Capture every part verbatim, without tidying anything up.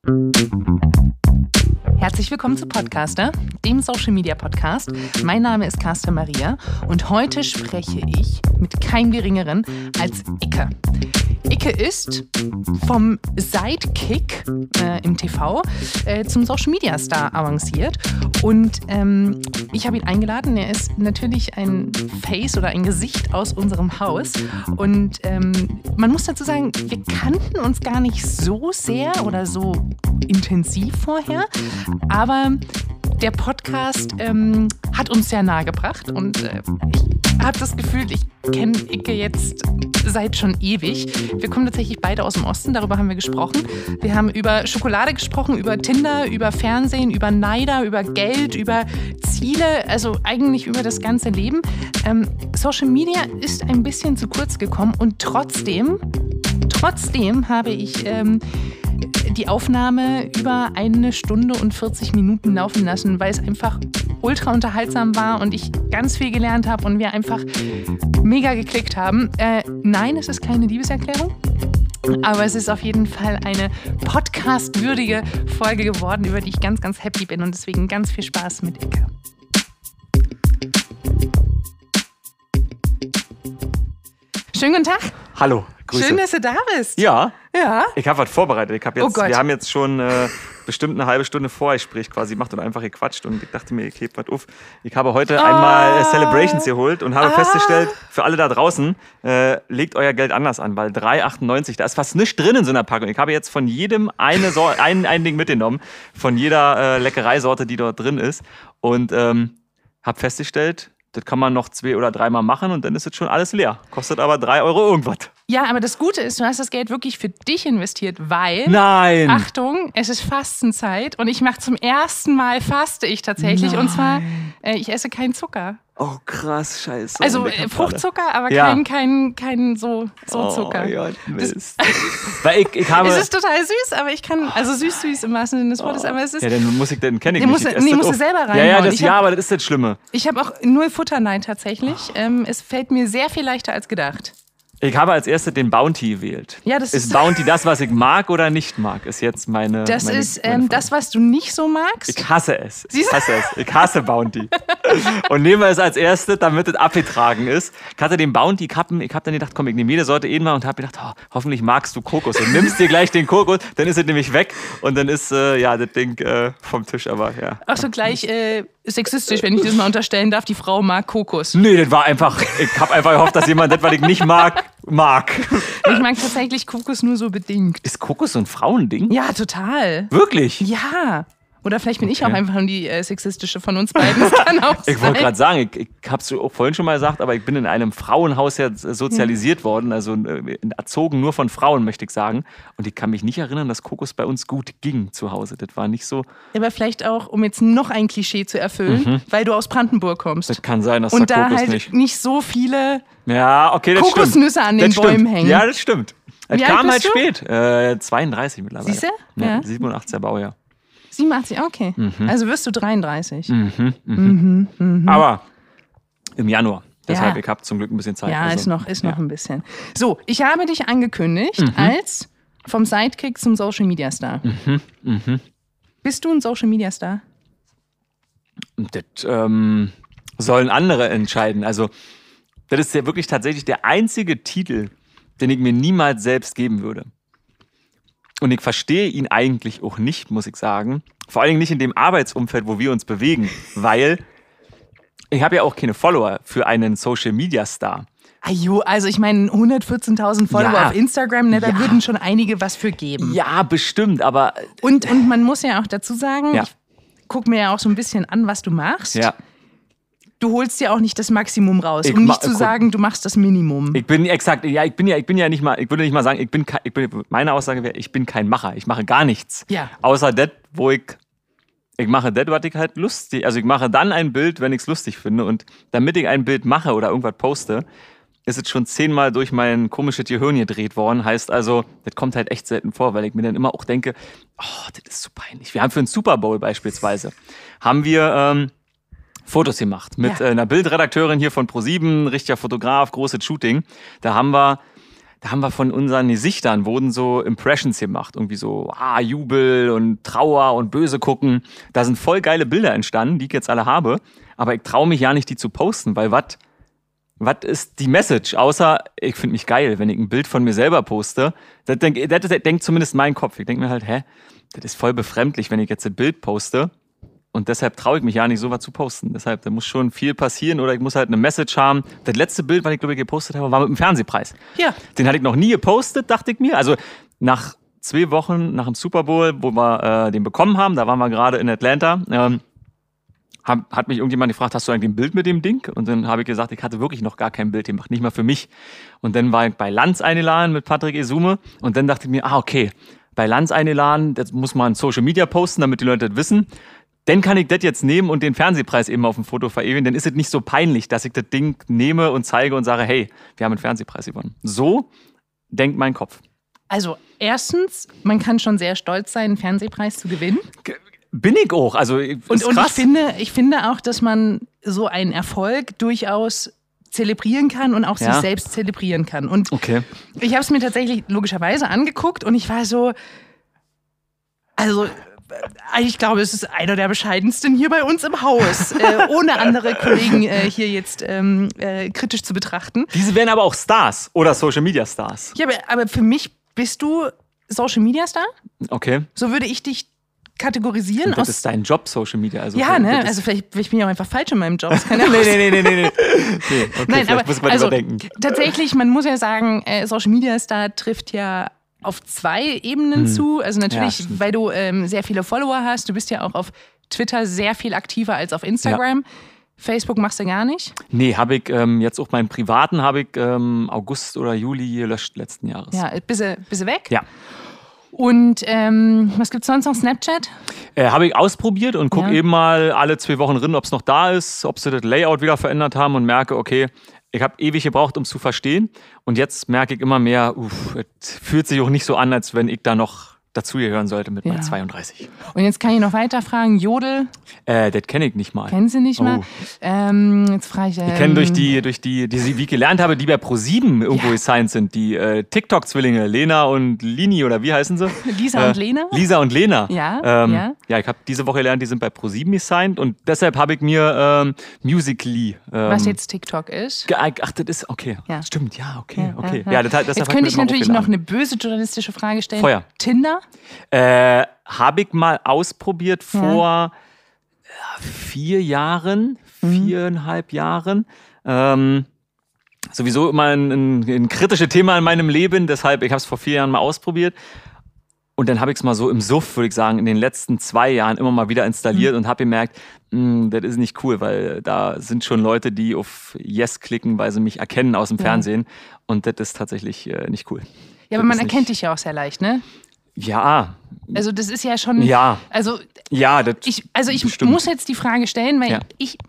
Herzlich willkommen zu Podcaster, dem Social Media Podcast. Mein Name ist Carsten Maria und heute spreche ich mit keinem Geringeren als Icke. Icke ist vom Sidekick äh, im T V äh, zum Social Media Star avanciert und ähm, ich habe ihn eingeladen. Er ist natürlich ein Face oder ein Gesicht aus unserem Haus und ähm, man muss dazu sagen, wir kannten uns gar nicht so sehr oder so intensiv vorher, aber der Podcast ähm, hat uns sehr nahe gebracht und äh, ich habe das Gefühl, ich kenne Icke jetzt seit schon ewig. Wir kommen tatsächlich beide aus dem Osten, darüber haben wir gesprochen. Wir haben über Schokolade gesprochen, über Tinder, über Fernsehen, über Neider, über Geld, über Ziele, also eigentlich über das ganze Leben. Ähm, Social Media ist ein bisschen zu kurz gekommen und trotzdem, trotzdem habe ich ähm, die Aufnahme über eine Stunde und vierzig Minuten laufen lassen, weil es einfach ultra unterhaltsam war und ich ganz viel gelernt habe und wir einfach mega geklickt haben. Äh, nein, es ist keine Liebeserklärung, aber es ist auf jeden Fall eine podcastwürdige Folge geworden, über die ich ganz, ganz happy bin und deswegen ganz viel Spaß mit Icke. Schönen guten Tag. Hallo, Grüße. Schön, dass du da bist. Ja, ja. Ich habe was vorbereitet. Ich hab jetzt, Oh Gott. Wir haben jetzt schon äh, bestimmt eine halbe Stunde Vorgespräch quasi gemacht und einfach gequatscht und ich dachte mir, ich heb was auf. Ich habe heute oh. einmal Celebrations geholt und habe ah. festgestellt, für alle da draußen, äh, legt euer Geld anders an, weil drei achtundneunzig, da ist fast nichts drin in so einer Packung. Ich habe jetzt von jedem eine Sor- ein, ein Ding mitgenommen, von jeder äh, Leckereisorte, die dort drin ist und ähm, habe festgestellt, das kann man noch zwei oder dreimal machen und dann ist es schon alles leer. Kostet aber drei Euro irgendwas. Ja, aber das Gute ist, du hast das Geld wirklich für dich investiert, weil, Nein. Achtung, es ist Fastenzeit und ich mache zum ersten Mal faste ich tatsächlich. Nein. Und zwar, äh, ich esse keinen Zucker. Oh krass, scheiße. Also äh, Fruchtzucker, aber ja. kein, kein, kein so, so Zucker. Oh ja, Mist. Weil ich, ich habe es ist total süß, aber ich kann, also süß-süß im wahrsten Sinne des Wortes, aber es ist... Ja, dann muss ich, dann kenne ich Den nicht. musst, Ich nee, das musst du auf. selber reinhauen. Ja, ja, das, ich ja hab, aber das ist das Schlimme. Ich habe auch null Futterneid tatsächlich. Ähm, es fällt mir sehr viel leichter als gedacht. Ich habe als erstes den Bounty gewählt. Ja, das ist ist Bounty das, was ich mag oder nicht mag? Ist jetzt meine. Das meine, ist meine ähm, das, was du nicht so magst. Ich hasse es. Ich Siehst du? hasse es. Ich hasse Bounty. Und nehmen wir es als erstes, damit es abgetragen ist. Ich hatte den Bounty, ich habe hab dann gedacht, komm, ich nehme jede Sorte eh mal und habe gedacht, oh, hoffentlich magst du Kokos. Und nimmst dir gleich den Kokos, dann ist es nämlich weg und dann ist äh, ja das Ding äh, vom Tisch. Aber ja. Ach so, gleich äh, sexistisch, wenn ich das mal unterstellen darf. Die Frau mag Kokos. Nee, das war einfach, ich habe einfach gehofft, dass jemand das, was ich nicht mag, mag. Ich mag tatsächlich Kokos nur so bedingt. Ist Kokos so ein Frauending? Ja, total. Wirklich? Ja. Oder vielleicht bin ich Okay. auch einfach nur die äh, sexistische von uns beiden. Das kann auch sein. Ich wollte gerade sagen, ich, ich habe es auch vorhin schon mal gesagt, aber ich bin in einem Frauenhaus ja sozialisiert worden, also äh, erzogen nur von Frauen, möchte ich sagen. Und ich kann mich nicht erinnern, dass Kokos bei uns gut ging zu Hause. Das war nicht so. Aber vielleicht auch, um jetzt noch ein Klischee zu erfüllen, Mhm. weil du aus Brandenburg kommst. Das kann sein, dass Und da da Kokos halt nicht. nicht so viele Ja, okay, das stimmt. Kokosnüsse an den das stimmt. Bäumen hängen. Ja, das stimmt. Es Wie alt kam halt bist du? spät. Äh, zweiunddreißig mittlerweile. Siehste? Ja, Ja. siebenundachtziger Baujahr. siebenundachtzig, okay. Also wirst du dreiunddreißig. Mhm, mhm. Mhm. Aber im Januar. Deshalb, Ja. ich habe zum Glück ein bisschen Zeit. Ja, also, ist noch, ist noch ja. ein bisschen. So, ich habe dich angekündigt Mhm. als vom Sidekick zum Social Media Star. Mhm, mhm. Bist du ein Social Media Star? Das ähm, sollen andere entscheiden. Also, das ist ja wirklich tatsächlich der einzige Titel, den ich mir niemals selbst geben würde. Und ich verstehe ihn eigentlich auch nicht, muss ich sagen. Vor allen Dingen nicht in dem Arbeitsumfeld, wo wir uns bewegen. Weil ich habe ja auch keine Follower für einen Social-Media-Star. Ajo, also ich meine, hundertvierzehntausend Follower Ja. auf Instagram, ne, da Ja. würden schon einige was für geben. Ja, bestimmt, aber Und, und man muss ja auch dazu sagen, Ja. ich gucke mir ja auch so ein bisschen an, was du machst. ja. Du holst dir auch nicht das Maximum raus, Ich um ma- nicht zu guck. sagen, du machst das Minimum. Ich bin exakt, ja, ich bin ja, ich bin ja nicht mal, ich würde nicht mal sagen, ich bin, ke- ich bin meine Aussage wäre, ich bin kein Macher. Ich mache gar nichts. Ja. Außer das, wo ich, ich mache das, was ich halt lustig, also ich mache dann ein Bild, wenn ich es lustig finde und damit ich ein Bild mache oder irgendwas poste, ist es schon zehnmal durch mein komisches Gehirn gedreht worden. Heißt also, das kommt halt echt selten vor, weil ich mir dann immer auch denke, oh, das ist so peinlich. Wir haben für einen Super Bowl beispielsweise, haben wir ähm, Fotos gemacht mit Ja. äh, einer Bildredakteurin hier von ProSieben, richtiger Fotograf, großes Shooting. Da haben wir da haben wir von unseren Gesichtern, wurden so Impressions gemacht. Irgendwie so, ah, Jubel und Trauer und böse gucken. Da sind voll geile Bilder entstanden, die ich jetzt alle habe. Aber ich traue mich ja nicht, die zu posten, weil was was ist die Message? Außer, ich finde mich geil, wenn ich ein Bild von mir selber poste. Das denkt denk zumindest mein Kopf. Ich denke mir halt, hä, das ist voll befremdlich, wenn ich jetzt ein Bild poste. Und deshalb traue ich mich ja nicht, sowas zu posten. Deshalb, da muss schon viel passieren oder ich muss halt eine Message haben. Das letzte Bild, was ich glaube ich gepostet habe, war mit dem Fernsehpreis. Ja. Den hatte ich noch nie gepostet, dachte ich mir. Also nach zwei Wochen nach dem Super Bowl, wo wir äh, den bekommen haben, da waren wir gerade in Atlanta, ähm, hab, hat mich irgendjemand gefragt, hast du eigentlich ein Bild mit dem Ding? Und dann habe ich gesagt, ich hatte wirklich noch gar kein Bild gemacht, nicht mal für mich. Und dann war ich bei Lanz eingeladen mit Patrick Esume und dann dachte ich mir, ah okay, bei Lanz eingeladen, das muss man Social Media posten, damit die Leute das wissen. Dann kann ich das jetzt nehmen und den Fernsehpreis eben auf dem Foto verewigen. Dann ist es nicht so peinlich, dass ich das Ding nehme und zeige und sage, hey, wir haben einen Fernsehpreis gewonnen. So denkt mein Kopf. Also erstens, man kann schon sehr stolz sein, einen Fernsehpreis zu gewinnen. Bin ich auch. Also, ist und, und krass. ich finde, ich finde auch, dass man so einen Erfolg durchaus zelebrieren kann und auch Ja. sich selbst zelebrieren kann. Und Okay. ich habe es mir tatsächlich logischerweise angeguckt und ich war so, also äh, ich glaube, es ist einer der bescheidensten hier bei uns im Haus, äh, ohne andere Kollegen äh, hier jetzt ähm, äh, kritisch zu betrachten. Diese wären aber auch Stars oder Social Media Stars. Ja, aber, aber für mich bist du Social Media Star? Okay. So würde ich dich kategorisieren. Und das aus ist dein Job, Social Media. Also ja, ne? das ist- Also vielleicht, vielleicht bin ich auch einfach falsch in meinem Job. Das kann ja auch nee, sein. nee, nee, nee, nee, nee. nee. Okay, Nein, vielleicht aber muss man also, überdenken. tatsächlich, man muss ja sagen, äh, Social Media Star trifft ja auf zwei Ebenen zu. Also natürlich, Ja, stimmt. weil du ähm, sehr viele Follower hast. Du bist ja auch auf Twitter sehr viel aktiver als auf Instagram. Facebook machst du gar nicht. Nee, habe ich ähm, jetzt auch meinen privaten, habe ich ähm, August oder Juli gelöscht letzten Jahres. Ja, bist du, bist du weg? Ja. Und ähm, was gibt's sonst noch? Snapchat? Äh, habe ich ausprobiert und gucke Ja. eben mal alle zwei Wochen drin, ob es noch da ist, ob sie das Layout wieder verändert haben und merke, okay, ich habe ewig gebraucht, um es zu verstehen. Und jetzt merke ich immer mehr, uff, es fühlt sich auch nicht so an, als wenn ich da noch dazugehören sollte mit Ja. meinen zweiunddreißig. Und jetzt kann ich noch weiter fragen. Jodel, Äh, das kenne ich nicht mal. kennen Sie nicht mal? Oh. Ähm, jetzt frage ich. Ähm, Ich kenne durch die, durch die, die, wie ich gelernt habe, die bei ProSieben irgendwo Ja. gesigned sind, die äh, TikTok-Zwillinge, Lena und Lini oder wie heißen sie? Lisa und Lena? Lisa und Lena. Ja, ähm, ja. Ja, ich habe diese Woche gelernt, die sind bei ProSieben gesigned und deshalb habe ich mir ähm, Musical.ly. Ähm, Was jetzt TikTok ist. ge- Ach, das ist, okay. Ja. Stimmt, ja, okay, Ja, okay. ja, Ja, ja. das, deshalb Jetzt hab könnte ich ich mir das mal natürlich noch hochgeladen. eine böse journalistische Frage stellen. Feuer. Tinder? Äh, habe ich mal ausprobiert vor äh, vier Jahren, viereinhalb Jahren. Ähm, sowieso immer ein, ein, ein kritisches Thema in meinem Leben, deshalb, ich habe es vor vier Jahren mal ausprobiert. Und dann habe ich es mal so im Suff, würde ich sagen, in den letzten zwei Jahren immer mal wieder installiert und habe gemerkt, mh, das ist nicht cool, weil da sind schon Leute, die auf Yes klicken, weil sie mich erkennen aus dem Ja. Fernsehen. Und das ist tatsächlich äh, nicht cool. Ja, aber Das man ist erkennt nicht- dich ja auch sehr leicht, ne? Ja, Also das ist ja schon. ja, Also ja, das ich, also ich stimmt. muss jetzt die Frage stellen, weil Ja. ich.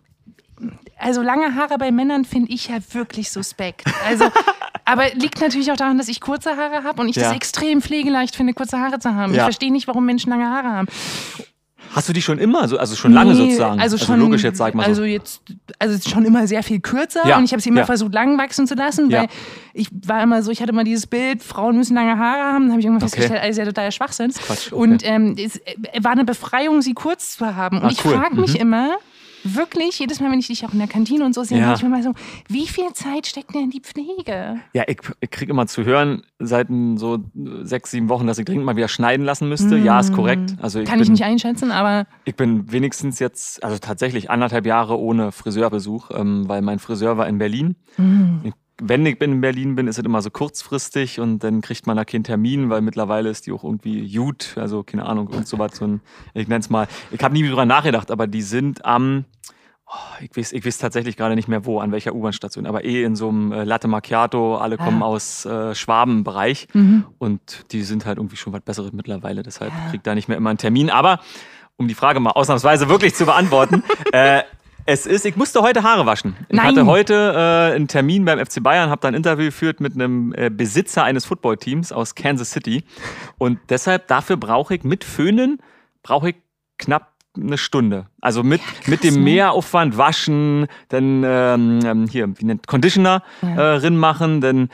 Also lange Haare bei Männern finde ich ja wirklich suspekt. Also, aber liegt natürlich auch daran, dass ich kurze Haare habe und ich Ja. das extrem pflegeleicht finde, kurze Haare zu haben. Ich Ja. verstehe nicht, warum Menschen lange Haare haben. Hast du die schon immer, so, also schon lange Nee, sozusagen? Also schon, logisch jetzt, sag ich mal also so. jetzt, also schon immer sehr viel kürzer Ja, und ich habe sie immer ja. versucht, lang wachsen zu lassen, Ja. weil ich war immer so, ich hatte immer dieses Bild, Frauen müssen lange Haare haben, dann habe ich irgendwann Okay. festgestellt, alles ja totaler Schwachsinn. Quatsch, okay. Und ähm, es äh, war eine Befreiung, sie kurz zu haben. Und Ah, ich cool. frage mich Mhm. immer, wirklich, jedes Mal, wenn ich dich auch in der Kantine und so sehe, Ja. denke ich mir mal so, wie viel Zeit steckt denn in die Pflege? Ja, ich, ich kriege immer zu hören, seit so sechs, sieben Wochen, dass ich dringend mal wieder schneiden lassen müsste. Ja, ist korrekt. Also ich Kann bin, ich nicht einschätzen, aber Ich bin wenigstens jetzt, also tatsächlich anderthalb Jahre ohne Friseurbesuch, ähm, weil mein Friseur war in Berlin. Ich, wenn ich in Berlin bin, ist es immer so kurzfristig und dann kriegt man da keinen Termin, weil mittlerweile ist die auch irgendwie gut, also keine Ahnung, und so was. So ein, ich nenne es mal, ich habe nie drüber nachgedacht, aber die sind am, oh, ich weiß, ich weiß tatsächlich gerade nicht mehr wo, an welcher U-Bahn-Station, aber eh in so einem äh, Latte Macchiato, alle kommen Ah. aus äh, Schwabenbereich und die sind halt irgendwie schon was Besseres mittlerweile, deshalb Ja. kriegt da nicht mehr immer einen Termin, aber um die Frage mal ausnahmsweise wirklich zu beantworten, äh, es ist, ich musste heute Haare waschen. Ich Nein. hatte heute äh, einen Termin beim F C Bayern, habe da ein Interview geführt mit einem äh, Besitzer eines Footballteams aus Kansas City. Und deshalb, dafür brauche ich mit Föhnen, brauche ich knapp eine Stunde. Also mit, mit dem ne? Mehraufwand waschen, dann ähm, ähm, hier, wie nennt Conditioner Ja. äh, rin machen, dann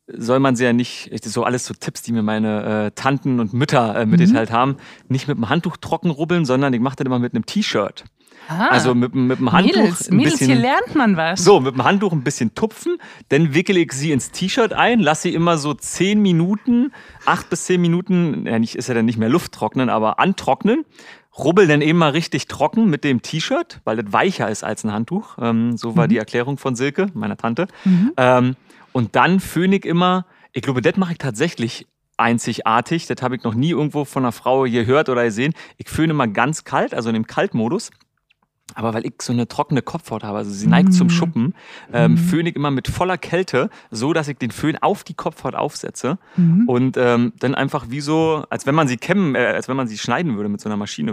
soll man sie ja nicht, das ist so alles so Tipps, die mir meine äh, Tanten und Mütter äh, mitgeteilt mhm. haben, nicht mit dem Handtuch trocken rubbeln, sondern ich mache das immer mit einem T-Shirt. Ah, also mit, mit dem Handtuch Mädels, ein Mädels, bisschen, hier lernt man was. So, mit dem Handtuch ein bisschen tupfen, dann wickele ich sie ins T-Shirt ein, lasse sie immer so zehn Minuten, acht bis zehn Minuten, ja, nicht, ist ja dann nicht mehr Lufttrocknen, aber antrocknen. Rubbel dann eben mal richtig trocken mit dem T-Shirt, weil das weicher ist als ein Handtuch. Ähm, so war mhm. die Erklärung von Silke, meiner Tante. Mhm. Ähm, und dann föhne ich immer, ich glaube, das mache ich tatsächlich einzigartig. Das habe ich noch nie irgendwo von einer Frau gehört oder gesehen. Ich föhne immer ganz kalt, also in dem Kaltmodus. Aber weil ich so eine trockene Kopfhaut habe, also sie neigt mm. zum Schuppen, ähm, mm. föhne ich immer mit voller Kälte, so dass ich den Föhn auf die Kopfhaut aufsetze mm. und ähm, dann einfach wie so, als wenn man sie kämmen, äh, als wenn man sie schneiden würde mit so einer Maschine,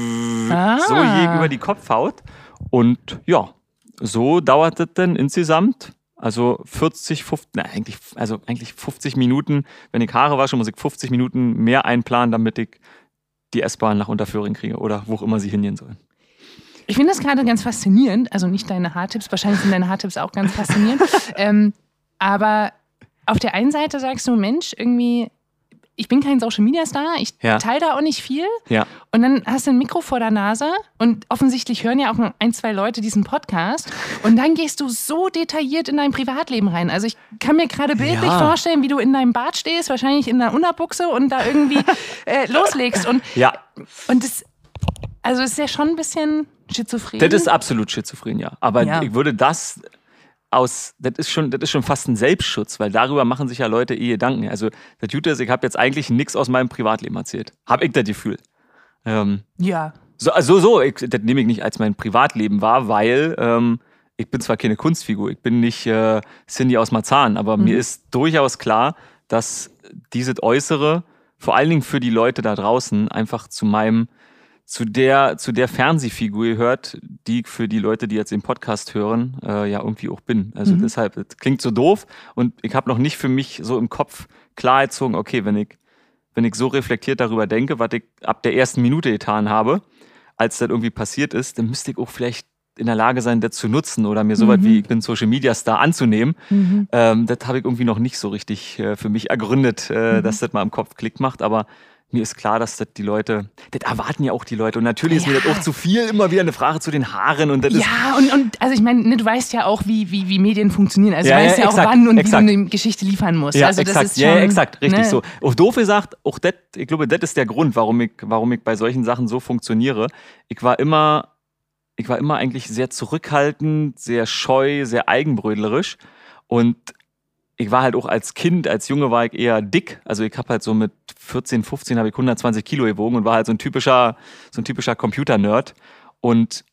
ah. so je über die Kopfhaut. Und ja, so dauert das dann insgesamt, also vierzig, fünfzig, na, eigentlich, also eigentlich fünfzig Minuten. Wenn ich Haare wasche, muss ich fünfzig Minuten mehr einplanen, damit ich die S-Bahn nach Unterföhring kriege oder wo auch immer sie hingehen sollen. Ich finde das gerade ganz faszinierend, also nicht deine Haartipps, wahrscheinlich sind deine Haartipps auch ganz faszinierend, ähm, aber auf der einen Seite sagst du, Mensch, irgendwie, ich bin kein Social-Media-Star, ich ja. teile da auch nicht viel ja. und dann hast du ein Mikro vor der Nase und offensichtlich hören ja auch noch ein, zwei Leute diesen Podcast und dann gehst du so detailliert in dein Privatleben rein. Also ich kann mir gerade bildlich ja. vorstellen, wie du in deinem Bad stehst, wahrscheinlich in der Unterbuchse und da irgendwie äh, loslegst und, ja. und das, also ist ja schon ein bisschen schizophren. Das ist absolut schizophren, ja. Aber ja. ich würde das aus, das ist schon, das ist schon fast ein Selbstschutz, weil darüber machen sich ja Leute eh Gedanken. Also das Gute ist, ich habe jetzt eigentlich nichts aus meinem Privatleben erzählt. Habe ich das Gefühl. Ähm, ja. So, also so, ich, das nehme ich nicht als mein Privatleben wahr, weil ähm, ich bin zwar keine Kunstfigur, ich bin nicht äh, Cindy aus Marzahn, aber mhm. mir ist durchaus klar, dass dieses Äußere, vor allen Dingen für die Leute da draußen, einfach zu meinem zu der, zu der Fernsehfigur gehört, die für die Leute, die jetzt den Podcast hören, äh, ja irgendwie auch bin. Also mhm. deshalb, das klingt so doof und ich habe noch nicht für mich so im Kopf klar erzogen, okay, wenn ich, wenn ich so reflektiert darüber denke, was ich ab der ersten Minute getan habe, als das irgendwie passiert ist, dann müsste ich auch vielleicht in der Lage sein, das zu nutzen oder mir so weit mhm. wie ich bin Social Media Star anzunehmen. Mhm. Ähm, das habe ich irgendwie noch nicht so richtig äh, für mich ergründet, äh, mhm. dass das mal im Kopf Klick macht, aber mir ist klar, dass das die Leute, das erwarten ja auch die Leute. Und natürlich ist ja. mir das auch zu viel, immer wieder eine Frage zu den Haaren. Und das ja, ist und, und also ich meine, ne, du weißt ja auch, wie, wie, wie Medien funktionieren. Also ja, du weißt ja, ja auch, exakt, wann und exakt. wie du eine Geschichte liefern musst. Ja, also exakt. Das ist schon, ja, exakt, richtig ne? so. Auch doof gesagt, auch das, ich glaube, das ist der Grund, warum ich, warum ich bei solchen Sachen so funktioniere. Ich war immer, ich war immer eigentlich sehr zurückhaltend, sehr scheu, sehr eigenbrödlerisch. Und ich war halt auch als Kind, als Junge war ich eher dick. Also ich habe halt so mit vierzehn, fünfzehn habe ich hundertzwanzig Kilo gewogen und war halt so ein typischer, so ein typischer Computer-Nerd. Und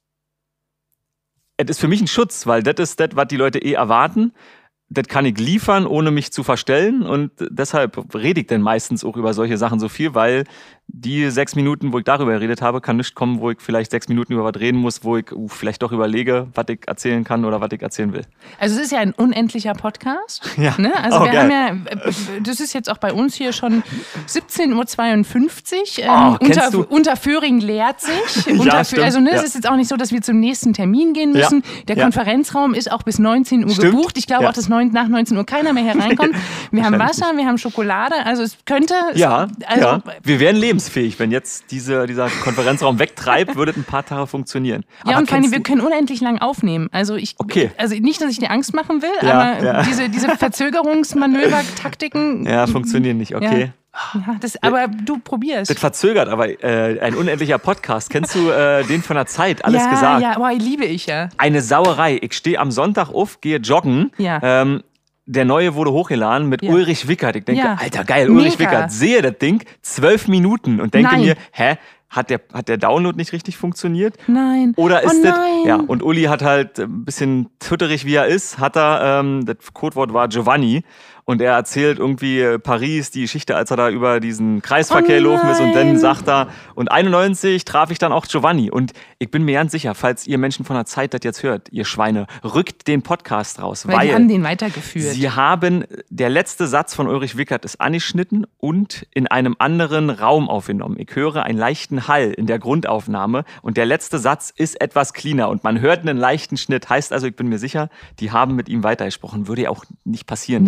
es ist für mich ein Schutz, weil das ist das, was die Leute eh erwarten. Das kann ich liefern, ohne mich zu verstellen. Und deshalb rede ich dann meistens auch über solche Sachen so viel, weil die sechs Minuten, wo ich darüber geredet habe, kann nicht kommen, wo ich vielleicht sechs Minuten über was reden muss, wo ich uh, vielleicht doch überlege, was ich erzählen kann oder was ich erzählen will. Also es ist ja ein unendlicher Podcast. Ja. Ne? Also oh, wir geil. haben ja, das ist jetzt auch bei uns hier schon siebzehn Uhr zweiundfünfzig. Ähm, oh, unter, du? Unterföhring leert sich. ja, Unterfö- also ne, ja. es ist jetzt auch nicht so, dass wir zum nächsten Termin gehen müssen. Ja. Der ja. Konferenzraum ist auch bis neunzehn Uhr stimmt. gebucht. Ich glaube ja. auch, dass neun, nach neunzehn Uhr keiner mehr hereinkommt. Wir haben Wasser, wir haben Schokolade. Also es könnte... Ja, also, ja. wir wären lebensfähig, wenn jetzt diese, dieser Konferenzraum wegtreibt, würde es ein paar Tage funktionieren. Ja, aber und vor allem, wir können unendlich lang aufnehmen. Also ich, okay. also nicht, dass ich dir Angst machen will, ja, aber ja. diese, diese Verzögerungsmanöver-Taktiken... Ja, funktionieren nicht, okay. Ja. Ja, das, aber du probierst. Das verzögert, aber äh, ein unendlicher Podcast. Kennst du äh, den von der Zeit? Alles ja, gesagt. Ja, boah, liebe ich ja. Eine Sauerei. Ich stehe am Sonntag auf, gehe joggen. Ja. Ähm, der neue wurde hochgeladen mit ja. Ulrich Wickert. Ich denke, ja. Alter, geil, Ulrich Mega. Wickert. Sehe das Ding, zwölf Minuten und denke Nein. mir, hä? Hat der, hat der Download nicht richtig funktioniert? Nein. Oder ist oh das, nein. ja, und Uli hat halt ein bisschen twitterig, wie er ist, hat er, ähm, das Codewort war Giovanni. Und er erzählt irgendwie Paris, die Geschichte, als er da über diesen Kreisverkehr oh gelaufen ist. Und dann sagt er, und einundneunzig traf ich dann auch Giovanni. Und ich bin mir ganz sicher, falls ihr Menschen von der Zeit das jetzt hört, ihr Schweine, rückt den Podcast raus. Weil, weil die haben den weitergeführt. Sie haben, der letzte Satz von Ulrich Wickert ist angeschnitten und in einem anderen Raum aufgenommen. Ich höre einen leichten Hall in der Grundaufnahme. Und der letzte Satz ist etwas cleaner. Und man hört einen leichten Schnitt. Heißt also, ich bin mir sicher, die haben mit ihm weitergesprochen. Würde ja auch nicht passieren, dass nee, die mit nee,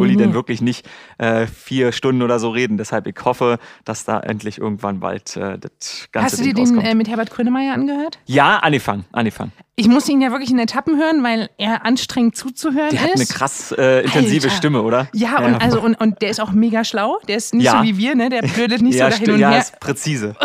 Uli nee. denn wirklich nicht äh, vier Stunden oder so reden. Deshalb ich hoffe, dass da endlich irgendwann bald äh, das ganze Hast du Ding dir den rauskommt. äh, mit Herbert Grönemeyer angehört? Ja, angefangen, angefangen. Ich musste ihn ja wirklich in Etappen hören, weil er anstrengend zuzuhören Der ist. hat eine krass äh, intensive Alter. Stimme, oder? Ja, und, also, und, und der ist auch mega schlau. Der ist nicht Ja. so wie wir, ne? Der blödet nicht ja, so dahin sti- und ja, her. ist präzise.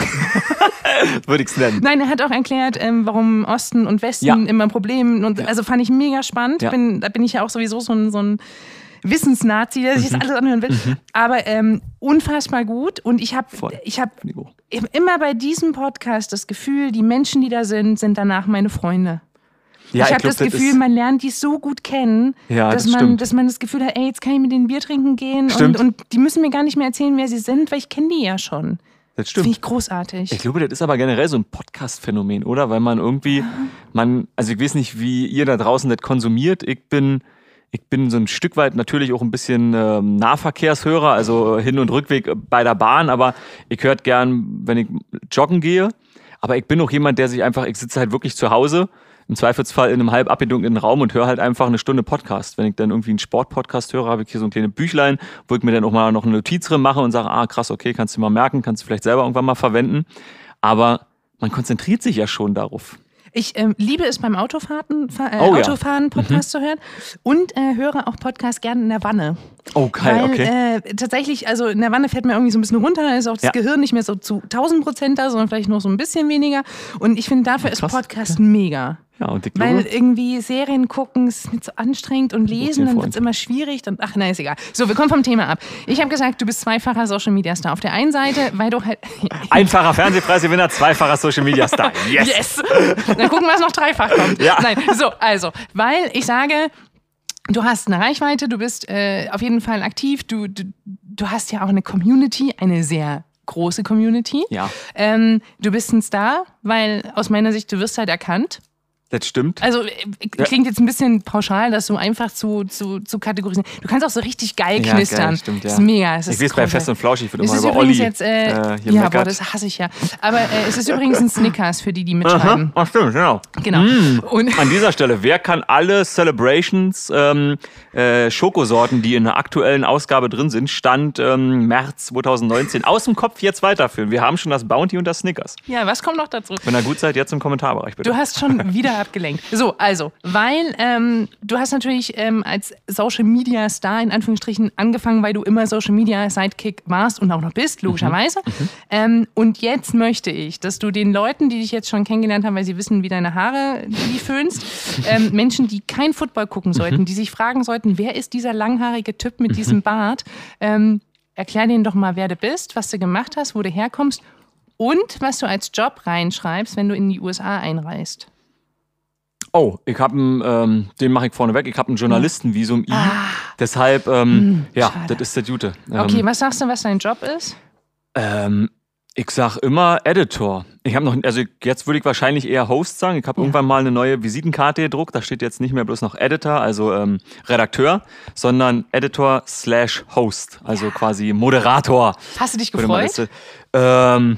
Würde ich es nennen. Nein, er hat auch erklärt, ähm, warum Osten und Westen Ja. immer ein Problem und also fand ich mega spannend. Ja. Bin, da bin ich ja auch sowieso so ein, so ein Wissensnazi, der sich Mhm. das alles anhören will. Aber ähm, unfassbar gut. Und ich habe Voll. ich hab Finde ich auch. immer bei diesem Podcast das Gefühl, die Menschen, die da sind, sind danach meine Freunde. Ja, ich habe glaub, das Gefühl, ist, man lernt die so gut kennen, Ja, dass, das man, stimmt. dass man das Gefühl hat, ey, jetzt kann ich mit denen Bier trinken gehen. Und, Stimmt. und die müssen mir gar nicht mehr erzählen, wer sie sind, weil ich kenne die ja schon. das Das stimmt. finde ich großartig. Ich glaube, das ist aber generell so ein Podcast-Phänomen, oder? Weil man irgendwie, man, also ich weiß nicht, wie ihr da draußen das konsumiert. Ich bin, ich bin so ein Stück weit natürlich auch ein bisschen ähm, Nahverkehrshörer, also Hin- und Rückweg bei der Bahn, aber ich höre gern, wenn ich joggen gehe. Aber ich bin auch jemand, der sich einfach, ich sitze halt wirklich zu Hause, im Zweifelsfall in einem halb abgedunkelten Raum und höre halt einfach eine Stunde Podcast. Wenn ich dann irgendwie einen Sportpodcast höre, habe ich hier so ein kleines Büchlein, wo ich mir dann auch mal noch eine Notiz drin mache und sage, ah krass, okay, kannst du mal merken, kannst du vielleicht selber irgendwann mal verwenden. Aber man konzentriert sich ja schon darauf. Ich ähm, liebe es beim Autofahren, äh, Oh ja. Autofahren Podcast zu hören und äh, höre auch Podcast gerne in der Wanne. Oh, geil, Weil okay. äh, tatsächlich, also in der Wanne fährt man irgendwie so ein bisschen runter, da ist auch das Ja. Gehirn nicht mehr so zu tausend Prozent da, sondern vielleicht noch so ein bisschen weniger. Und ich finde, dafür ist krass, Podcast mega. Ja, und ich Weil glaube, irgendwie Serien gucken ist mir zu anstrengend und lesen, dann Freund. wird es immer schwierig. Dann, ach, nein, ist egal. So, wir kommen vom Thema ab. Ich habe gesagt, du bist zweifacher Social Media Star. Auf der einen Seite, weil du halt. einfacher Fernsehpreisgewinner, zweifacher Social Media Star. Yes! Yes! Dann gucken, was noch dreifach kommt. Ja. Nein, so, also, weil ich sage, du hast eine Reichweite, du bist äh, auf jeden Fall aktiv, du, du, du hast ja auch eine Community, eine sehr große Community. Ja, Ähm, du bist ein Star, weil aus meiner Sicht, du wirst halt erkannt. das stimmt. Also äh, klingt jetzt ein bisschen pauschal, das so einfach zu, zu, zu kategorisieren. Du kannst auch so richtig geil Ja, knistern. geil, stimmt, ja. Das ist mega. Es ist Ich weiß, bei großartig. Fest und Flauschig wird Es immer ist über übrigens Olli jetzt, äh, äh, hier ja, meckert. boah, das hasse ich ja. Aber äh, es ist übrigens ein Snickers für die, die mitschreiben. Ach, stimmt, genau. Genau. Und An dieser Stelle, wer kann alle Celebrations ähm, äh, Schokosorten, die in der aktuellen Ausgabe drin sind, Stand ähm, März zwanzig neunzehn, aus dem Kopf jetzt weiterführen? Wir haben schon das Bounty und das Snickers. ja, was kommt noch dazu? Wenn ihr gut seid, jetzt im Kommentarbereich bitte. Du hast schon wieder abgelenkt. So, also, weil ähm, du hast natürlich ähm, als Social Media Star in Anführungsstrichen angefangen, weil du immer Social Media Sidekick warst und auch noch bist, logischerweise. Mhm. Ähm, und jetzt möchte ich, dass du den Leuten, die dich jetzt schon kennengelernt haben, weil sie wissen, wie deine Haare die föhnst, ähm, Menschen, die kein Football gucken sollten, die sich fragen sollten, wer ist dieser langhaarige Typ mit diesem Bart, ähm, erklär denen doch mal, wer du bist, was du gemacht hast, wo du herkommst und was du als Job reinschreibst, wenn du in die U S A einreist. Oh, ich habe ähm, den mache ich vorneweg. Ich habe ein Journalistenvisum I. Deshalb, ähm, ja, schade. das ist der Jute. Ähm, Okay, was sagst du, was dein Job ist? Ähm, ich sag immer Editor. Ich habe noch, also jetzt würde ich wahrscheinlich eher Host sagen. Ich habe Ja. irgendwann mal eine neue Visitenkarte gedruckt. Da steht jetzt nicht mehr bloß noch Editor, also ähm, Redakteur, sondern Editor slash Host, also quasi Moderator. Hast du dich würde man gefreut? das, ähm,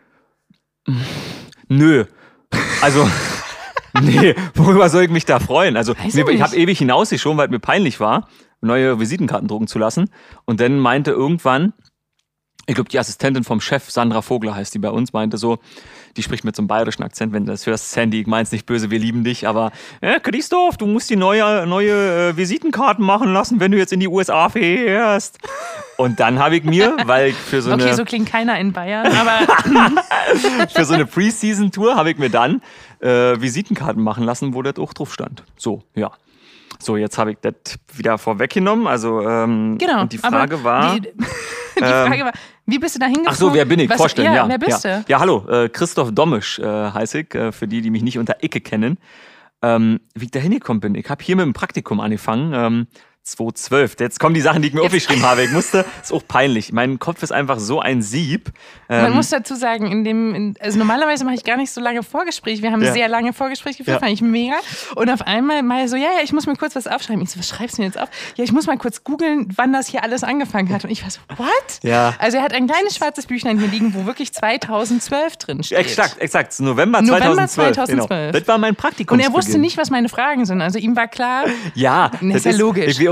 nö. Also, nee, worüber soll ich mich da freuen? Also, Weiß mir, ich ich nicht. habe ewig hinausgeschoben, weil es mir peinlich war, neue Visitenkarten drucken zu lassen. Und dann meinte irgendwann, ich glaube, die Assistentin vom Chef, Sandra Vogler heißt die bei uns, meinte so, die spricht mit so einem bayerischen Akzent, wenn du das hörst, Sandy, ich mein's nicht böse, wir lieben dich, aber äh, Christoph, du musst die neue, neue äh, Visitenkarten machen lassen, wenn du jetzt in die U S A fährst. Und dann habe ich mir, weil ich für so Okay, eine, so klingt keiner in Bayern, aber für so eine Preseason-Tour habe ich mir dann äh, Visitenkarten machen lassen, wo das auch drauf stand. So, ja. So, jetzt habe ich das wieder vorweggenommen. Also, ähm, genau. und die Frage aber war. Die, die Frage war, wie bist du da hingekommen? Ach so, wer bin ich? Was, Vorstellen, ja. Wer bist ja. du? Ja, hallo, äh, Christoph Dommisch äh, heiße ich, äh, für die, die mich nicht unter Icke kennen. Ähm, wie ich da hingekommen bin, ich habe hier mit dem Praktikum angefangen, ähm, zweitausendzwölf. Jetzt kommen die Sachen, die ich mir aufgeschrieben habe. Ich musste, ist auch peinlich. Mein Kopf ist einfach so ein Sieb. Ähm, Man muss dazu sagen, in dem, in, also normalerweise mache ich gar nicht so lange Vorgespräch. Wir haben Ja. sehr lange Vorgespräch geführt, Ja. fand ich mega. Und auf einmal mal so, ja, ja, ich muss mir kurz was aufschreiben. Ich so, was schreibst du mir jetzt auf? Ja, ich muss mal kurz googeln, wann das hier alles angefangen hat. Und ich war so, what? Ja. Also er hat ein kleines schwarzes Büchlein hier liegen, wo wirklich zweitausendzwölf drin steht. Exakt, exakt. November November zweitausendzwölf. zweitausendzwölf. Genau. Das war mein Praktikum. Und er wusste nicht, was meine Fragen sind. Also ihm war klar, Ja, das ist ja logisch. Ich, um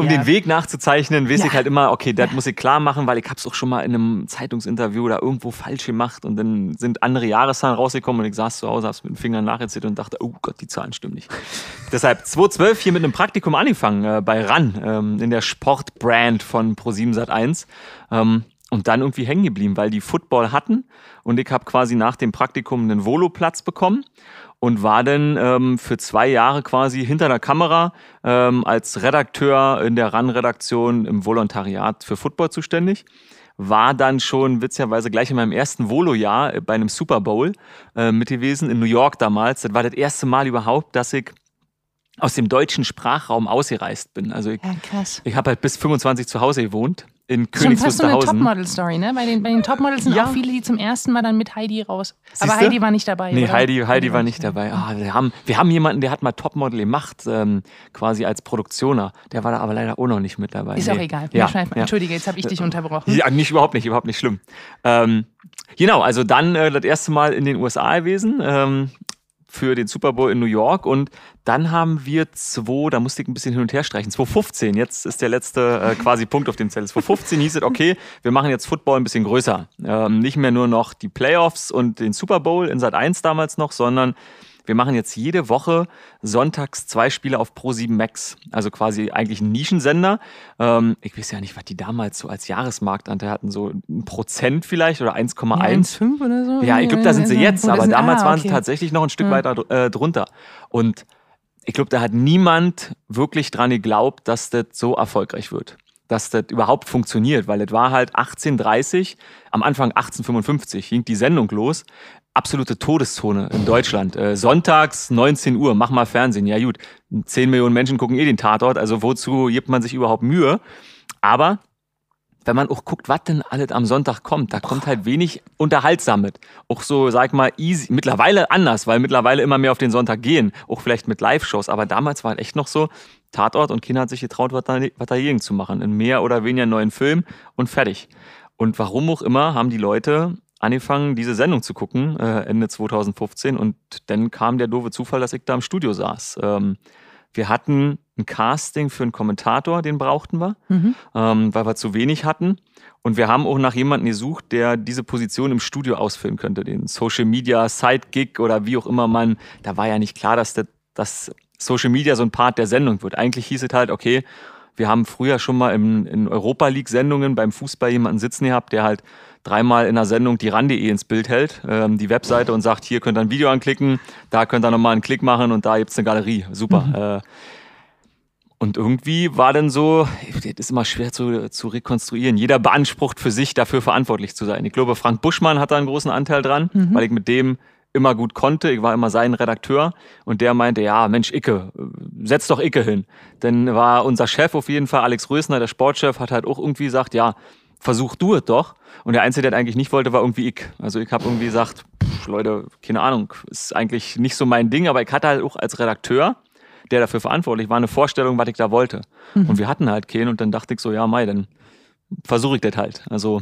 um ja. den Weg nachzuzeichnen, weiß Ja. ich halt immer, okay, das muss ich klar machen, weil ich hab's auch schon mal in einem Zeitungsinterview oder irgendwo falsch gemacht und dann sind andere Jahreszahlen rausgekommen und ich saß zu Hause, hab's mit den Fingern nachgezählt und dachte, oh Gott, die Zahlen stimmen nicht. Deshalb zweitausendzwölf hier mit einem Praktikum angefangen äh, bei R A N, ähm, in der Sportbrand von ProSieben Sat eins. Ähm, Und dann irgendwie hängen geblieben, weil die Football hatten und ich habe quasi nach dem Praktikum einen Voloplatz bekommen und war dann ähm, für zwei Jahre quasi hinter der Kamera ähm, als Redakteur in der R A N-Redaktion im Volontariat für Football zuständig. War dann schon witzigerweise gleich in meinem ersten Volo-Jahr bei einem Super Bowl äh, mit gewesen, in New York damals. Das war das erste Mal überhaupt, dass ich aus dem deutschen Sprachraum ausgereist bin. Also ich, Ja, krass. ich habe halt bis fünfundzwanzig zu Hause gewohnt, in Schon fast so eine Königs Wusterhausen. Topmodel-Story, ne? Bei den, bei den Topmodels sind Ja. auch viele, die zum ersten Mal dann mit Heidi raus. Aber Siehste? Heidi war nicht dabei. Nee, oder? Heidi, Heidi war nicht dabei. Ah, wir, haben, wir haben jemanden, der hat mal Topmodel gemacht, ähm, quasi als Produktioner. Der war da aber leider auch noch nicht mit dabei. Ist nee. auch egal. Ja, Wir schweifen- ja. Entschuldige, jetzt habe ich dich unterbrochen. Ja, nicht überhaupt nicht, überhaupt nicht schlimm. Ähm, genau, also dann äh, das erste Mal in den U S A gewesen, ähm, für den Super Bowl in New York und dann haben wir zwei, da musste ich ein bisschen hin und her streichen, zweitausendfünfzehn, jetzt ist der letzte äh, quasi Punkt auf dem Zettel. zweitausendfünfzehn hieß es, okay, wir machen jetzt Football ein bisschen größer. Ähm, nicht mehr nur noch die Playoffs und den Super Bowl in Sat eins damals noch, sondern wir machen jetzt jede Woche sonntags zwei Spiele auf ProSieben Max. Also quasi eigentlich ein Nischensender. Ähm, ich weiß ja nicht, was die damals so als Jahresmarktanteil hatten. So ein Prozent vielleicht oder eins Komma eins. eins Komma fünf oder so? Ja, ich glaube, da sind sie jetzt. Oder Aber sind- damals ah, waren sie okay. tatsächlich noch ein Stück Ja. weiter äh, drunter. Und ich glaube, da hat niemand wirklich dran geglaubt, dass das so erfolgreich wird. Dass das überhaupt funktioniert. Weil es war halt achtzehn Uhr dreißig, am Anfang achtzehn Uhr fünfundfünfzig ging die Sendung los. Absolute Todeszone in Deutschland. Äh, sonntags neunzehn Uhr, mach mal Fernsehen. Ja gut, zehn Millionen Menschen gucken eh den Tatort, also wozu gibt man sich überhaupt Mühe? Aber wenn man auch guckt, was denn alles am Sonntag kommt, da kommt halt wenig unterhaltsam mit. Auch so, sag mal, easy. Mittlerweile anders, weil mittlerweile immer mehr auf den Sonntag gehen. Auch vielleicht mit Live-Shows. Aber damals war halt echt noch so, Tatort und Kinder hat sich getraut, was da, was dagegen zu machen. In mehr oder weniger neuen Film und fertig. Und warum auch immer haben die Leute angefangen, diese Sendung zu gucken, äh, Ende zweitausendfünfzehn. Und dann kam der doofe Zufall, dass ich da im Studio saß. Ähm, wir hatten ein Casting für einen Kommentator, den brauchten wir, Mhm. ähm, weil wir zu wenig hatten. Und wir haben auch nach jemandem gesucht, der diese Position im Studio ausfüllen könnte. Den Social Media Sidekick oder wie auch immer man. Da war ja nicht klar, dass das, dass Social Media so ein Part der Sendung wird. Eigentlich hieß es halt, okay, wir haben früher schon mal in, in Europa League-Sendungen beim Fußball jemanden sitzen gehabt, der halt dreimal in der Sendung die R A N punkt de ins Bild hält, ähm, die Webseite, und sagt, hier könnt ihr ein Video anklicken, da könnt ihr nochmal einen Klick machen und da gibt's eine Galerie. Super. Mhm. Äh, und irgendwie war dann so, das ist immer schwer zu, zu rekonstruieren, jeder beansprucht für sich, dafür verantwortlich zu sein. Ich glaube, Frank Buschmann hat da einen großen Anteil dran, Mhm. weil ich mit dem immer gut konnte. Ich war immer sein Redakteur und der meinte, ja, Mensch, Icke, setz doch Icke hin. Dann war unser Chef auf jeden Fall, Alex Rösner, der Sportchef, hat halt auch irgendwie gesagt, ja, versuch du es doch. Und der Einzige, der das eigentlich nicht wollte, war irgendwie ich. Also ich habe irgendwie gesagt, pff, Leute, keine Ahnung, ist eigentlich nicht so mein Ding, aber ich hatte halt auch als Redakteur, der dafür verantwortlich war, eine Vorstellung, was ich da wollte. Mhm. Und wir hatten halt keinen und dann dachte ich so, ja, Mai, dann versuche ich das halt. Also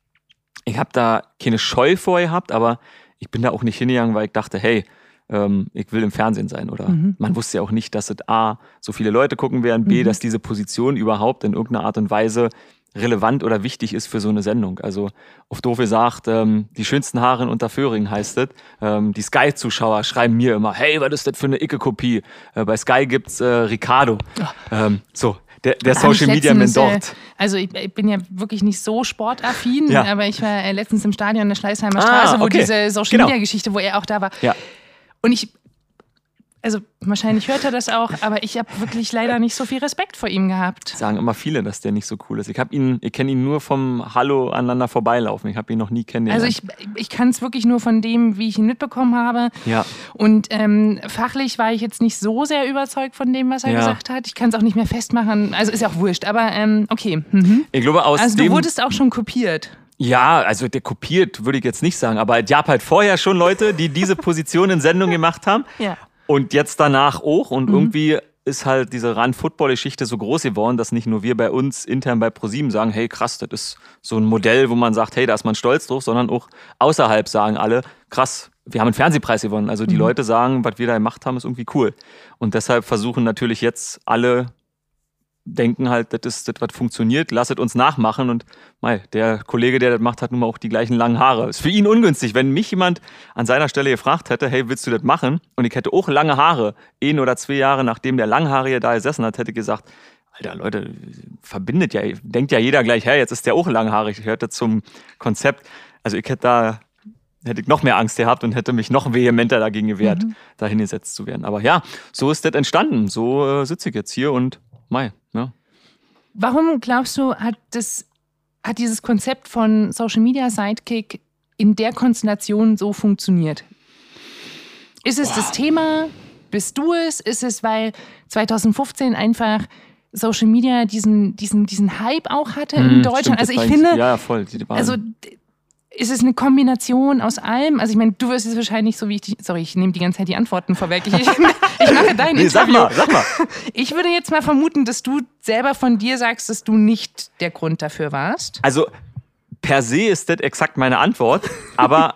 ich habe da keine Scheu vor gehabt, aber ich bin da auch nicht hingegangen, weil ich dachte, hey, ähm, ich will im Fernsehen sein. Oder Mhm. man wusste ja auch nicht, dass es A, so viele Leute gucken werden, B, Mhm. dass diese Position überhaupt in irgendeiner Art und Weise relevant oder wichtig ist für so eine Sendung. Also auf doof gesagt, ähm, die schönsten Haare in Unterföhring heißt es. Ähm, die Sky-Zuschauer schreiben mir immer, hey, was ist das für eine Icke-Kopie? Äh, bei Sky gibt's äh, Ricardo. Ähm, so, der, der Da hab ich Social Media Man letztens, dort. Äh, also ich, ich bin ja wirklich nicht so sportaffin, Ja. aber ich war äh, letztens im Stadion in der Schleißheimer Ah, Straße, wo okay. diese Social Genau. Media Geschichte, wo er auch da war. Ja. Und ich, also wahrscheinlich hört er das auch, aber ich habe wirklich leider nicht so viel Respekt vor ihm gehabt. Sagen immer viele, dass der nicht so cool ist. Ich habe ihn, ich kenne ihn nur vom Hallo aneinander vorbeilaufen. Ich habe ihn noch nie kennengelernt. Also ich, ich kann es wirklich nur von dem, wie ich ihn mitbekommen habe. ja. Und ähm, fachlich war ich jetzt nicht so sehr überzeugt von dem, was er Ja. gesagt hat. Ich kann es auch nicht mehr festmachen. Also ist ja auch wurscht, aber ähm, okay. Mhm. Ich glaube, aus Also dem. du wurdest auch schon kopiert. Ja, also der kopiert, würde ich jetzt nicht sagen. Aber es gab halt vorher schon Leute, die diese Position in Sendung gemacht haben. Ja. Und jetzt danach auch. Und Mhm. irgendwie ist halt diese R A N-Football-Geschichte so groß geworden, dass nicht nur wir bei uns intern bei ProSieben sagen, hey krass, das ist so ein Modell, wo man sagt, hey, da ist man stolz drauf, sondern auch außerhalb sagen alle, krass, wir haben einen Fernsehpreis gewonnen. Also die Mhm. Leute sagen, was wir da gemacht haben, ist irgendwie cool. Und deshalb versuchen natürlich jetzt alle denken halt, das ist das, was funktioniert, lasset uns nachmachen. Und mei, der Kollege, der das macht, hat nun mal auch die gleichen langen Haare. Ist für ihn ungünstig. Wenn mich jemand an seiner Stelle gefragt hätte, hey, willst du das machen? Und ich hätte auch lange Haare, ein oder zwei Jahre nachdem der Langhaarige da gesessen hat, hätte ich gesagt, Alter, Leute, verbindet ja, denkt ja jeder gleich, hey, jetzt ist der auch langhaarig, ich hörte zum Konzept. Also ich hätte da, hätte ich noch mehr Angst gehabt und hätte mich noch vehementer dagegen gewehrt, mhm. da hingesetzt zu werden. Aber ja, so ist das entstanden. So äh, sitze ich jetzt hier und mei, ja. Warum glaubst du, hat das, hat dieses Konzept von Social Media Sidekick in der Konstellation so funktioniert? Ist es Boah. das Thema? Bist du es? Ist es, weil zwanzig fünfzehn einfach Social Media diesen, diesen, diesen Hype auch hatte in hm, Deutschland? Stimmt, also ich finde, ja, voll, also ist es eine Kombination aus allem? Also ich meine, du wirst es wahrscheinlich so wie ich dich, sorry, ich nehme die ganze Zeit die Antworten vorweg. Ich, ich, ich mache dein nee, Interview. Sag mal, sag mal. Ich würde jetzt mal vermuten, dass du selber von dir sagst, dass du nicht der Grund dafür warst. Also per se ist das exakt meine Antwort, aber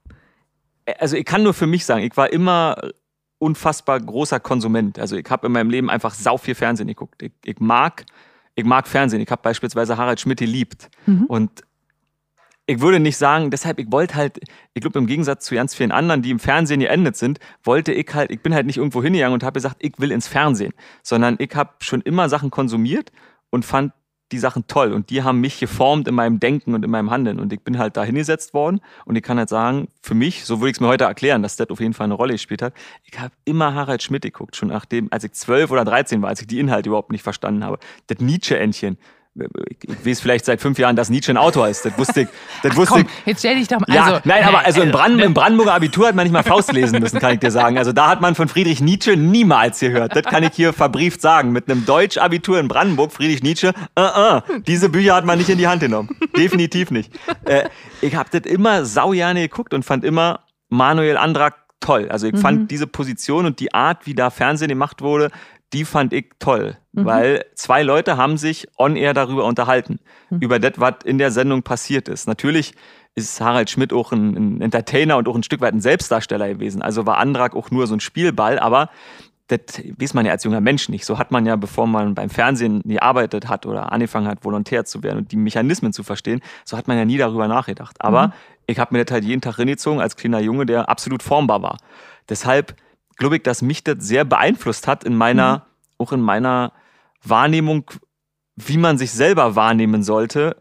also ich kann nur für mich sagen, ich war immer unfassbar großer Konsument. Also ich habe in meinem Leben einfach sau viel Fernsehen geguckt. Ich, ich, mag, ich mag Fernsehen. Ich habe beispielsweise Harald Schmidt geliebt. Mhm. Und ich würde nicht sagen, deshalb, ich wollte halt, ich glaube im Gegensatz zu ganz vielen anderen, die im Fernsehen geendet sind, wollte ich halt, ich bin halt nicht irgendwo hingegangen und habe gesagt, ich will ins Fernsehen. Sondern ich habe schon immer Sachen konsumiert und fand die Sachen toll. Und die haben mich geformt in meinem Denken und in meinem Handeln. Und ich bin halt da hingesetzt worden. Und ich kann halt sagen, für mich, so würde ich es mir heute erklären, dass das auf jeden Fall eine Rolle gespielt hat. Ich habe immer Harald Schmidt geguckt, schon nachdem, als ich zwölf oder dreizehn war, als ich die Inhalte überhaupt nicht verstanden habe. Das Nietzsche-Entchen. Ich, ich weiß vielleicht seit fünf Jahren, dass Nietzsche ein Autor ist. Das wusste ich. Das Ach, wusste komm, ich. Jetzt stell dich doch mal. Ja, also, nein, aber also äh, im, Brand, im Brandenburger Abitur hat man nicht mal Faust lesen müssen, kann ich dir sagen. Also da hat man von Friedrich Nietzsche niemals gehört. Das kann ich hier verbrieft sagen. Mit einem Deutsch-Abitur in Brandenburg, Friedrich Nietzsche, uh -uh, diese Bücher hat man nicht in die Hand genommen. Definitiv nicht. Äh, ich habe das immer sau gerne geguckt und fand immer Manuel Andrak toll. Also ich mhm. fand diese Position und die Art, wie da Fernsehen gemacht wurde, die fand ich toll, mhm. weil zwei Leute haben sich on-air darüber unterhalten, mhm. über das, was in der Sendung passiert ist. Natürlich ist Harald Schmidt auch ein, ein Entertainer und auch ein Stück weit ein Selbstdarsteller gewesen, also war Andrak auch nur so ein Spielball, aber das weiß man ja als junger Mensch nicht. So hat man ja, bevor man beim Fernsehen gearbeitet hat oder angefangen hat, Volontär zu werden und die Mechanismen zu verstehen, so hat man ja nie darüber nachgedacht. Aber mhm. ich habe mir das halt jeden Tag reingezogen als kleiner Junge, der absolut formbar war. Deshalb glaube ich, dass mich das sehr beeinflusst hat in meiner, mhm. auch in meiner Wahrnehmung, wie man sich selber wahrnehmen sollte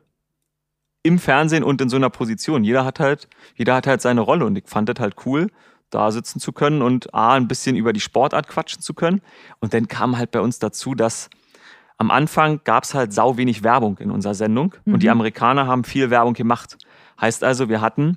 im Fernsehen und in so einer Position. Jeder hat halt, jeder hat halt seine Rolle und ich fand das halt cool, da sitzen zu können und A, ein bisschen über die Sportart quatschen zu können. Und dann kam halt bei uns dazu, dass am Anfang gab es halt sau wenig Werbung in unserer Sendung mhm. und die Amerikaner haben viel Werbung gemacht. Heißt also, wir hatten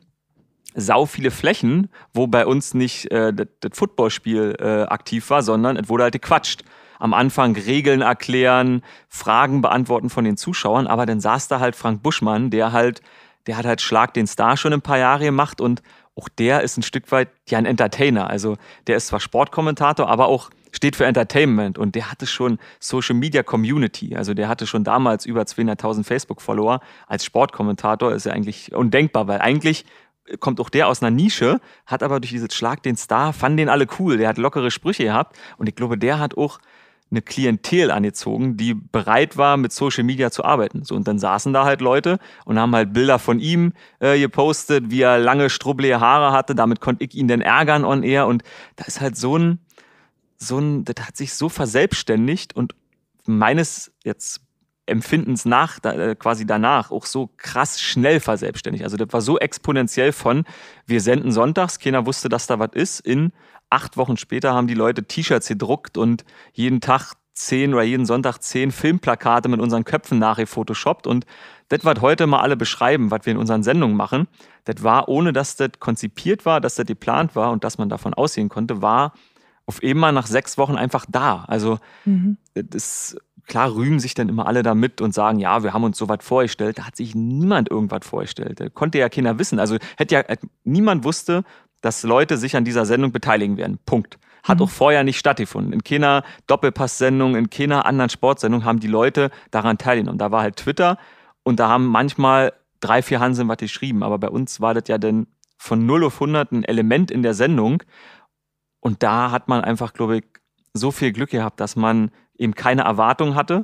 sau viele Flächen, wo bei uns nicht äh, das, das Footballspiel äh, aktiv war, sondern es wurde halt gequatscht. Am Anfang Regeln erklären, Fragen beantworten von den Zuschauern, aber dann saß da halt Frank Buschmann, der halt, der hat halt Schlag den Star schon ein paar Jahre gemacht und auch der ist ein Stück weit ja ein Entertainer. Also der ist zwar Sportkommentator, aber auch steht für Entertainment und der hatte schon Social Media Community. Also der hatte schon damals über zweihunderttausend Facebook-Follower. Als Sportkommentator ist er eigentlich undenkbar, weil eigentlich kommt auch der aus einer Nische, hat aber durch dieses Schlag den Star, fanden den alle cool, der hat lockere Sprüche gehabt und ich glaube, der hat auch eine Klientel angezogen, die bereit war, mit Social Media zu arbeiten. So, und dann saßen da halt Leute und haben halt Bilder von ihm äh, gepostet, wie er lange, strubbelige Haare hatte, damit konnte ich ihn dann ärgern on air und da ist halt so ein, so ein, das hat sich so verselbstständigt und meines jetzt Empfindens nach, da, quasi danach auch so krass schnell verselbstständigt. Also das war so exponentiell von, wir senden sonntags, keiner wusste, dass da was ist, in acht Wochen später haben die Leute T-Shirts gedruckt und jeden Tag zehn oder jeden Sonntag zehn Filmplakate mit unseren Köpfen nachgefotoshoppt und das, was heute mal alle beschreiben, was wir in unseren Sendungen machen, das war, ohne dass das konzipiert war, dass das geplant war und dass man davon ausgehen konnte, war auf einmal nach sechs Wochen einfach da. Also mhm. das klar rühmen sich dann immer alle damit und sagen, ja, wir haben uns sowas vorgestellt. Da hat sich niemand irgendwas vorgestellt. Da konnte ja keiner wissen. Also hätte ja niemand wusste, dass Leute sich an dieser Sendung beteiligen werden. Punkt. Hat mhm. auch vorher nicht stattgefunden. In keiner Doppelpass-Sendung, in keiner anderen Sportsendung haben die Leute daran teilgenommen. Da war halt Twitter und da haben manchmal drei, vier Hanseln was geschrieben. Aber bei uns war das ja dann von null auf hundert ein Element in der Sendung. Und da hat man einfach, glaube ich, so viel Glück gehabt, dass man eben keine Erwartung hatte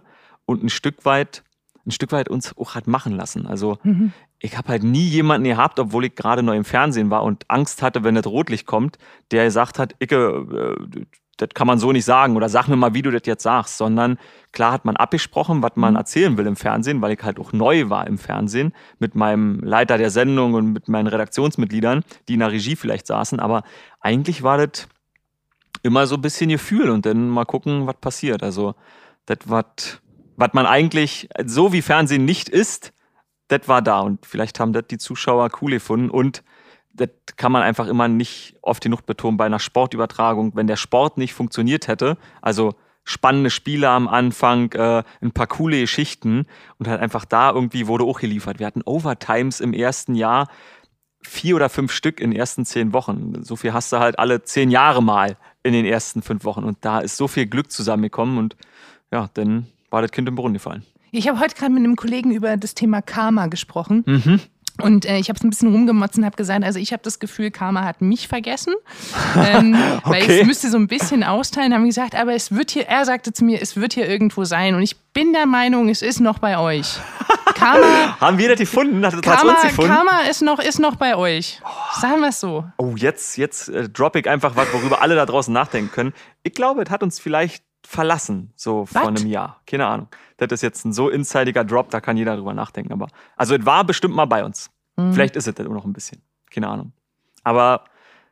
und ein Stück weit, ein Stück weit uns auch hat machen lassen. Also mhm. ich habe halt nie jemanden gehabt, obwohl ich gerade neu im Fernsehen war und Angst hatte, wenn das Rotlicht kommt, der gesagt hat, Icke, äh, das kann man so nicht sagen oder sag mir mal, wie du das jetzt sagst, sondern klar hat man abgesprochen, was man erzählen will im Fernsehen, weil ich halt auch neu war im Fernsehen mit meinem Leiter der Sendung und mit meinen Redaktionsmitgliedern, die in der Regie vielleicht saßen, aber eigentlich war das immer so ein bisschen Gefühl und dann mal gucken, was passiert. Also das, was man eigentlich, so wie Fernsehen nicht ist, das war da und vielleicht haben das die Zuschauer cool gefunden und das kann man einfach immer nicht oft genug betonen bei einer Sportübertragung. Wenn der Sport nicht funktioniert hätte, also spannende Spiele am Anfang, äh, ein paar coole Geschichten und halt einfach da irgendwie wurde auch geliefert. Wir hatten Overtimes im ersten Jahr, vier oder fünf Stück in den ersten zehn Wochen. So viel hast du halt alle zehn Jahre mal in den ersten fünf Wochen und da ist so viel Glück zusammengekommen und ja, dann war das Kind im Brunnen gefallen. Ich habe heute gerade mit einem Kollegen über das Thema Karma gesprochen. Mhm. Und äh, ich habe es ein bisschen rumgemotzt und habe gesagt, also ich habe das Gefühl, Karma hat mich vergessen, ähm, okay. weil ich es müsste so ein bisschen austeilen. Haben gesagt, aber es wird hier, er sagte zu mir, es wird hier irgendwo sein. Und ich bin der Meinung, es ist noch bei euch. Karma, haben wir das gefunden? Hat das Karma, uns gefunden? Karma ist noch, ist noch bei euch. Sagen wir es so. Oh, jetzt, jetzt äh, droppe ich einfach was, worüber alle da draußen nachdenken können. Ich glaube, es hat uns vielleicht verlassen, so What? vor einem Jahr. Keine Ahnung. Das ist jetzt ein so insidiger Drop, da kann jeder drüber nachdenken. Aber also es war bestimmt mal bei uns. Mhm. Vielleicht ist es das immer noch ein bisschen. Keine Ahnung. Aber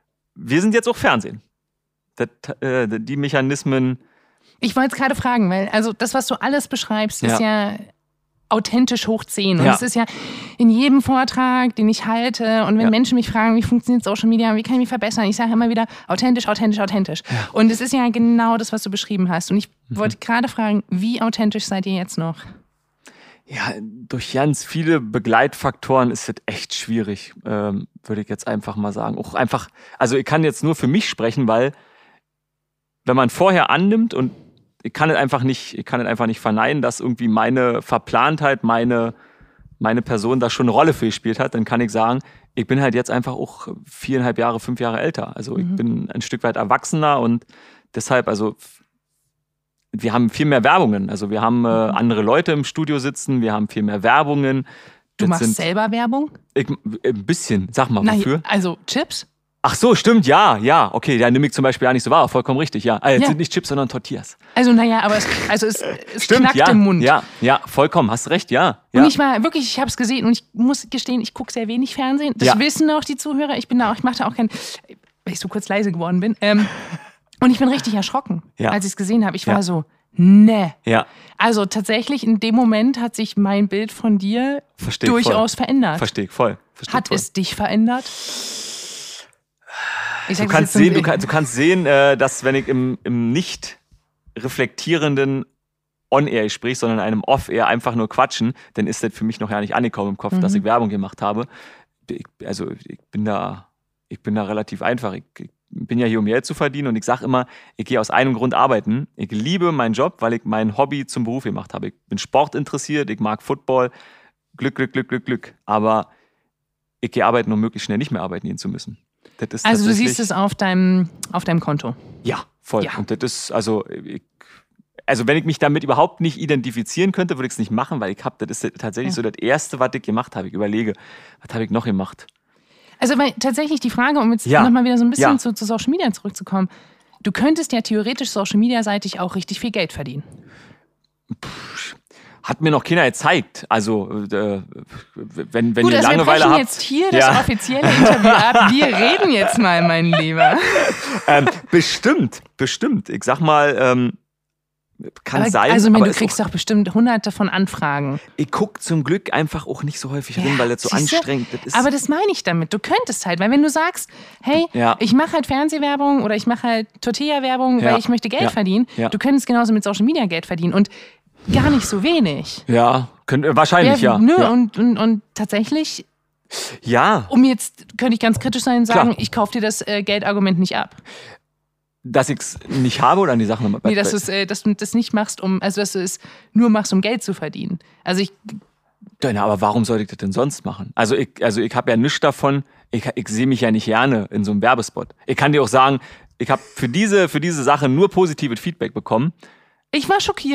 wir sind jetzt auch Fernsehen. Das, äh, die Mechanismen. Ich wollte es gerade fragen, weil also das, was du alles beschreibst, ist ja, ja authentisch hoch zehn. Und ja. es ist ja in jedem Vortrag, den ich halte und wenn ja. Menschen mich fragen, wie funktioniert Social Media, wie kann ich mich verbessern, ich sage immer wieder authentisch, authentisch, authentisch. Ja. Und es ist ja genau das, was du beschrieben hast. Und ich mhm. wollte gerade fragen, wie authentisch seid ihr jetzt noch? Ja, durch ganz viele Begleitfaktoren ist es echt schwierig, ähm, würde ich jetzt einfach mal sagen. Auch einfach, also ich kann jetzt nur für mich sprechen, weil wenn man vorher annimmt und ich kann es einfach nicht, ich kann es einfach nicht verneinen, dass irgendwie meine Verplantheit, meine, meine Person da schon eine Rolle für gespielt hat, dann kann ich sagen, ich bin halt jetzt einfach auch viereinhalb Jahre, fünf Jahre älter. Also mhm. ich bin ein Stück weit erwachsener und deshalb, also wir haben viel mehr Werbungen. Also wir haben äh, andere Leute im Studio sitzen, wir haben viel mehr Werbungen. Du das machst sind, selber Werbung? Ich, ein bisschen, sag mal, Na, wofür? Also Chips? Ach so, stimmt, ja, ja, okay, ja, nehme ich zum Beispiel ja nicht so wahr, vollkommen richtig, ja. Also, jetzt ja. sind nicht Chips, sondern Tortillas. Also naja, aber es, also es, es stimmt, knackt ja, im Mund. Ja, ja, vollkommen, hast recht, ja. ja. Und ich war wirklich, ich habe es gesehen und ich muss gestehen, ich gucke sehr wenig Fernsehen. Das ja. wissen auch die Zuhörer. Ich bin da auch, ich mache da auch kein, weil ich so kurz leise geworden bin. Ähm, und ich bin richtig erschrocken, ja. als ich es gesehen habe. Ich war ja. so, ne. Ja. Also tatsächlich in dem Moment hat sich mein Bild von dir Versteh durchaus voll. verändert. Verstehe ich voll. Versteh hat voll. es dich verändert? Ich du, kannst sehen, du, kann, du kannst sehen, äh, dass wenn ich im, im nicht reflektierenden On-Air-Gespräch, sondern in einem Off-Air einfach nur quatschen, dann ist das für mich noch ja nicht angekommen im Kopf, mhm. dass ich Werbung gemacht habe. Ich, also ich bin da, ich bin da relativ einfach. Ich, ich bin ja hier, um Geld zu verdienen und ich sage immer, ich gehe aus einem Grund arbeiten. Ich liebe meinen Job, weil ich mein Hobby zum Beruf gemacht habe. Ich bin sportinteressiert, ich mag Football. Glück, Glück, Glück, Glück, Glück. Aber ich gehe arbeiten, um möglichst schnell nicht mehr arbeiten gehen zu müssen. Das ist also du siehst es auf deinem, auf deinem Konto? Ja, voll. Ja. Und das ist, also, ich, also wenn ich mich damit überhaupt nicht identifizieren könnte, würde ich es nicht machen, weil ich habe, das ist tatsächlich ja. so das Erste, was ich gemacht habe. Ich überlege, was habe ich noch gemacht? Also weil tatsächlich die Frage, um jetzt ja. nochmal wieder so ein bisschen ja. zu, zu Social Media zurückzukommen, du könntest ja theoretisch Social Media seitig auch richtig viel Geld verdienen. Puh. Hat mir noch keiner gezeigt. Also, äh, wenn, wenn Gut, ihr also Langeweile wir habt. jetzt hier das ja. offizielle Interview ab. Wir reden jetzt mal, mein Lieber. ähm, bestimmt, bestimmt. Ich sag mal, ähm, kann aber, sein. Also, aber du kriegst doch bestimmt hunderte von Anfragen. Ich gucke zum Glück einfach auch nicht so häufig ja, rein, weil das so anstrengend das ist. Aber das meine ich damit. Du könntest halt, weil wenn du sagst, hey, ja. ich mache halt Fernsehwerbung oder ich mache halt Tortilla-Werbung, ja. weil ich möchte Geld ja. verdienen. Ja. Du könntest genauso mit Social Media Geld verdienen. Und gar nicht so wenig. Ja, könnt, wahrscheinlich, ja. ja. Nö, ja. Und, und, und tatsächlich, ja. um jetzt, könnte ich ganz kritisch sein und sagen, Klar. ich kaufe dir das äh, Geldargument nicht ab. Dass ich es nicht habe oder an die Sachen nochmal? Nee, dass, äh, dass du das nicht machst, um, also dass du es nur machst, um Geld zu verdienen. Also ich... Ja, aber warum sollte ich das denn sonst machen? Also ich, also ich habe ja nichts davon, ich, ich sehe mich ja nicht gerne in so einem Werbespot. Ich kann dir auch sagen, ich habe für diese, für diese Sache nur positives Feedback bekommen. Ich war schockiert.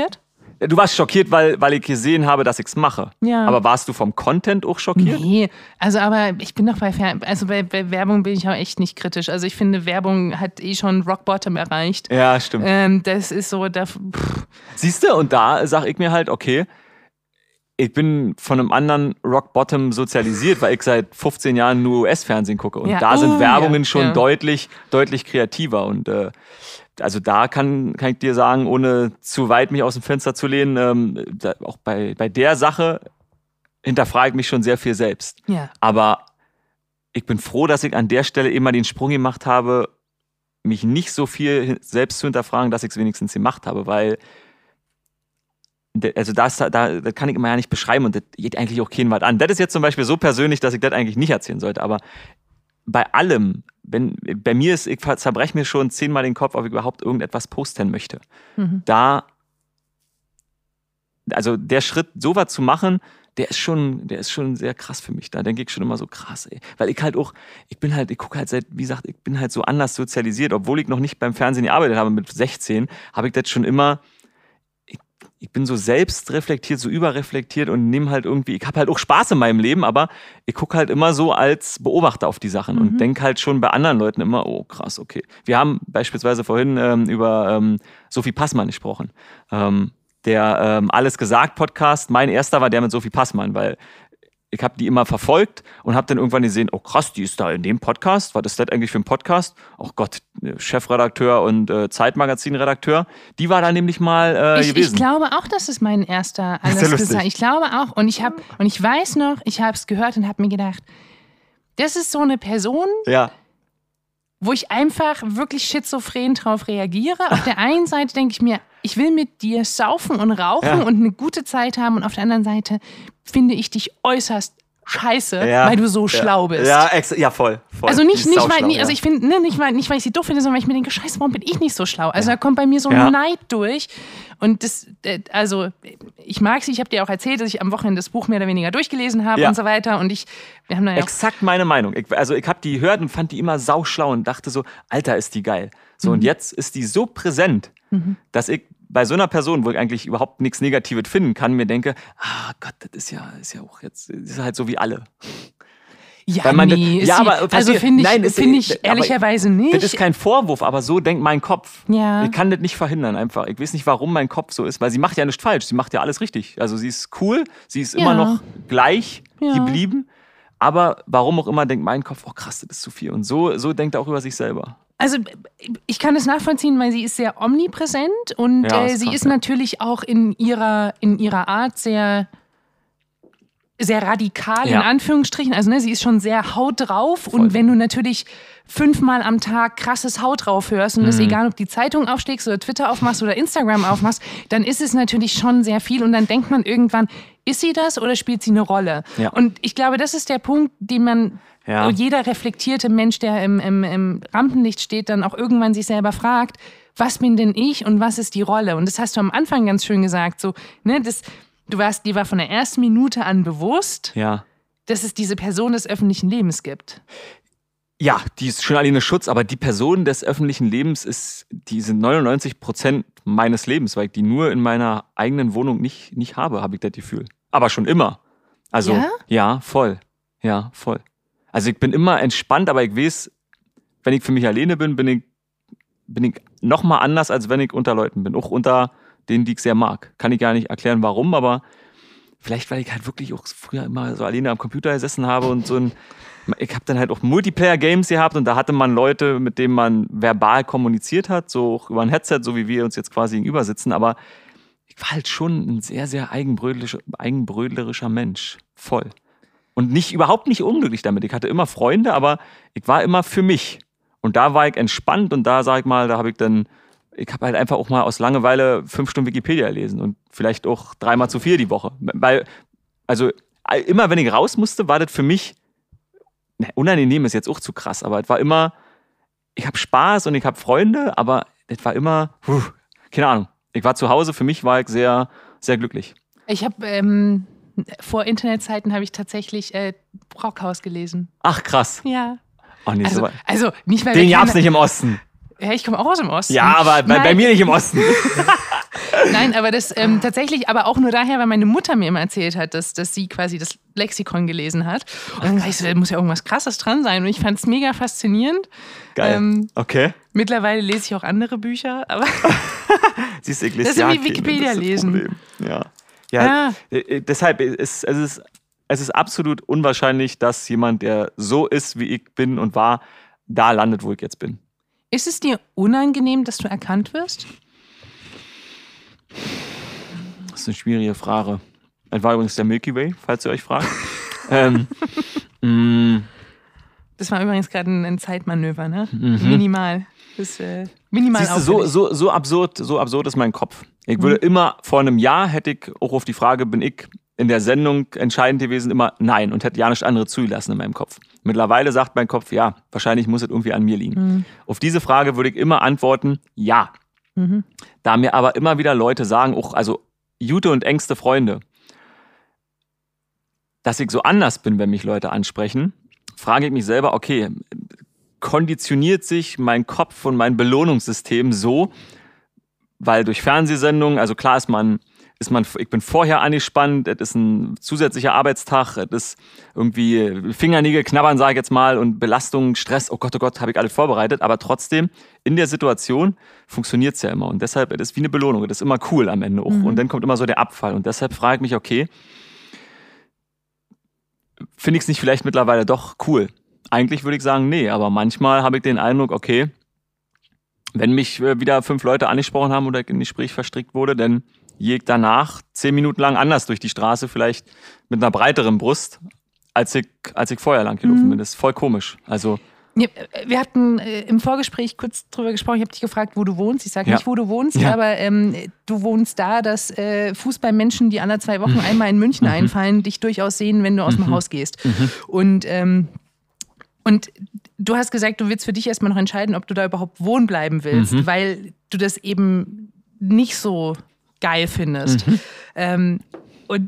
Du warst schockiert, weil, weil ich gesehen habe, dass ich es mache. Ja. Aber warst du vom Content auch schockiert? Nee, also aber ich bin doch bei, Fer- also bei, bei Werbung bin ich auch echt nicht kritisch. Also ich finde, Werbung hat eh schon Rock Bottom erreicht. Ja, stimmt. Ähm, das ist so, da, Siehst du, und da sag ich mir halt, okay, ich bin von einem anderen Rock Bottom sozialisiert, weil ich seit fünfzehn Jahren nur U S-Fernsehen gucke. Und Ja. da sind Oh, Werbungen ja. schon Ja. deutlich, deutlich kreativer. Und äh, also da kann, kann ich dir sagen, ohne zu weit mich aus dem Fenster zu lehnen, ähm, da, auch bei, bei der Sache hinterfrage ich mich schon sehr viel selbst. ja. Aber ich bin froh, dass ich an der Stelle immer den Sprung gemacht habe, mich nicht so viel selbst zu hinterfragen, dass ich es wenigstens gemacht habe, weil also das, da, das kann ich immer ja nicht beschreiben und das geht eigentlich auch keinen was an. Das ist jetzt zum Beispiel so persönlich, dass ich das eigentlich nicht erzählen sollte, aber bei allem, wenn bei mir ist, ich zerbreche mir schon zehnmal den Kopf, ob ich überhaupt irgendetwas posten möchte. Mhm. Da, also der Schritt, sowas zu machen, der ist schon, der ist schon sehr krass für mich. Da denke ich schon immer so krass, ey. Weil ich halt auch, ich bin halt, ich gucke halt seit, wie gesagt, ich bin halt so anders sozialisiert, obwohl ich noch nicht beim Fernsehen gearbeitet habe mit sechzehn, habe ich das schon immer, ich, ich bin so selbstreflektiert, so überreflektiert und nehme halt irgendwie, ich habe halt auch Spaß in meinem Leben, aber ich gucke halt immer so als Beobachter auf die Sachen Mhm. und denke halt schon bei anderen Leuten immer, oh krass, okay. Wir haben beispielsweise vorhin ähm, über ähm, Sophie Passmann gesprochen. Ähm, der ähm, Alles gesagt Podcast, mein erster war der mit Sophie Passmann, weil ich habe die immer verfolgt und habe dann irgendwann gesehen, oh krass, die ist da in dem Podcast, was ist das eigentlich für ein Podcast? Oh Gott, Chefredakteur und äh, Zeitmagazin-Redakteur, die war da nämlich mal äh, Ich, gewesen. ich glaube auch, das ist mein erster Das ist ja Alles lustig. gesagt. Ich glaube auch. Und ich habe und ich weiß noch, ich habe es gehört und habe mir gedacht, das ist so eine Person, Ja, wo ich einfach wirklich schizophren drauf reagiere. Auf der einen Seite denke ich mir, ich will mit dir saufen und rauchen Ja. und eine gute Zeit haben. Und auf der anderen Seite finde ich dich äußerst scheiße, ja, weil du so ja, schlau bist. Ja, ex- ja voll, voll. Also Die nicht, ist nicht, sauschlau, weil, nee, ja. also ich finde, ne, nicht, weil, nicht, weil ich sie doof finde, sondern weil ich mir denke, scheiße, warum bin ich nicht so schlau? Also Ja. da kommt bei mir so Ja. ein Neid durch. Und das, äh, also ich mag sie, ich habe dir auch erzählt, dass ich am Wochenende das Buch mehr oder weniger durchgelesen habe Ja. und so weiter. Und ich, wir haben da ja auch Exakt meine Meinung. Ich, also ich habe die gehört und fand die immer sauschlau und dachte so, Alter, ist die geil. So, Mhm. und jetzt ist die so präsent, dass ich bei so einer Person, wo ich eigentlich überhaupt nichts Negatives finden kann, mir denke, ah Gott, das ist ja, ist ja auch jetzt, das ist halt so wie alle. Ja, Weil man das- nee, ist ja, sie- aber also passiert- finde ich, nein, ist- find ich aber ehrlicherweise nicht. Das ist kein Vorwurf, aber so denkt mein Kopf. Ja. Ich kann das nicht verhindern einfach. Ich weiß nicht, warum mein Kopf so ist, weil sie macht ja nichts falsch. Sie macht ja alles richtig. Also sie ist cool, sie ist immer Ja. noch gleich Ja. geblieben. Aber warum auch immer denkt mein Kopf, oh krass, das ist zu viel. Und so, so denkt er auch über sich selber. Also ich kann es nachvollziehen, weil sie ist sehr omnipräsent und Ja, äh, ist sie krass, ist ja. natürlich auch in ihrer, in ihrer Art sehr, sehr radikal, in Ja. Anführungsstrichen. Also ne, sie ist schon sehr Haut drauf und wenn du natürlich fünfmal am Tag krasses Haut drauf hörst und das Mhm. egal, ob die Zeitung aufschlägst oder Twitter aufmachst oder Instagram aufmachst, dann ist es natürlich schon sehr viel und dann denkt man irgendwann, ist sie das oder spielt sie eine Rolle? Ja. Und ich glaube, das ist der Punkt, den man Ja. jeder reflektierte Mensch, der im, im, im Rampenlicht steht, dann auch irgendwann sich selber fragt, was bin denn ich und was ist die Rolle? Und das hast du am Anfang ganz schön gesagt, so, ne, das, du warst, dir war von der ersten Minute an bewusst, Ja. dass es diese Person des öffentlichen Lebens gibt. Ja, die ist schon alleine Schutz, aber die Person des öffentlichen Lebens ist, die sind neunundneunzig Prozent meines Lebens, weil ich die nur in meiner eigenen Wohnung nicht, nicht habe, habe ich das Gefühl. Aber schon immer. Also, Ja? ja, voll. Ja, voll. Also ich bin immer entspannt, aber ich weiß, wenn ich für mich alleine bin, bin ich, bin ich noch mal anders, als wenn ich unter Leuten bin. Auch unter denen, die ich sehr mag. Kann ich gar nicht erklären, warum, aber vielleicht, weil ich halt wirklich auch früher immer so alleine am Computer gesessen habe und so ein, ich habe dann halt auch Multiplayer-Games gehabt und da hatte man Leute, mit denen man verbal kommuniziert hat, so auch über ein Headset, so wie wir uns jetzt quasi gegenüber sitzen, aber ich war halt schon ein sehr, sehr eigenbrötlerischer, eigenbrötlerischer Mensch. Voll. Und nicht, überhaupt nicht unglücklich damit. Ich hatte immer Freunde, aber ich war immer für mich. Und da war ich entspannt und da, sag ich mal, da habe ich dann, ich habe halt einfach auch mal aus Langeweile fünf Stunden Wikipedia gelesen und vielleicht auch dreimal zu vier die Woche. Weil, also immer wenn ich raus musste, war das für mich, ne, unangenehm ist jetzt auch zu krass, aber es war immer, ich habe Spaß und ich habe Freunde, aber das war immer, puh, keine Ahnung. Ich war zu Hause, für mich war ich sehr, sehr glücklich. Ich habe ähm, vor Internetzeiten habe ich tatsächlich äh, Brockhaus gelesen. Ach, krass. Ja. Oh, nee, Also, so, also nicht mal den gab's nicht im Osten. Ja, ich komme auch aus dem Osten. Ja, aber bei, bei Nein. mir nicht im Osten. Nein, aber das ähm, tatsächlich, aber auch nur daher, weil meine Mutter mir immer erzählt hat, dass, dass sie quasi das Lexikon gelesen hat. Und dann dachte ich so, da muss ja irgendwas Krasses dran sein. Und ich fand es mega faszinierend. Geil. Ähm, okay. Mittlerweile lese ich auch andere Bücher, aber Siehst du, das ist wie Wikipedia lesen. Ja. Ja, ja. Deshalb ist es ist, es ist absolut unwahrscheinlich, dass jemand, der so ist, wie ich bin und war, da landet, wo ich jetzt bin. Ist es dir unangenehm, dass du erkannt wirst? Das ist eine schwierige Frage. Das war übrigens der Milky Way, falls ihr euch fragt. ähm, mh. Das war übrigens gerade ein, ein Zeitmanöver, ne? Mhm. Minimal. Das, äh, minimal Siehst du, so, so, so, absurd, so absurd ist mein Kopf. Ich würde mhm. immer, vor einem Jahr hätte ich auch auf die Frage, bin ich in der Sendung entscheidend gewesen, immer nein und hätte ja nichts anderes zugelassen in meinem Kopf. Mittlerweile sagt mein Kopf, ja, wahrscheinlich muss es irgendwie an mir liegen. Mhm. Auf diese Frage würde ich immer antworten, ja. Mhm. Da mir aber immer wieder Leute sagen, auch, also gute und engste Freunde, dass ich so anders bin, wenn mich Leute ansprechen, frage ich mich selber, okay, konditioniert sich mein Kopf und mein Belohnungssystem so, weil durch Fernsehsendungen, also klar ist man, ist man, ich bin vorher angespannt, es ist ein zusätzlicher Arbeitstag, es ist irgendwie Fingernägel knabbern, sage ich jetzt mal, und Belastung, Stress, oh Gott, oh Gott, habe ich alles vorbereitet, aber trotzdem, in der Situation funktioniert es ja immer und deshalb, es ist wie eine Belohnung, das ist immer cool am Ende auch mhm. und dann kommt immer so der Abfall und deshalb frage ich mich, okay, finde ich es nicht vielleicht mittlerweile doch cool? Eigentlich würde ich sagen, nee, aber manchmal habe ich den Eindruck, okay, wenn mich wieder fünf Leute angesprochen haben oder ich in ein Gespräch verstrickt wurde, dann gehe ich danach zehn Minuten lang anders durch die Straße, vielleicht mit einer breiteren Brust, als ich, als ich vorher lang gelaufen mhm. bin. Das ist voll komisch. Also ja, wir hatten äh, im Vorgespräch kurz drüber gesprochen, ich habe dich gefragt, wo du wohnst. Ich sage ja. nicht, wo du wohnst, ja. aber ähm, du wohnst da, dass äh, Fußballmenschen, die alle zwei Wochen einmal in München mhm. einfallen, dich durchaus sehen, wenn du aus dem mhm. Haus gehst. Mhm. Und, ähm, und du hast gesagt, du willst für dich erstmal noch entscheiden, ob du da überhaupt wohnen bleiben willst, mhm. weil du das eben nicht so geil findest. Mhm. Ähm, und,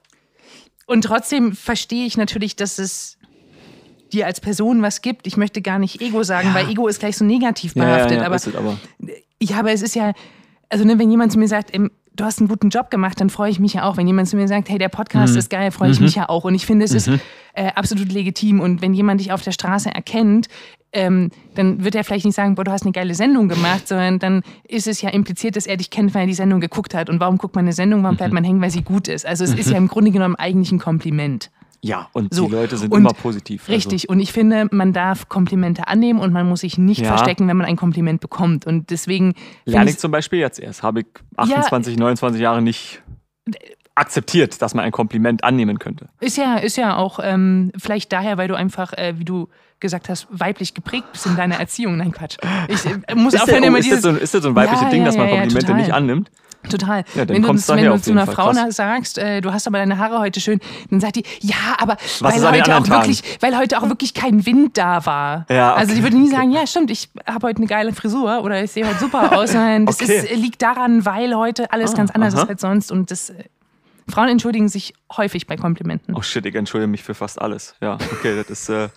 und trotzdem verstehe ich natürlich, dass es dir als Person was gibt. Ich möchte gar nicht Ego sagen, ja. weil Ego ist gleich so negativ behaftet. Ja, ja, ja, aber, ist es aber. ja, aber es ist ja, also ne, wenn jemand zu mir sagt, ey, du hast einen guten Job gemacht, dann freue ich mich ja auch. Wenn jemand zu mir sagt, hey, der Podcast mhm. ist geil, freue ich mhm. mich ja auch. Und ich finde, es mhm. ist äh, absolut legitim. Und wenn jemand dich auf der Straße erkennt, ähm, dann wird er vielleicht nicht sagen, boah, du hast eine geile Sendung gemacht, sondern dann ist es ja impliziert, dass er dich kennt, weil er die Sendung geguckt hat. Und warum guckt man eine Sendung, warum bleibt man hängen, weil sie gut ist? Also es mhm. ist ja im Grunde genommen eigentlich ein Kompliment. Ja, und so. Die Leute sind und immer positiv. Richtig, also. Und ich finde, man darf Komplimente annehmen und man muss sich nicht ja. verstecken, wenn man ein Kompliment bekommt. Und deswegen lerne ich zum Beispiel jetzt erst, habe ich achtundzwanzig, ja, neunundzwanzig Jahre nicht akzeptiert, dass man ein Kompliment annehmen könnte. Ist ja, ist ja auch ähm, vielleicht daher, weil du einfach, äh, wie du gesagt hast, weiblich geprägt bist in deiner Erziehung. Nein, Quatsch. Ich äh, muss ist aufhören, der, oh, immer ist dieses... Das so, ist das so ein weibliches ja, Ding, ja, dass man ja, Komplimente ja, nicht annimmt? Total. Ja, wenn du, wenn du zu einer Fall. Frau Krass. sagst, äh, du hast aber deine Haare heute schön, dann sagt die, ja, aber Was weil heute, auch wirklich, weil heute auch wirklich kein Wind da war. Ja, okay. Also die würde nie sagen, ja stimmt, ich habe heute eine geile Frisur oder ich sehe heute super aus, sondern das okay. ist, liegt daran, weil heute alles ah, ganz anders aha. ist als sonst. Und das, äh, Frauen entschuldigen sich häufig bei Komplimenten. Oh shit, ich entschuldige mich für fast alles. Ja, okay, das ist... Äh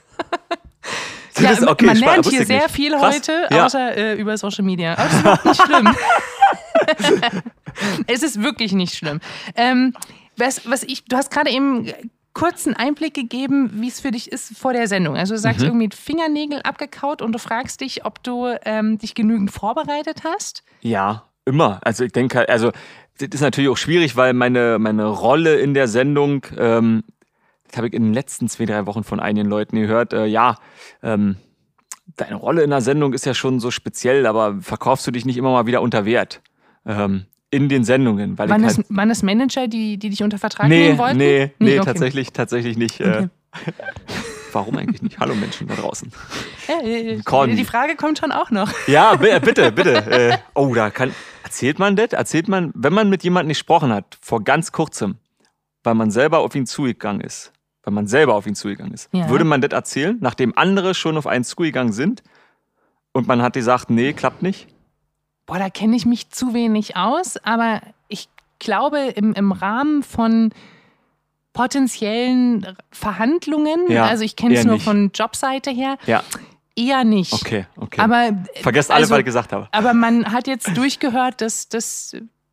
Ja, ist, okay, man spannend, lernt hier sehr nicht. viel Krass. heute, ja. außer äh, über Social Media. Aber das ist überhaupt nicht schlimm. Es ist wirklich nicht schlimm. Ähm, was, was ich, du hast gerade eben kurzen Einblick gegeben, wie es für dich ist vor der Sendung. Also du sagst, mhm. irgendwie mit Fingernägel abgekaut und du fragst dich, ob du ähm, dich genügend vorbereitet hast? Ja, immer. Also ich denke, also das ist natürlich auch schwierig, weil meine, meine Rolle in der Sendung... Ähm, Das habe ich in den letzten zwei, drei Wochen von einigen Leuten gehört. Äh, ja, ähm, deine Rolle in der Sendung ist ja schon so speziell, aber verkaufst du dich nicht immer mal wieder unter Wert ähm, in den Sendungen? Weil waren, ich das, halt waren das Manager, die, die dich unter Vertrag nee, nehmen wollten? Nee, nee, nee okay. tatsächlich, tatsächlich nicht. Okay. Äh, warum eigentlich nicht? Hallo Menschen da draußen. Ja, äh, die Frage kommt schon auch noch. Ja, bitte, bitte. äh, oh, da kann... Erzählt man das? Erzählt man, wenn man mit jemandem gesprochen hat, vor ganz kurzem, weil man selber auf ihn zugegangen ist, weil man selber auf ihn zugegangen ist. Ja. Würde man das erzählen, nachdem andere schon auf einen zugegangen sind und man hat gesagt, nee, klappt nicht? Boah, da kenne ich mich zu wenig aus, aber ich glaube, im, im Rahmen von potenziellen Verhandlungen, ja, also ich kenne es nur nicht. von Jobseite her, ja. eher nicht. Okay, okay. Aber, Vergesst also, alles, was ich gesagt habe. Aber man hat jetzt durchgehört, dass das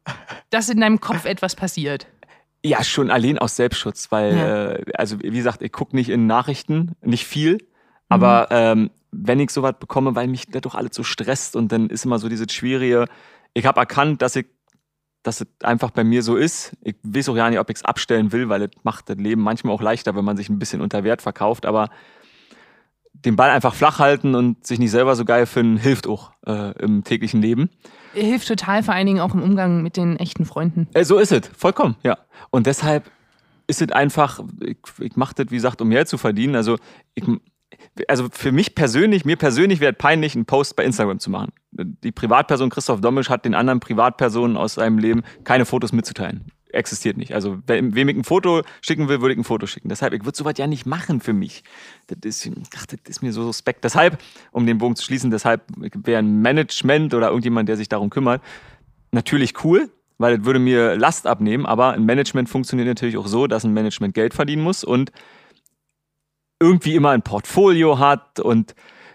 dass in deinem Kopf etwas passiert? Ja, schon allein aus Selbstschutz, weil, Ja. äh, also wie gesagt, ich gucke nicht in Nachrichten, nicht viel, aber mhm. ähm, wenn ich sowas bekomme, weil mich das doch alles so stresst und dann ist immer so dieses Schwierige, ich habe erkannt, dass ich, dass es einfach bei mir so ist. Ich weiß auch ja nicht, ob ich es abstellen will, weil es macht das Leben manchmal auch leichter, wenn man sich ein bisschen unter Wert verkauft, aber den Ball einfach flach halten und sich nicht selber so geil finden, hilft auch äh, im täglichen Leben. Hilft total, vor allen Dingen auch im Umgang mit den echten Freunden. Äh, so ist es, vollkommen, ja. Und deshalb ist es einfach, ich, ich mache das, wie gesagt, um Geld zu verdienen. Also, ich, also für mich persönlich, mir persönlich wäre es peinlich, einen Post bei Instagram zu machen. Die Privatperson Christoph Dommisch hat den anderen Privatpersonen aus seinem Leben keine Fotos mitzuteilen. Existiert nicht. Also, wem ich ein Foto schicken will, würde ich ein Foto schicken. Deshalb, ich würde sowas ja nicht machen für mich. Das ist, ach, das ist mir so suspekt. Deshalb, um den Bogen zu schließen, deshalb wäre ein Management oder irgendjemand, der sich darum kümmert, natürlich cool, weil das würde mir Last abnehmen. Aber ein Management funktioniert natürlich auch so, dass ein Management Geld verdienen muss und irgendwie immer ein Portfolio hat und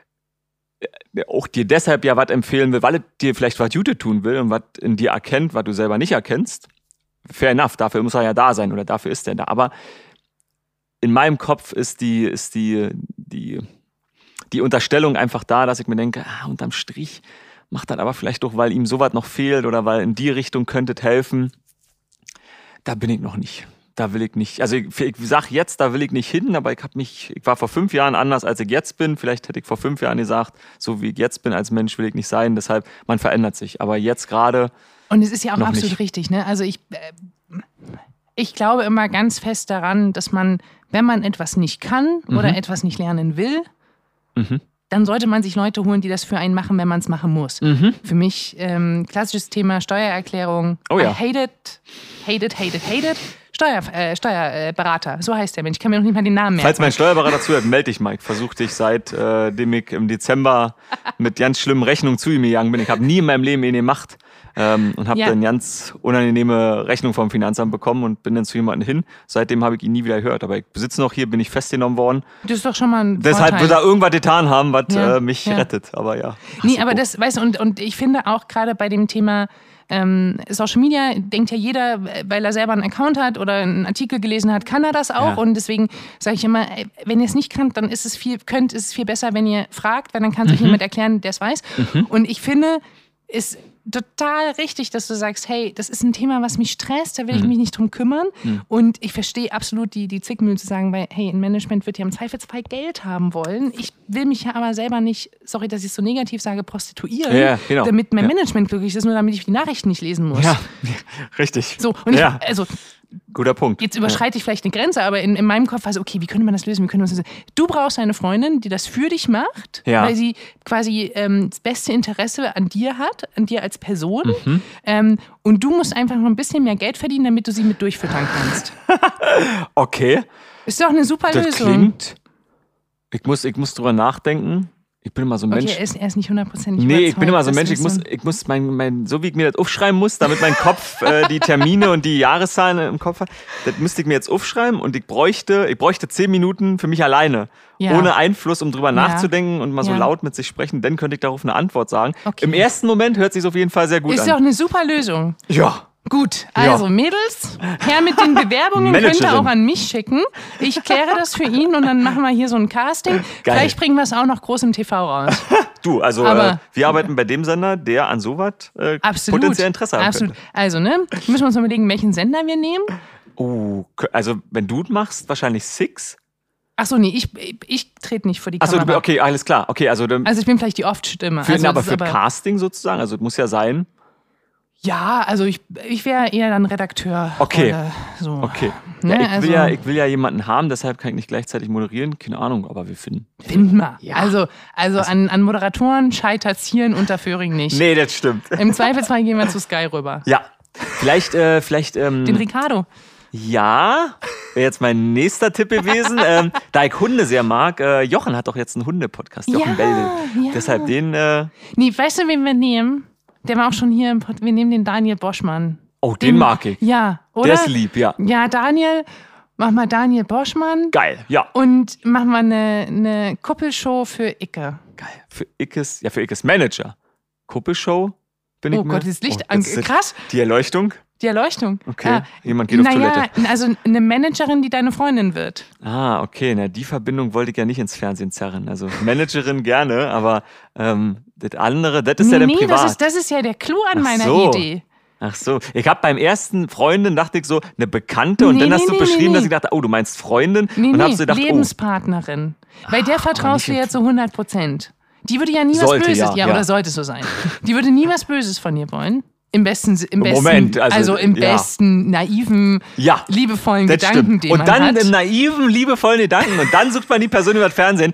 auch dir deshalb ja was empfehlen will, weil es dir vielleicht was Gutes tun will und was in dir erkennt, was du selber nicht erkennst. Fair enough, dafür muss er ja da sein oder dafür ist er da. Aber in meinem Kopf ist die, ist die, die, die Unterstellung einfach da, dass ich mir denke, ah, unterm Strich macht das aber vielleicht doch, weil ihm sowas noch fehlt oder weil in die Richtung könnte es helfen. Da bin ich noch nicht. Da will ich nicht. Also ich, ich sag jetzt, da will ich nicht hin, aber ich habe mich, ich war vor fünf Jahren anders, als ich jetzt bin. Vielleicht hätte ich vor fünf Jahren gesagt, so wie ich jetzt bin als Mensch, will ich nicht sein. Deshalb, man verändert sich. Aber jetzt gerade. Und es ist ja auch noch absolut nicht. richtig, ne? Also ich, äh, ich glaube immer ganz fest daran, dass man, wenn man etwas nicht kann Mhm. oder etwas nicht lernen will, Mhm. dann sollte man sich Leute holen, die das für einen machen, wenn man es machen muss. Mhm. Für mich ähm, klassisches Thema Steuererklärung. Oh ja. I hate it, hate it, hate it, hate it. Steuer, äh, Steuerberater, so heißt der Mensch. Ich kann mir noch nicht mal den Namen merken. Falls mein Steuerberater zuhört, melde dich, Mike. Versuch dich seitdem ich im Dezember mit ganz schlimmen Rechnungen zu ihm gegangen bin. Ich habe nie in meinem Leben ihn gemacht ähm, und habe Ja. dann ganz unangenehme Rechnung vom Finanzamt bekommen und bin dann zu jemandem hin. Seitdem habe ich ihn nie wieder gehört. Aber ich besitze noch hier, bin ich festgenommen worden. Das ist doch schon mal ein Deshalb Vorteil. wird er irgendwas getan haben, was Ja, äh, mich ja. rettet. Aber ja. Nee, aber das, weißt du, und, und ich finde auch gerade bei dem Thema ähm, Social Media, denkt ja jeder, weil er selber einen Account hat oder einen Artikel gelesen hat, kann er das auch. Ja. Und deswegen sage ich immer, ey, wenn ihr es nicht könnt, dann ist es viel, könnt, ist es viel besser, wenn ihr fragt, weil dann kann es euch jemand erklären, der es weiß. Und ich finde, es total richtig, dass du sagst, hey, das ist ein Thema, was mich stresst, da will ich mich nicht drum kümmern. Und ich verstehe absolut die, die Zwickmühle zu sagen, weil, hey, ein Management wird ja im Zweifelsfall Geld haben wollen. Ich will mich ja aber selber nicht, sorry, dass ich es so negativ sage, prostituieren, Ja, genau. damit mein Ja. Management glücklich ist, nur damit ich die Nachrichten nicht lesen muss. Ja, richtig. So, und ich, Ja. also, Guter Punkt. jetzt überschreite ich vielleicht eine Grenze, aber in, in meinem Kopf war so, okay, wie könnte man das lösen? Wie könnte man das lösen? Du brauchst eine Freundin, die das für dich macht, Ja. weil sie quasi ähm, das beste Interesse an dir hat, an dir als Person. Mhm. Ähm, und du musst einfach noch ein bisschen mehr Geld verdienen, damit du sie mit durchfüttern kannst. Okay, Ist doch eine super das Lösung. klingt. Ich muss, ich muss drüber nachdenken. Ich bin immer so ein Okay, Mensch. er ist, er ist nicht hundertprozentig Nee, ich bin immer überzeugt, so ein dass Mensch, ich das muss, so- ich muss mein, mein, so wie ich mir das aufschreiben muss, damit mein Kopf äh, die Termine und die Jahreszahlen im Kopf hat, das müsste ich mir jetzt aufschreiben und ich bräuchte, ich bräuchte zehn Minuten für mich alleine. Ja. Ohne Einfluss, um drüber Ja. nachzudenken und mal so Ja. laut mit sich sprechen, dann könnte ich darauf eine Antwort sagen. Okay. Im ersten Moment hört sich auf jeden Fall sehr gut Ist doch an. eine super Lösung. Ja. Gut, Ja. also Mädels, her mit den Bewerbungen, könnt ihr Managerin. auch an mich schicken. Ich kläre das für ihn und dann machen wir hier so ein Casting. Geil. Vielleicht bringen wir es auch noch groß im T V raus. Du, also Aber- äh, wir arbeiten bei dem Sender, der an sowas äh, Absolut. potenziell Interesse haben Absolut. könnte. Also, ne, müssen wir uns überlegen, welchen Sender wir nehmen. Oh, k- also wenn du machst, wahrscheinlich Six. Achso, nee, ich, ich, ich trete nicht vor die Achso, Kamera. okay, alles klar. Okay, also, dann- Also ich bin vielleicht die Oft-Stimme. für, Also, na, aber das für ist Casting sozusagen, also es muss ja sein. Ja, also ich, ich wäre eher dann Redakteur. Okay. Oder so. Okay. Ne, Ja, ich, also- will ja, ich will ja jemanden haben, deshalb kann ich nicht gleichzeitig moderieren. Keine Ahnung, aber wir finden. Finden wir. Ja. Also, also an, an Moderatoren scheitert es hier in Unterföhring nicht. Nee, das stimmt. Im Zweifelsfall gehen wir zu Sky rüber. Ja. Vielleicht, äh, vielleicht, ähm, Den Ricardo. ja, wäre jetzt mein nächster Tipp gewesen. ähm, da ich Hunde sehr mag, äh, Jochen hat doch jetzt einen Hunde-Podcast, Jochen Ja, Bellwill. ja. Deshalb den, äh, Nee, weißt du, wen wir nehmen? Der war auch schon hier im Pod. Wir nehmen den Daniel Boschmann. oh, den, mag ich. Ja, oder? Der ist lieb, ja. Ja, Daniel, mach mal Daniel Boschmann. Geil, ja. Und mach mal eine, eine Kuppelshow für Icke. Geil. Für Ickes, ja, für Ickes Manager. Kuppelshow. bin ich Oh mir. Gott, das Licht Oh, an. das ist Krass, Die Erleuchtung? die Erleuchtung. Okay, Ja. jemand geht auf naja, Toilette. also eine Managerin, die deine Freundin wird. Ah, okay, na, die Verbindung wollte ich ja nicht ins Fernsehen zerren. Also Managerin gerne, aber ähm, das andere, das ist nee, ja dann nee, privat. das ist, das ist ja der Clou an Ach meiner so. Idee. Ach so, ich habe beim ersten Freundin, dachte ich so, eine Bekannte und Nee, dann nee, hast du nee, beschrieben, nee, dass nee. ich dachte, oh, du meinst Freundin Nee, und nee, hab's gedacht, Lebenspartnerin. Bei der vertraust du nicht ja im- zu hundert Prozent. Die würde ja nie was Sollte, Böses, ja, ja, ja. oder sollte so sein. Die würde nie was Böses von dir wollen. Im besten, im besten, Moment, also, also im ja. besten, naiven, Ja, liebevollen das Gedanken, stimmt. den Und man dann hat. im naiven, liebevollen Gedanken und dann sucht man die Person über das Fernsehen.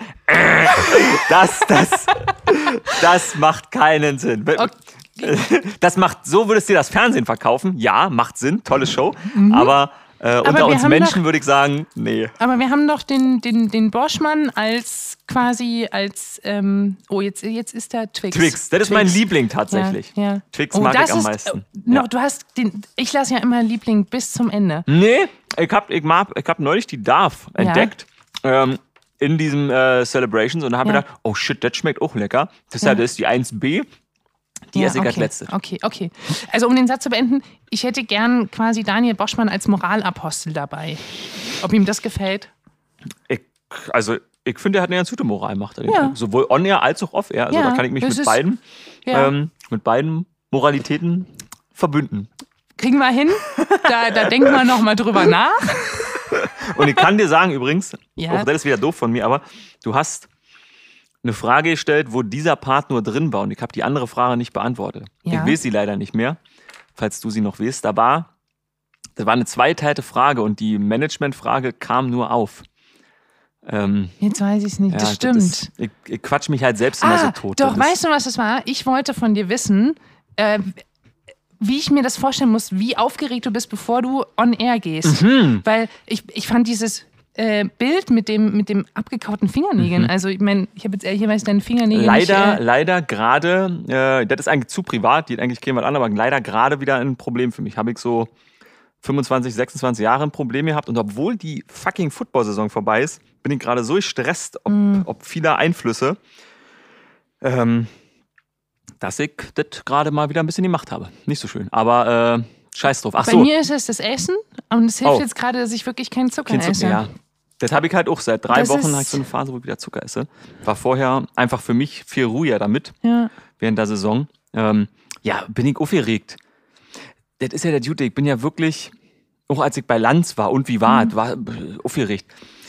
Das, das, das macht keinen Sinn. Das macht, so würdest du dir das Fernsehen verkaufen. Ja, macht Sinn, tolle Show. Aber äh, unter wir uns haben Menschen doch- würde ich sagen, nee. Aber wir haben doch den, den, den Boschmann als quasi als, ähm, oh, jetzt, jetzt ist der Twix. Twix, das ist mein Liebling tatsächlich. Ja, ja. Twix oh, mag das ich am ist, meisten. äh, Noch, Ja. du hast den, ich lasse ja immer Liebling bis zum Ende. Nee, ich hab, ich mag, ich hab neulich die Darf entdeckt. Ähm, in diesem äh, Celebrations und habe Ja. gedacht, oh shit, das schmeckt auch lecker. Deshalb Ja. das ist die eins B. Die esse ich okay. als letzte. Okay, okay. Also um den Satz zu beenden, ich hätte gern quasi Daniel Boschmann als Moralapostel dabei. Ob ihm das gefällt? Ich, also, ich finde, er hat eine ganz gute Moral, macht er. Ja. Sowohl on-air als auch off-air. Also, Ja, da kann ich mich das mit ist- beiden, Ja. ähm, mit beiden Moralitäten verbünden. Kriegen wir hin? Da, da denken wir nochmal drüber nach. Und ich kann dir sagen übrigens, Ja. auch das ist wieder doof von mir, aber du hast eine Frage gestellt, wo dieser Part nur drin war und ich habe die andere Frage nicht beantwortet. Ja. Ich weiß sie leider nicht mehr, falls du sie noch weißt. Da war, das war eine zweiteilte Frage und die Managementfrage kam nur auf. Ähm, Jetzt weiß ich es nicht. ja, das stimmt. ist- ich, ich quatsch mich halt selbst immer so Ah, tot. doch, Das ist- weißt du, was das war? Ich wollte von dir wissen, äh, wie ich mir das vorstellen muss, wie aufgeregt du bist, bevor du on air gehst. Mhm. Weil ich, ich fand dieses äh, Bild mit dem, mit dem abgekauten Fingernägeln, also ich meine, ich habe jetzt ehrlicherweise deine Fingernägel Leider, nicht... Äh, leider gerade, äh, das ist eigentlich zu privat, geht eigentlich keinem was an, aber leider gerade wieder ein Problem für mich. Habe ich so fünfundzwanzig, sechsundzwanzig Jahre ein Problem gehabt und obwohl die fucking Football-Saison vorbei ist, bin ich gerade so gestresst, ob, Mm. ob vieler Einflüsse, ähm, dass ich das gerade mal wieder ein bisschen gemacht habe. Nicht so schön, aber äh, scheiß drauf. Ach bei so, mir ist es das Essen und es hilft Oh. jetzt gerade, dass ich wirklich keinen Zucker kein Zucker, esse. ja. Das habe ich halt auch seit drei Das Wochen, ist- habe ich so eine Phase, wo ich wieder Zucker esse. War vorher einfach für mich viel ruhiger damit. Ja. Während der Saison. Ähm, ja, bin ich aufgeregt. Das ist ja der Dude, ich bin ja wirklich, auch als ich bei Lanz war und wie war, Mhm. es, war äh, aufgeregt.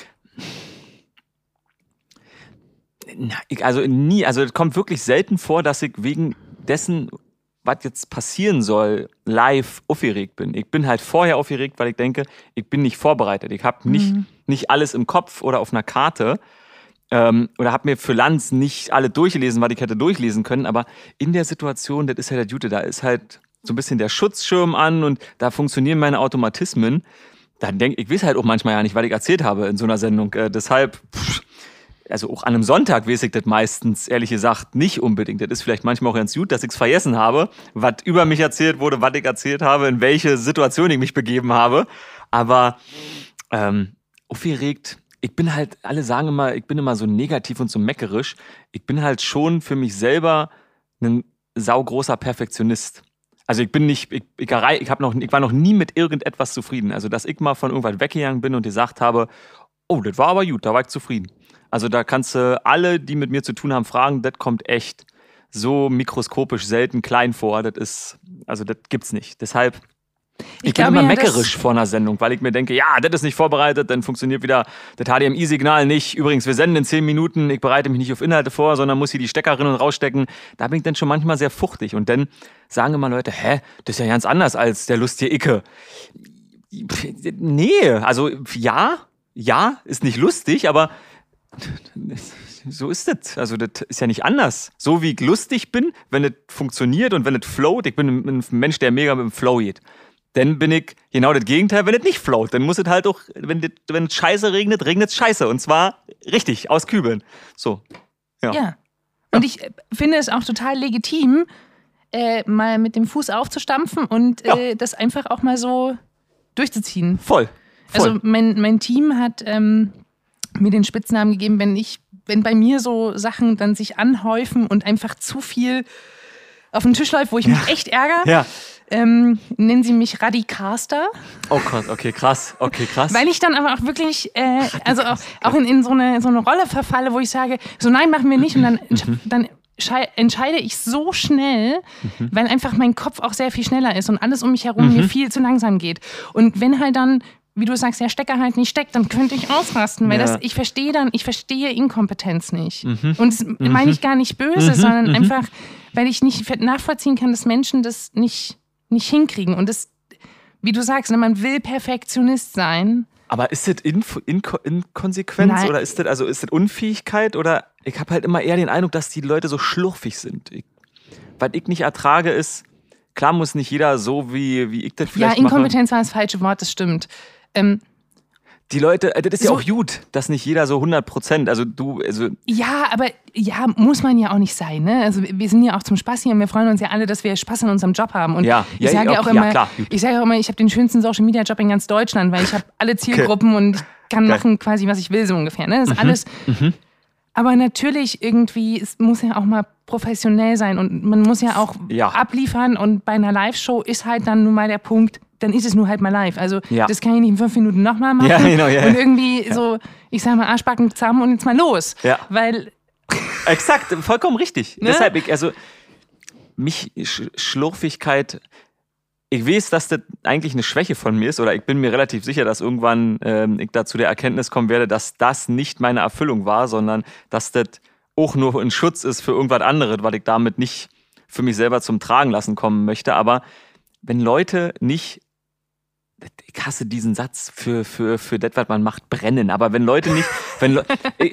Na, ich, also nie, also es kommt wirklich selten vor, dass ich wegen dessen, was jetzt passieren soll, live aufgeregt bin. Ich bin halt vorher aufgeregt, weil ich denke, ich bin nicht vorbereitet. Ich habe nicht, Mhm. nicht alles im Kopf oder auf einer Karte. Ähm, oder habe mir für Lanz nicht alle durchgelesen, was ich hätte durchlesen können, aber in der Situation, das ist ja der Dude, da ist halt so ein bisschen der Schutzschirm an und da funktionieren meine Automatismen. Dann denke ich, weiß halt auch manchmal ja nicht, was ich erzählt habe in so einer Sendung. Äh, deshalb, pff, also auch an einem Sonntag weiß ich das meistens, ehrlich gesagt, nicht unbedingt. Das ist vielleicht manchmal auch ganz gut, dass ich es vergessen habe, was über mich erzählt wurde, was ich erzählt habe, in welche Situation ich mich begeben habe. Aber ähm, aufgeregt, ich bin halt, alle sagen immer, ich bin immer so negativ und so meckerisch. Ich bin halt schon für mich selber ein saugroßer Perfektionist. Also ich bin nicht, ich, ich, errei- ich, hab noch, ich war noch nie mit irgendetwas zufrieden. Also dass ich mal von irgendwas weggegangen bin und gesagt habe, oh, das war aber gut, da war ich zufrieden. Also da kannst du alle, die mit mir zu tun haben, fragen, das kommt echt so mikroskopisch selten klein vor. Das ist, also das gibt's nicht. Deshalb, ich, Ich bin glaube immer ja, dass- meckerisch vor einer Sendung, weil ich mir denke, ja, das ist nicht vorbereitet, dann funktioniert wieder das H D M I-Signal nicht. Übrigens, wir senden in zehn Minuten, ich bereite mich nicht auf Inhalte vor, sondern muss hier die Steckerinnen rausstecken. Da bin ich dann schon manchmal sehr fuchtig. Und dann sagen immer Leute, hä, das ist ja ganz anders als der lustige Icke. Nee, also ja, ja, ist nicht lustig, aber so ist das. Also das ist ja nicht anders. So wie ich lustig bin, wenn es funktioniert und wenn es float, ich bin ein Mensch, der mega mit dem Flow geht. Dann bin ich genau das Gegenteil, wenn es nicht float. Dann muss es halt auch, wenn es wenn es scheiße regnet, regnet es scheiße. Und zwar richtig, aus Kübeln. So. Ja. Ja. Und ich äh, finde es auch total legitim, äh, mal mit dem Fuß aufzustampfen und äh, Ja. das einfach auch mal so durchzuziehen. Voll. Voll. Also mein, mein Team hat ähm, mir den Spitznamen gegeben, wenn ich, wenn bei mir so Sachen dann sich anhäufen und einfach zu viel auf den Tisch läuft, wo ich Ja. mich echt ärgere. Ja. Ähm, nennen sie mich Radicaster. Oh Gott, okay, krass, okay, krass. Weil ich dann aber auch wirklich, äh, also auch, auch in, in so, eine, so eine Rolle verfalle, wo ich sage, so nein, machen wir nicht. Und dann, Mhm. dann schei- entscheide ich so schnell, Mhm. weil einfach mein Kopf auch sehr viel schneller ist und alles um mich herum Mhm. mir viel zu langsam geht. Und wenn halt dann, wie du sagst, der Stecker halt nicht steckt, dann könnte ich ausrasten, weil Ja. das, ich verstehe dann, ich verstehe Inkompetenz nicht. Mhm. Und das meine ich gar nicht böse, Mhm. sondern Mhm. einfach, weil ich nicht nachvollziehen kann, dass Menschen das nicht, nicht hinkriegen. Und das, wie du sagst, ne, man will Perfektionist sein. Aber ist das Info, Inko, Inkonsequenz Nein. oder ist das, also ist das Unfähigkeit? Oder ich habe halt immer eher den Eindruck, dass die Leute so schlurfig sind. Ich, was ich nicht ertrage ist, klar muss nicht jeder so, wie, wie ich das Ja, vielleicht mache. Inkompetenz war das falsche Wort, das stimmt. Ähm, Die Leute, äh, das ist ja So- auch gut, dass nicht jeder so hundert Prozent, also du, also ja, aber ja, muss man ja auch nicht sein. Ne? Also wir sind ja auch zum Spaß hier und wir freuen uns ja alle, dass wir Spaß an unserem Job haben. Und Ja, ich ja, sage ja, auch ja, immer, klar, gut. ich sage auch immer, ich habe den schönsten Social Media Job in ganz Deutschland, weil ich habe alle Zielgruppen und ich kann Geil. machen quasi, was ich will, so ungefähr. Ne? Das ist Mhm, alles. Aber natürlich irgendwie, es muss ja auch mal professionell sein und man muss ja auch Ja. abliefern und bei einer Live-Show ist halt dann nun mal der Punkt, dann ist es nur halt mal live. Also Ja. das kann ich nicht in fünf Minuten nochmal machen. Ja, genau, ja, und ja. irgendwie so, ich sag mal, Arschbacken zusammen und jetzt mal los. Ja. Weil, exakt, vollkommen richtig. Ne? Deshalb, ich, also mich, Sch Schlurfigkeit, ich weiß, dass das eigentlich eine Schwäche von mir ist oder ich bin mir relativ sicher, dass irgendwann ähm, ich da zu der Erkenntnis kommen werde, dass das nicht meine Erfüllung war, sondern dass das auch nur ein Schutz ist für irgendwas anderes, weil ich damit nicht für mich selber zum Tragen lassen kommen möchte. Aber wenn Leute nicht, ich hasse diesen Satz für, für, für das, was man macht, brennen, aber wenn Leute nicht, wenn Le ich,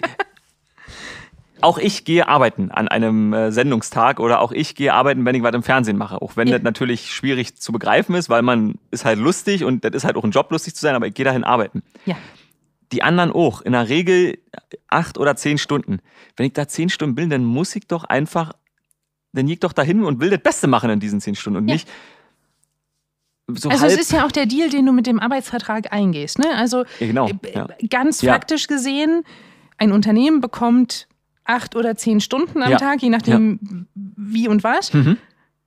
auch ich gehe arbeiten an einem äh, Sendungstag oder auch ich gehe arbeiten, wenn ich was im Fernsehen mache. Auch wenn Ja. das natürlich schwierig zu begreifen ist, weil man ist halt lustig und das ist halt auch ein Job, lustig zu sein, aber ich gehe dahin arbeiten. ja. Die anderen auch. In der Regel acht oder zehn Stunden. Wenn ich da zehn Stunden bin, dann muss ich doch einfach, dann gehe ich doch dahin und will das Beste machen in diesen zehn Stunden und Ja. nicht so Also halb. es ist ja auch der Deal, den du mit dem Arbeitsvertrag eingehst. Ne? Also Ja, genau, äh, ja. ganz Ja. faktisch gesehen, ein Unternehmen bekommt acht oder zehn Stunden am Ja. Tag, je nachdem wie und was. Mhm.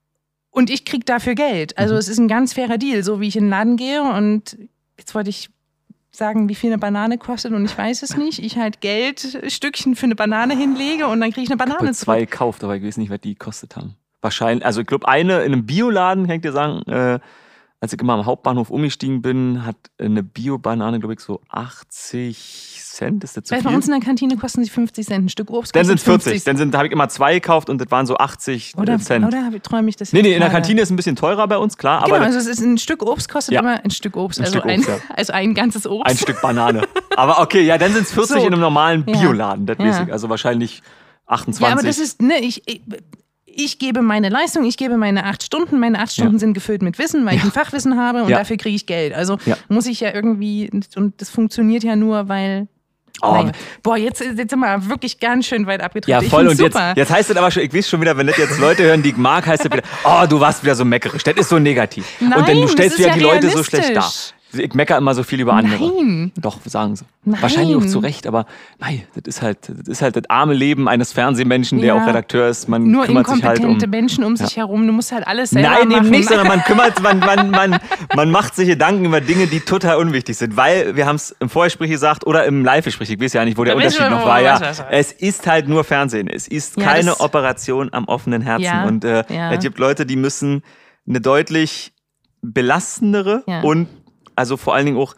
Und ich krieg dafür Geld. Also Mhm. es ist ein ganz fairer Deal, so wie ich in den Laden gehe und jetzt wollte ich sagen, wie viel eine Banane kostet und ich weiß es nicht. Ich halt Geldstückchen für eine Banane hinlege und dann kriege ich eine Ich Banane habe zwei zurück. gekauft, aber ich weiß nicht, was die gekostet haben. Wahrscheinlich, also ich glaube, eine in einem Bioladen, kann ich dir sagen, äh, als ich immer am Hauptbahnhof umgestiegen bin, hat eine Bio-Banane, glaube ich, so achtzig Cent. Ist das zu Weil bei viel? uns in der Kantine kosten sie fünfzig Cent. Ein Stück Obst Dann kostet sind es vierzig. fünfzig. Dann sind, da habe ich immer zwei gekauft und das waren so achtzig Oder, Cent. oder hab ich- träume ich das nee, jetzt nee, in der gerade? Kantine ist ein bisschen teurer bei uns, klar. Genau, Aber also es ist ein Stück Obst kostet Ja. immer ein Stück Obst, Ein also, Stück ein, Obst, ja. also ein ganzes Obst. ein Stück Banane. Aber okay, ja, dann sind es vierzig So. in einem normalen Ja. Bioladen. Das Ja. weiß ich. Also wahrscheinlich achtundzwanzig. Ja, aber das ist, ne, ich, ich, ich gebe meine Leistung, ich gebe meine acht Stunden. Meine acht Stunden Ja. sind gefüllt mit Wissen, weil ich ein Fachwissen habe und Ja. dafür kriege ich Geld. Also Ja. muss ich ja irgendwie, und das funktioniert ja nur, weil. Oh, Naja. Boah, jetzt, jetzt sind wir wirklich ganz schön weit abgetreten. Ja, Ich voll. Und find's jetzt, super. jetzt heißt es aber schon, ich weiß schon wieder, wenn das jetzt Leute hören, die ich mag, heißt es wieder, oh, du warst wieder so meckerisch. Das ist so negativ. und dann Nein, du das stellst ist wieder ja die Leute so schlecht dar. realistisch. Ich meckere immer so viel über andere. Nein. Doch, sagen sie. Nein. Wahrscheinlich auch zu Recht, aber nein, das ist halt das, ist halt das arme Leben eines Fernsehmenschen, der Ja. auch Redakteur ist. Man Nur kümmert sich halt inkompetente um. Menschen um sich herum. Du musst halt alles selber Nein, machen. eben nicht, sondern man kümmert, man, man, man, man macht sich Gedanken über Dinge, die total unwichtig sind, weil wir haben es im Vorgespräch gesagt oder im Live-Gespräch, ich weiß ja nicht, wo der Da wissen Unterschied wir, noch wo war. wir Ja, was- was- es ist halt nur Fernsehen, es ist Ja, keine das- Operation am offenen Herzen Ja, und äh, ja. es gibt Leute, die müssen eine deutlich belastendere Ja. und also vor allen Dingen auch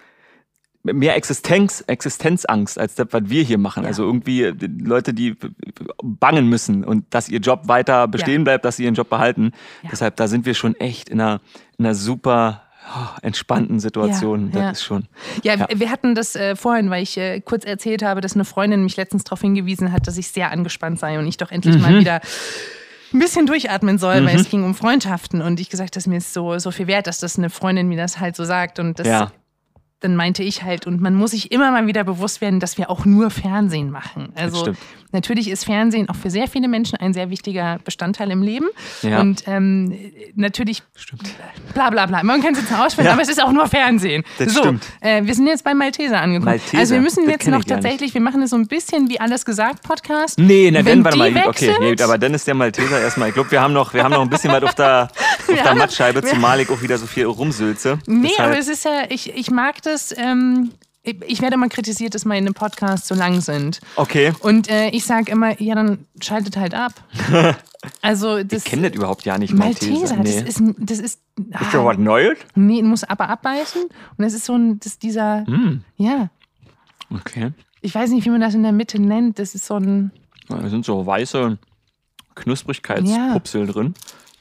mehr Existenz, Existenzangst als das, was wir hier machen. Ja. Also irgendwie äh, Leute, die bangen müssen und dass ihr Job weiter bestehen bleibt, dass sie ihren Job behalten. Ja. Deshalb, da sind wir schon echt in einer, in einer super oh, entspannten Situation. Ja, ja. Das ist schon. Ja, Ja. wir hatten das äh, vorhin, weil ich äh, kurz erzählt habe, dass eine Freundin mich letztens darauf hingewiesen hat, dass ich sehr angespannt sei und ich doch endlich Mhm. mal wieder ein bisschen durchatmen soll, weil es ging um Freundschaften und ich gesagt, dass mir ist so, so viel wert, dass das eine Freundin mir das halt so sagt und das Ja. dann meinte ich halt, und man muss sich immer mal wieder bewusst werden, dass wir auch nur Fernsehen machen. Also natürlich ist Fernsehen auch für sehr viele Menschen ein sehr wichtiger Bestandteil im Leben. Ja. Und ähm, natürlich Stimmt. bla bla bla. Man kann es jetzt ausführen, Ja. aber es ist auch nur Fernsehen. Das so, stimmt. Äh, wir sind jetzt bei Malteser angekommen. Malteser, also wir müssen das jetzt kenn noch ich gar tatsächlich, nicht. wir machen es so ein bisschen wie Alles gesagt Podcast. Nee, na Wenn dann, warte die mal. weg Okay, sind, nee, aber dann ist der Malteser erstmal. Ich glaube, wir haben noch, wir haben noch ein bisschen was auf der, auf der Mattscheibe, zumal ich auch wieder so viel rumsülze. Nee, Deshalb, aber es ist ja, ich, ich mag das, ähm, ich, ich werde immer kritisiert, dass meine Podcasts so lang sind. Okay. Und äh, ich sage immer, ja, dann schaltet halt ab. Also das Ich kenne das überhaupt ja nicht, Malteser. Malteser, Nee. das ist, das ist, Ist doch was Neues? nee, muss aber abbeißen. Und das ist so ein, das ist dieser, Mm, ja, okay. ich weiß nicht, wie man das in der Mitte nennt. Das ist so ein, Da sind so weiße Knusprigkeitspupsel drin.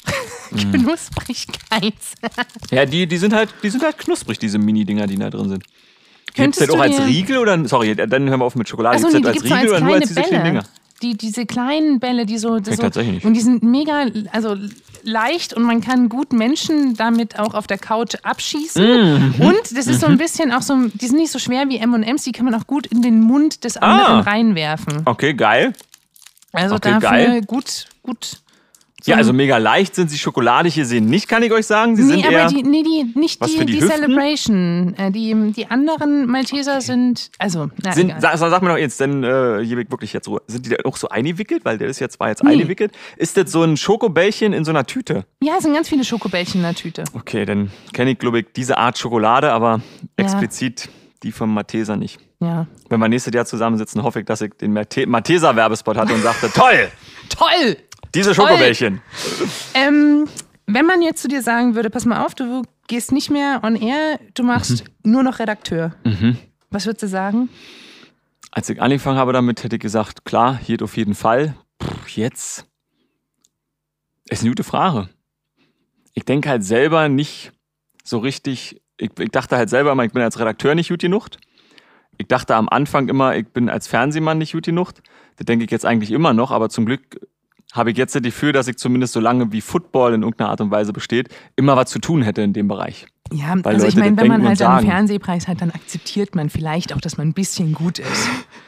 Knusprigkeit. Ja, die, die, sind halt, die sind halt knusprig, diese Mini-Dinger, die da drin sind. Gibt es Könntest das auch du als dir- Riegel oder? Sorry, dann hören wir auf mit Schokolade. Achso, Gibt nee, es die das gibt es als so Riegel als oder nur kleine als diese kleinen Bälle. Dinger? Die, diese kleinen Bälle, die so, das Kenn ich so tatsächlich nicht. und die sind mega, also leicht und man kann gut Menschen damit auch auf der Couch abschießen. Mhm. Und das ist so ein bisschen auch so, die sind nicht so schwer wie M und M's, die kann man auch gut in den Mund des anderen Ah. reinwerfen. Okay, geil. Also okay, dafür geil. gut, gut. Ja, So also ein- mega leicht sind sie schokoladig hier sehen nicht, kann ich euch sagen. Sie Nee, sind aber eher die, nee, die, nicht Was die, für die die Hüften? Celebration. Äh, die, die anderen Malteser sind, also, na, sind, egal. sag, sag mir doch jetzt, denn äh, hier wirklich jetzt Ruhe. Sind die da auch so eingewickelt? Weil der ist jetzt zwar jetzt Nee. eingewickelt. Ist das so ein Schokobällchen in so einer Tüte? Ja, es sind ganz viele Schokobällchen in der Tüte. Okay, dann kenne ich, glaube ich, diese Art Schokolade, aber Ja. explizit die vom Malteser nicht. Ja. Wenn wir nächstes Jahr zusammensitzen, hoffe ich, dass ich den Mate- Malteser-Werbespot hatte und sagte, toll, Toll! diese Schokobällchen. Ähm, wenn man jetzt zu dir sagen würde, pass mal auf, du gehst nicht mehr on air, du machst Mhm. nur noch Redakteur. Was würdest du sagen? Als ich angefangen habe damit, hätte ich gesagt, klar, hier auf jeden Fall. Puh, jetzt ist eine gute Frage. Ich denke halt selber nicht so richtig, ich, ich dachte halt selber immer, ich bin als Redakteur nicht gut genug. Ich dachte am Anfang immer, ich bin als Fernsehmann nicht gut genug. Das denke ich jetzt eigentlich immer noch, aber zum Glück habe ich jetzt das Gefühl, dass ich zumindest so lange wie Football in irgendeiner Art und Weise besteht, immer was zu tun hätte in dem Bereich. Ja, Weil also ich Leute meine, das wenn man denken und halt einen sagen. Fernsehpreis hat, dann akzeptiert man vielleicht auch, dass man ein bisschen gut ist.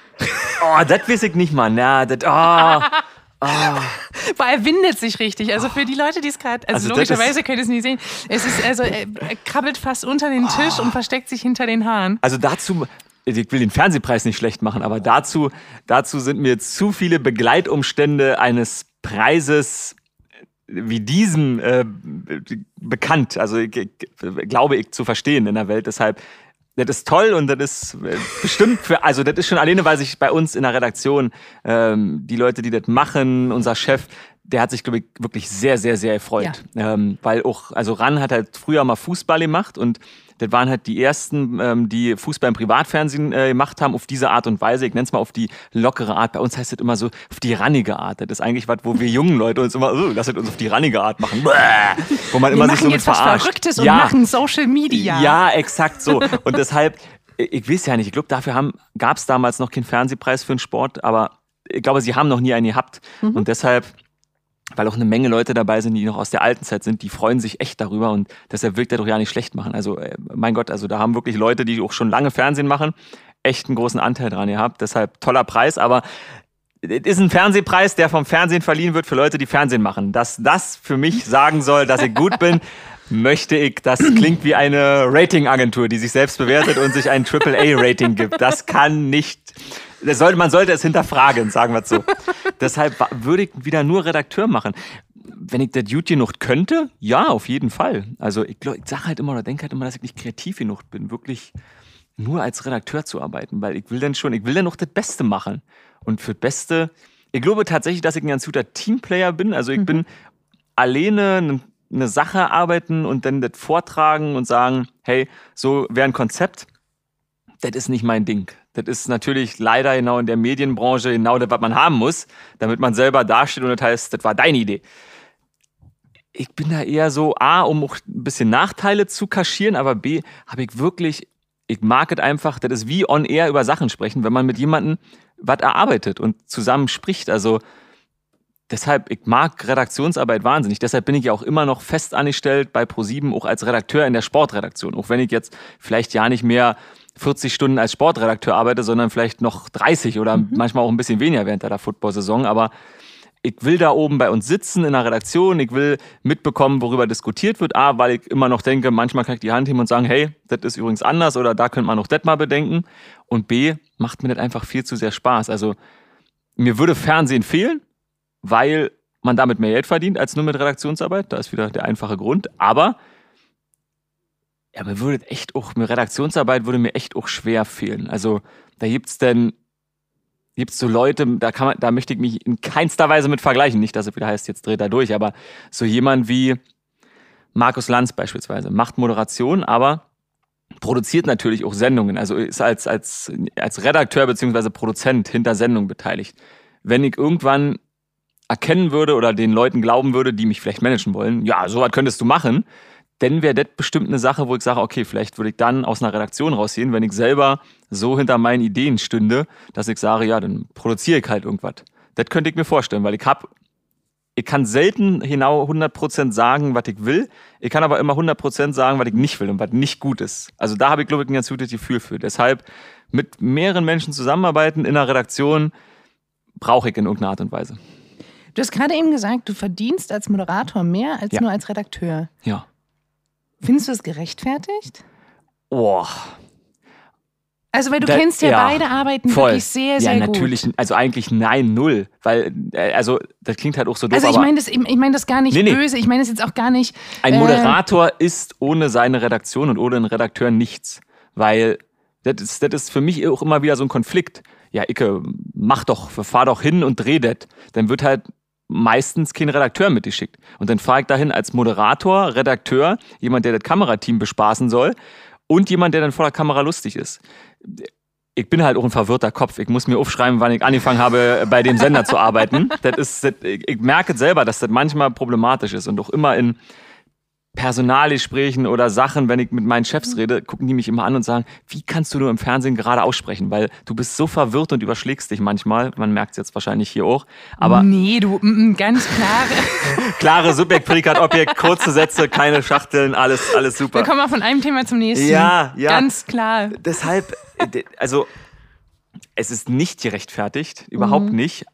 Oh, das weiß ich nicht mal. Na, das, oh. Aber er windet sich richtig. Also für die Leute, die es gerade, also, Also das logischerweise ist- könnt ihr es nicht sehen. Es ist also, er, er krabbelt fast unter den Tisch und versteckt sich hinter den Haaren. Also dazu, ich will den Fernsehpreis nicht schlecht machen, aber dazu, dazu sind mir zu viele Begleitumstände eines Preises wie diesem äh, bekannt. Also ich, ich, glaube ich zu verstehen in der Welt. Deshalb, das ist toll und das ist äh, bestimmt für, also das ist schon alleine, weil sich bei uns in der Redaktion ähm, die Leute, die das machen, unser Chef, der hat sich, glaube ich, wirklich sehr, sehr, sehr erfreut. Ähm, weil auch, also Ran hat halt früher mal Fußball gemacht und das waren halt die ersten, ähm, die Fußball im Privatfernsehen äh, gemacht haben, auf diese Art und Weise. Ich nenne es mal auf die lockere Art. Bei uns heißt das immer so, auf die rannige Art. Das ist eigentlich was, wo wir jungen Leute uns immer, oh, lasst uns auf die rannige Art machen. Bäh! Wo man Wir immer machen sich so mit jetzt was verarscht. Verrücktes und ja. machen Social Media. Ja, exakt so. Und deshalb, ich weiß ja nicht, ich glaube, dafür gab es damals noch keinen Fernsehpreis für den Sport, aber ich glaube, sie haben noch nie einen gehabt. Mhm. Und deshalb, weil auch eine Menge Leute dabei sind, die noch aus der alten Zeit sind, die freuen sich echt darüber und deshalb wirkt er doch ja nicht schlecht machen. Also, äh, mein Gott, also da haben wirklich Leute, die auch schon lange Fernsehen machen, echt einen großen Anteil dran gehabt. Deshalb toller Preis, aber es ist ein Fernsehpreis, der vom Fernsehen verliehen wird für Leute, die Fernsehen machen. Dass das für mich sagen soll, dass ich gut bin, möchte ich, das klingt wie eine Ratingagentur, die sich selbst bewertet und sich ein Triple A Rating gibt. Das kann nicht, das sollte, man sollte es hinterfragen, sagen wir es so. Deshalb wa- würde ich wieder nur Redakteur machen. Wenn ich das gut genug könnte, ja, auf jeden Fall. Also ich, glaub, ich sage halt immer oder denke halt immer, dass ich nicht kreativ genug bin, wirklich nur als Redakteur zu arbeiten, weil ich will dann schon, ich will dann noch das Beste machen. Und für das Beste, ich glaube tatsächlich, dass ich ein ganz guter Teamplayer bin. Also ich Mhm. bin alleine eine, eine Sache arbeiten und dann das vortragen und sagen, hey, so wäre ein Konzept. Das ist nicht mein Ding. Das ist natürlich leider genau in der Medienbranche genau das, was man haben muss, damit man selber dasteht und das heißt, das war deine Idee. Ich bin da eher so, A, um auch ein bisschen Nachteile zu kaschieren, aber B, habe ich wirklich, ich mag es einfach, das ist wie on air über Sachen sprechen, wenn man mit jemandem was erarbeitet und zusammen spricht. Also deshalb, ich mag Redaktionsarbeit wahnsinnig. Deshalb bin ich ja auch immer noch fest angestellt bei ProSieben, auch als Redakteur in der Sportredaktion. Auch wenn ich jetzt vielleicht ja nicht mehr vierzig Stunden als Sportredakteur arbeite, sondern vielleicht noch dreißig oder mhm. manchmal auch ein bisschen weniger während der Football-Saison. Aber ich will da oben bei uns sitzen in der Redaktion, ich will mitbekommen, worüber diskutiert wird. A, weil ich immer noch denke, manchmal kann ich die Hand heben und sagen, hey, das ist übrigens anders oder da könnte man noch das mal bedenken. Und B, macht mir das einfach viel zu sehr Spaß. Also mir würde Fernsehen fehlen, weil man damit mehr Geld verdient als nur mit Redaktionsarbeit. Da ist wieder der einfache Grund. Aber ja, mir würde echt auch, mir Redaktionsarbeit würde mir echt auch schwer fehlen. Also da gibt's denn Gibt's so Leute, da kann man, da möchte ich mich in keinster Weise mit vergleichen. Nicht, dass es wieder heißt, jetzt dreht er durch, aber so jemand wie Markus Lanz beispielsweise macht Moderation, aber produziert natürlich auch Sendungen. Also ist als, als, als Redakteur bzw. Produzent hinter Sendungen beteiligt. Wenn ich irgendwann erkennen würde oder den Leuten glauben würde, die mich vielleicht managen wollen, ja, sowas könntest du machen, dann wäre das bestimmt eine Sache, wo ich sage, okay, vielleicht würde ich dann aus einer Redaktion rausgehen, wenn ich selber so hinter meinen Ideen stünde, dass ich sage, ja, dann produziere ich halt irgendwas. Das könnte ich mir vorstellen, weil ich habe, ich kann selten genau hundert Prozent sagen, was ich will, ich kann aber immer hundert Prozent sagen, was ich nicht will und was nicht gut ist. Also da habe ich, glaube ich, ein ganz gutes Gefühl für. Deshalb mit mehreren Menschen zusammenarbeiten in einer Redaktion brauche ich in irgendeiner Art und Weise. Du hast gerade eben gesagt, du verdienst als Moderator mehr als ja. nur als Redakteur. Ja. Findest du das gerechtfertigt? Oh. Also, weil du da, kennst ja, ja beide Arbeiten voll. wirklich sehr, sehr ja, gut. Ja, natürlich. Also eigentlich nein, null. Weil, also, das klingt halt auch so doof. Also, ich meine das, ich, ich mein das gar nicht nee, nee. böse. Ich meine das jetzt auch gar nicht. Ein äh, Moderator ist ohne seine Redaktion und ohne einen Redakteur nichts. Weil das ist, das ist für mich auch immer wieder so ein Konflikt. Ja, Icke, mach doch, fahr doch hin und dreh das. Dann wird halt meistens kein Redakteur mitgeschickt. Und dann fahre ich dahin als Moderator, Redakteur, jemand, der das Kamerateam bespaßen soll und jemand, der dann vor der Kamera lustig ist. Ich bin halt auch ein verwirrter Kopf. Ich muss mir aufschreiben, wann ich angefangen habe, bei dem Sender zu arbeiten. Das ist, das, ich merke selber, dass das manchmal problematisch ist und auch immer in Personalgesprächen oder Sachen, wenn ich mit meinen Chefs rede, gucken die mich immer an und sagen, wie kannst du nur im Fernsehen gerade aussprechen? Weil du bist so verwirrt und überschlägst dich manchmal. Man merkt es jetzt wahrscheinlich hier auch. Aber nee, du, m -m, ganz klare. klare Subjekt, Prädikat, Objekt, kurze Sätze, keine Schachteln, alles, alles super. Wir kommen mal von einem Thema zum nächsten. Ja, ja. Ganz klar. Deshalb, also, es ist nicht gerechtfertigt, überhaupt mhm. nicht.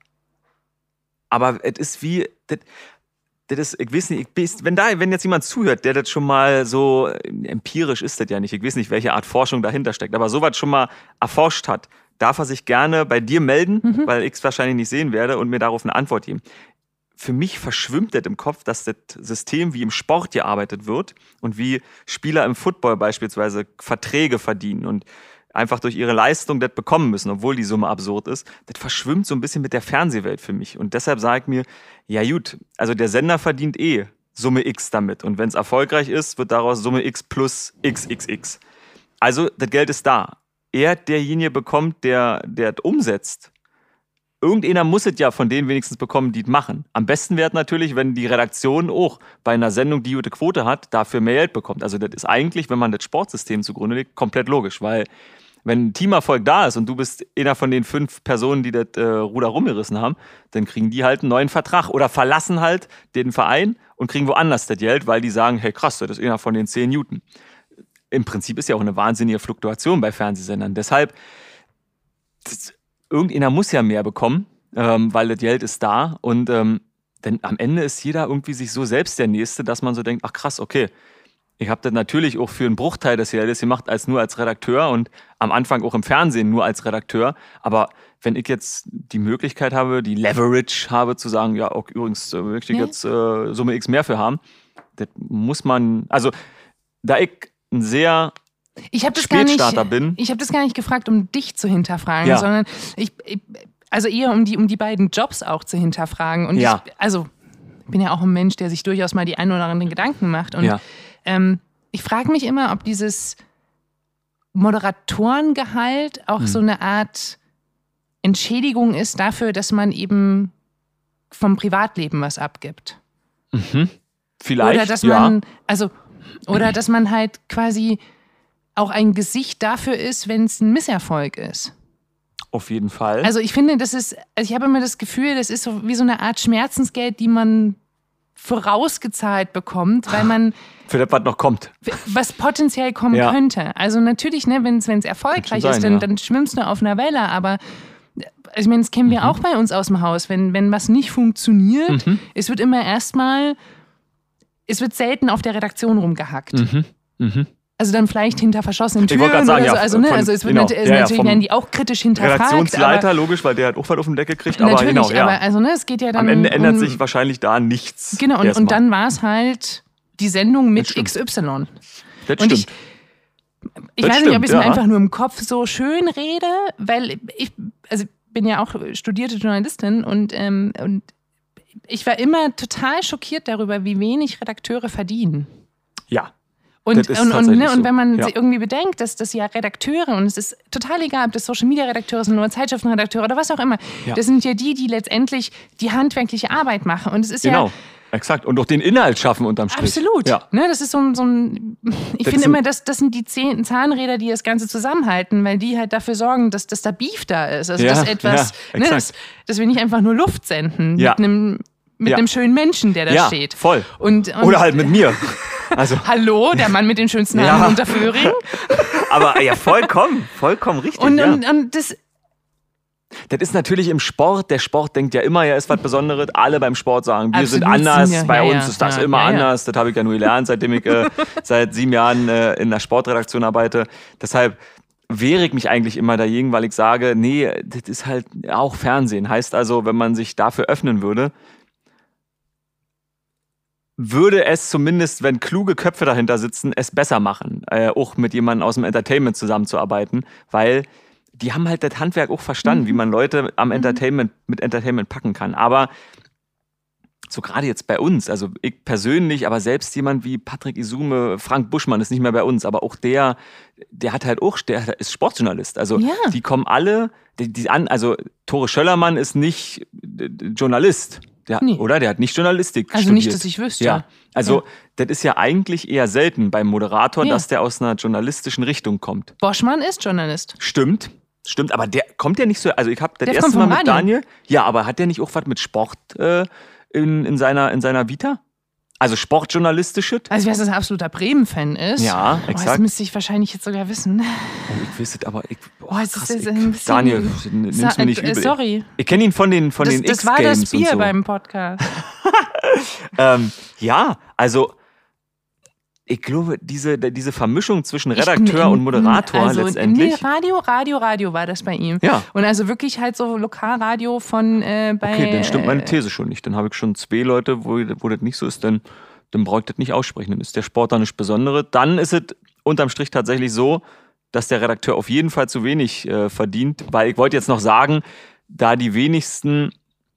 Aber es ist wie... Das, Das ist, ich weiß nicht, ich, wenn, da, wenn jetzt jemand zuhört, der das schon mal so, empirisch ist das ja nicht, ich weiß nicht, welche Art Forschung dahinter steckt, aber sowas schon mal erforscht hat, darf er sich gerne bei dir melden, mhm. weil ich es wahrscheinlich nicht sehen werde und mir darauf eine Antwort geben. Für mich verschwimmt das im Kopf, dass das System, wie im Sport gearbeitet wird und wie Spieler im Football beispielsweise Verträge verdienen und einfach durch ihre Leistung das bekommen müssen, obwohl die Summe absurd ist, das verschwimmt so ein bisschen mit der Fernsehwelt für mich. Und deshalb sage ich mir, ja gut, also der Sender verdient eh Summe X damit. Und wenn es erfolgreich ist, wird daraus Summe X plus X X X. Also das Geld ist da. Er derjenige bekommt, der der das umsetzt. Irgendeiner muss es ja von denen wenigstens bekommen, die es machen. Am besten wäre es natürlich, wenn die Redaktion auch bei einer Sendung, die gute Quote hat, dafür mehr Geld bekommt. Also das ist eigentlich, wenn man das Sportsystem zugrunde legt, komplett logisch, weil wenn ein Teamerfolg da ist und du bist einer von den fünf Personen, die das äh, Ruder rumgerissen haben, dann kriegen die halt einen neuen Vertrag oder verlassen halt den Verein und kriegen woanders das Geld, weil die sagen, hey krass, das ist einer von den zehn Newton. Im Prinzip ist ja auch eine wahnsinnige Fluktuation bei Fernsehsendern. Deshalb, das, irgendeiner muss ja mehr bekommen, ähm, weil das Geld ist da und ähm, denn am Ende ist jeder irgendwie sich so selbst der Nächste, dass man so denkt, ach krass, okay, ich habe das natürlich auch für einen Bruchteil des Geldes gemacht, als nur als Redakteur und am Anfang auch im Fernsehen nur als Redakteur. Aber wenn ich jetzt die Möglichkeit habe, die Leverage habe, zu sagen, ja, auch übrigens äh, möchte ich nee. jetzt äh, Summe X mehr für haben, das muss man, also da ich ein sehr ich hab das Spätstarter gar nicht, bin. Ich habe das gar nicht gefragt, um dich zu hinterfragen, ja. sondern ich, ich, also eher um die, um die beiden Jobs auch zu hinterfragen. Und ja. ich, also ich bin ja auch ein Mensch, der sich durchaus mal die ein oder anderen Gedanken macht. Und ja. Ähm, ich frage mich immer, ob dieses Moderatorengehalt auch hm. so eine Art Entschädigung ist dafür, dass man eben vom Privatleben was abgibt. Mhm. Vielleicht, oder dass ja. man, also, oder dass man halt quasi auch ein Gesicht dafür ist, wenn es ein Misserfolg ist. Auf jeden Fall. Also ich finde, das ist, also ich habe immer das Gefühl, das ist so wie so eine Art Schmerzensgeld, die man vorausgezahlt bekommt, weil man für das, was noch kommt. Was potenziell kommen ja. könnte. Also natürlich, ne, wenn es erfolgreich sein, ist, dann, ja. dann schwimmst du auf einer Welle, aber ich meine, das kennen wir mhm. auch bei uns aus dem Haus. Wenn, wenn was nicht funktioniert, mhm. es wird immer erstmal, es wird selten auf der Redaktion rumgehackt. Mhm. Mhm. Also dann vielleicht hinter verschlossenen Türen sagen, oder so. Ja, also, ne, von, also es wird genau. nat- ja, ja, natürlich werden die auch kritisch hinterfragt. Redaktionsleiter, aber, logisch, weil der hat auch was auf den Deckel gekriegt. Aber natürlich, genau, ja. aber also, ne, es geht ja dann am Ende ändert um, sich wahrscheinlich da nichts. Genau, und, und dann war es halt die Sendung mit X Y. Das und stimmt. ich, ich das weiß stimmt, nicht, ob ich es ja. mir einfach nur im Kopf so schön rede, weil ich, also bin ja auch studierte Journalistin und, ähm, und ich war immer total schockiert darüber, wie wenig Redakteure verdienen. Ja. Und, und, und, ne, so. und wenn man ja. irgendwie bedenkt, dass das ja Redakteure, und es ist total egal, ob das Social-Media-Redakteure sind oder Zeitschriftenredakteure oder was auch immer, ja. das sind ja die, die letztendlich die handwerkliche Arbeit machen. Und es ist genau. ja Exakt. Und auch den Inhalt schaffen unterm Strich. Absolut. Ja. Ne, das ist so ein, so ein ich finde immer, das, das sind die zehn Zahnräder, die das Ganze zusammenhalten, weil die halt dafür sorgen, dass, dass da Beef da ist. Also ja, dass etwas, ja, ne, dass, dass wir nicht einfach nur Luft senden ja. mit einem mit ja. einem schönen Menschen, der da ja, steht. Voll. Und, und Oder halt mit mir. Also. Hallo, der Mann mit den schönsten Haaren ja. unter Föhring. Aber ja, vollkommen, vollkommen richtig. Und, ja. und, und das Das ist natürlich im Sport, der Sport denkt ja immer, er ist was Besonderes. Alle beim Sport sagen, wir Absolut sind anders, ja, bei ja, uns ja, ist das ja, immer ja, anders. Das habe ich ja nur gelernt, seitdem ich äh, seit sieben Jahren äh, in der Sportredaktion arbeite. Deshalb wehre ich mich eigentlich immer dagegen, weil ich sage, nee, das ist halt auch Fernsehen. Heißt also, wenn man sich dafür öffnen würde, würde es zumindest, wenn kluge Köpfe dahinter sitzen, es besser machen, äh, auch mit jemandem aus dem Entertainment zusammenzuarbeiten, weil die haben halt das Handwerk auch verstanden, mhm. wie man Leute am Entertainment mit Entertainment packen kann. Aber so gerade jetzt bei uns, also ich persönlich, aber selbst jemand wie Patrick Isume, Frank Buschmann ist nicht mehr bei uns, aber auch der, der hat halt auch, der ist Sportjournalist. Also ja. die kommen alle, die, die an, also Tore Schöllermann ist nicht Journalist. Der, nee. Oder? Der hat nicht Journalistik also studiert. Also nicht, dass ich wüsste. Ja. Also ja. das ist ja eigentlich eher selten beim Moderator, ja. dass der aus einer journalistischen Richtung kommt. Boschmann ist Journalist. Stimmt. Stimmt, aber der kommt ja nicht so, also ich habe das der erste Mal mit Radio. Daniel, ja, aber hat der nicht auch was mit Sport äh, in, in, seiner, in seiner Vita? Also sportjournalistisches? Also wer ein absoluter Bremen-Fan ist. Ja, exakt. Oh, das müsste ich wahrscheinlich jetzt sogar wissen. Oh, ich weiß es, aber ich, oh, oh, es krass, ist, ich, ein bisschen Daniel, nimm's mir nicht übel. Sorry. Ich kenne ihn von den, von das, den das X-Games war das Bier und so. beim Podcast. ähm, ja, also ich glaube, diese, diese Vermischung zwischen Redakteur in, und Moderator also letztendlich. Nee, Radio, Radio, Radio war das bei ihm. Ja. Und also wirklich halt so Lokalradio von äh, bei... Okay, dann stimmt meine These schon nicht. Dann habe ich schon zwei Leute, wo, wo das nicht so ist, dann, dann brauche ich das nicht aussprechen. Dann ist der Sport da nichts Besonderes. Dann ist es unterm Strich tatsächlich so, dass der Redakteur auf jeden Fall zu wenig äh, verdient. Weil ich wollte jetzt noch sagen, da die wenigsten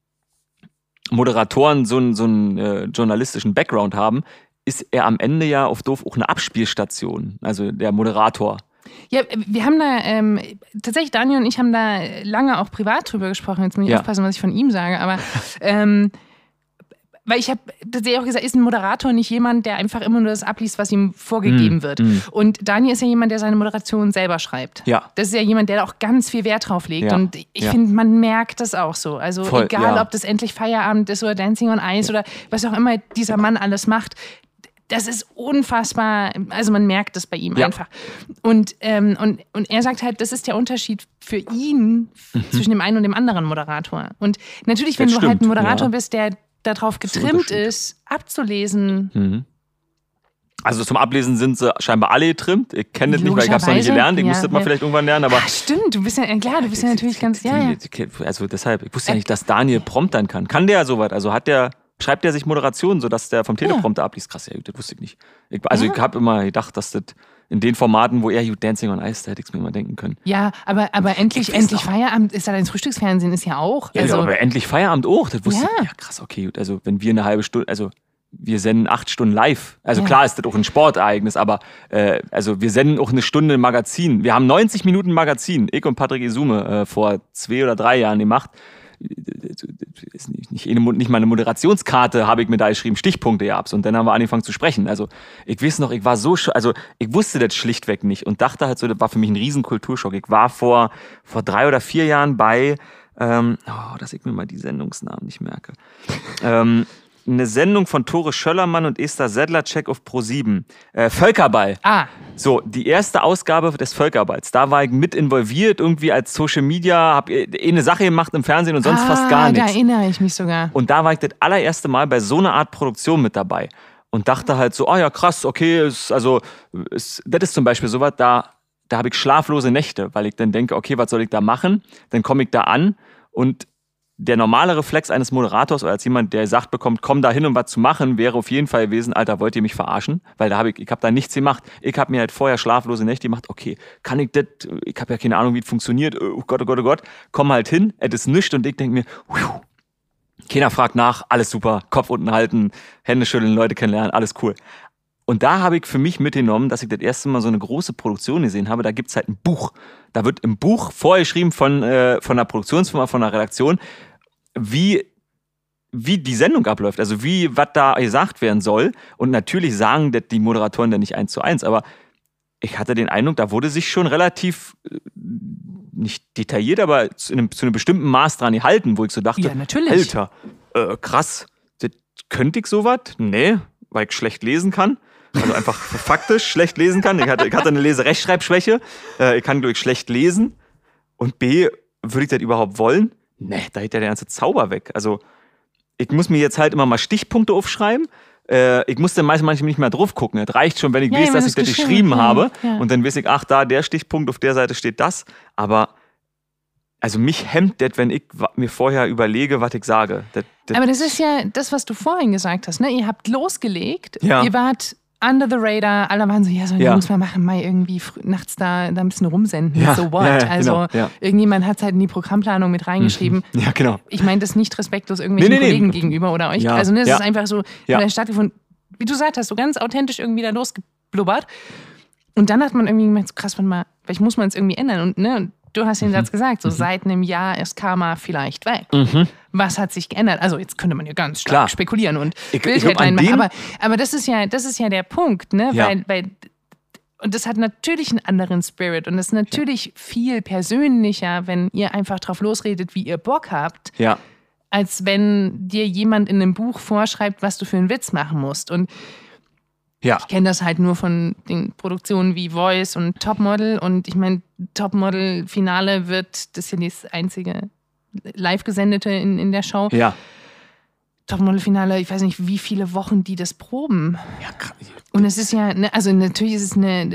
Moderatoren so einen, so einen äh, journalistischen Background haben, ist er am Ende ja auf doof auch eine Abspielstation, also der Moderator. Ja, wir haben da, ähm, tatsächlich Daniel und ich haben da lange auch privat drüber gesprochen, jetzt muss ich ja. aufpassen, was ich von ihm sage, aber ähm, weil ich habe tatsächlich auch gesagt, ist ein Moderator nicht jemand, der einfach immer nur das abliest, was ihm vorgegeben mm, wird. Mm. Und Daniel ist ja jemand, der seine Moderation selber schreibt. Ja. Das ist ja jemand, der da auch ganz viel Wert drauf legt. Ja. Und ich ja. finde, man merkt das auch so. Also Voll, egal, ja. ob das endlich Feierabend ist oder Dancing on Ice oder was auch immer dieser Mann alles macht. Das ist unfassbar, also man merkt das bei ihm ja. einfach. Und, ähm, und, und er sagt halt, das ist der Unterschied für ihn mhm. zwischen dem einen und dem anderen Moderator. Und natürlich, wenn das du stimmt, halt ein Moderator ja. bist, der darauf getrimmt ist, abzulesen. Mhm. Also zum Ablesen sind sie scheinbar alle getrimmt. Ich kenne das nicht, weil ich habe es noch nicht gelernt. Ich ja, muss das mal ja. vielleicht irgendwann lernen. Aber Ach, stimmt, du bist ja, klar, du bist ja natürlich ganz, ja, ja. Also deshalb, ich wusste ja nicht, dass Daniel promptern kann. Kann der sowas? Also hat der, schreibt der sich Moderationen, sodass der vom Teleprompter ja. abliest? Krass, ja, das wusste ich nicht. Ich, also ja. ich habe immer gedacht, dass das in den Formaten, wo er You Dancing on Ice, da hätte ich es mir immer denken können. Ja, aber, aber endlich, endlich Feierabend ist ja dein Frühstücksfernsehen ist ja auch. Ja, also, aber endlich Feierabend auch, das wusste ja. ich. Ja, krass, okay, gut. Also wenn wir eine halbe Stunde, also wir senden acht Stunden live. Also ja. klar ist das auch ein Sportereignis, aber äh, also wir senden auch eine Stunde Magazin. Wir haben neunzig Minuten Magazin, ich und Patrick Isume, äh, vor zwei oder drei Jahren gemacht. ist nicht, nicht, nicht mal eine Moderationskarte habe ich mir da geschrieben, Stichpunkte gehabt. Und dann haben wir angefangen zu sprechen. Also ich weiß noch, ich war so, also ich wusste das schlichtweg nicht und dachte halt so, das war für mich ein riesen Kulturschock. Ich war vor, vor drei oder vier Jahren bei, ähm, oh, dass ich mir mal die Sendungsnamen nicht merke. ähm, eine Sendung von Tore Schöllermann und Esther Sedlacek auf ProSieben. Äh, Völkerball. Ah. So, die erste Ausgabe des Völkerballs. Da war ich mit involviert, irgendwie als Social Media, hab eh eine Sache gemacht im Fernsehen und sonst ah, fast gar nichts. Da erinnere ich mich sogar. Und da war ich das allererste Mal bei so einer Art Produktion mit dabei. Und dachte halt so, oh ja, krass, okay, ist, also, ist, das ist zum Beispiel sowas, da, da habe ich schlaflose Nächte, weil ich dann denke, okay, was soll ich da machen? Dann komme ich da an und der normale Reflex eines Moderators oder als jemand, der sagt bekommt, komm da hin, um was zu machen, wäre auf jeden Fall gewesen, Alter, wollt ihr mich verarschen? Weil da habe ich, ich habe da nichts gemacht. Ich habe mir halt vorher schlaflose Nächte gemacht. Okay, kann ich das? Ich habe ja keine Ahnung, wie es funktioniert. Oh Gott, oh Gott, oh Gott. Komm halt hin, es ist nichts und ich denke mir, pfiuh. Keiner fragt nach, alles super, Kopf unten halten, Hände schütteln, Leute kennenlernen, alles cool. Und da habe ich für mich mitgenommen, dass ich das erste Mal so eine große Produktion gesehen habe. Da gibt es halt ein Buch. Da wird im Buch vorgeschrieben von, äh, von einer Produktionsfirma, von einer Redaktion, wie, wie die Sendung abläuft, also wie, was da gesagt werden soll. Und natürlich sagen das die Moderatoren dann nicht eins zu eins, aber ich hatte den Eindruck, da wurde sich schon relativ, nicht detailliert, aber zu einem, zu einem bestimmten Maß dran gehalten, wo ich so dachte, ja, natürlich. Alter, äh, krass, das, könnte ich sowas? Nee, weil ich schlecht lesen kann. Also einfach faktisch schlecht lesen kann. Ich hatte, ich hatte eine Leserechtschreibschwäche. Äh, ich kann durch schlecht lesen. Und B, würde ich das überhaupt wollen? Nee, da hält ja der ganze Zauber weg. Also, ich muss mir jetzt halt immer mal Stichpunkte aufschreiben. Äh, ich muss dann meist manchmal nicht mehr drauf gucken. Es reicht schon, wenn ich ja, weiß, ja, dass ich das geschrieben ja, habe. Ja. Und dann weiß ich, ach, da der Stichpunkt, auf der Seite steht das. Aber, also mich hemmt das, wenn ich mir vorher überlege, was ich sage. Das, das Aber das ist ja das, was du vorhin gesagt hast. Ne? Ihr habt losgelegt, ja. Ihr wart under the radar, alle waren so, ja, so ja. Jungs, mal machen, mal irgendwie früh, nachts da, da ein bisschen rumsenden, ja. so what. Ja, ja, also genau. ja. irgendjemand hat es halt in die Programmplanung mit reingeschrieben. Ja, genau. Ich meine das nicht respektlos irgendwelchen nee, nee, Kollegen nee. gegenüber oder euch. Ja. Also ne, es ja. ist einfach so, ja. hat stattgefunden, wie du gesagt hast, so ganz authentisch irgendwie da losgeblubbert. Und dann hat man irgendwie gemerkt, so krass, warte mal, vielleicht muss man es irgendwie ändern. Und ne, und du hast den mhm. Satz gesagt, so mhm. seit einem Jahr ist Karma vielleicht weg. Mhm. Was hat sich geändert? Also jetzt könnte man ja ganz stark Klar. spekulieren und ich, Bildheadline ich machen, aber, aber das ist ja, das ist ja der Punkt, ne? Ja. Weil, weil, und das hat natürlich einen anderen Spirit und das ist natürlich ja. viel persönlicher, wenn ihr einfach drauf losredet, wie ihr Bock habt, ja. als wenn dir jemand in einem Buch vorschreibt, was du für einen Witz machen musst. Und ja. ich kenne das halt nur von den Produktionen wie Voice und Topmodel. Und ich meine, Topmodel-Finale wird, das ist ja das einzige live gesendete in, in der Show. Ja. Topmodel-Finale, ich weiß nicht, wie viele Wochen die das proben. Ja, krass. Und es ist ja, ne, also natürlich ist es eine,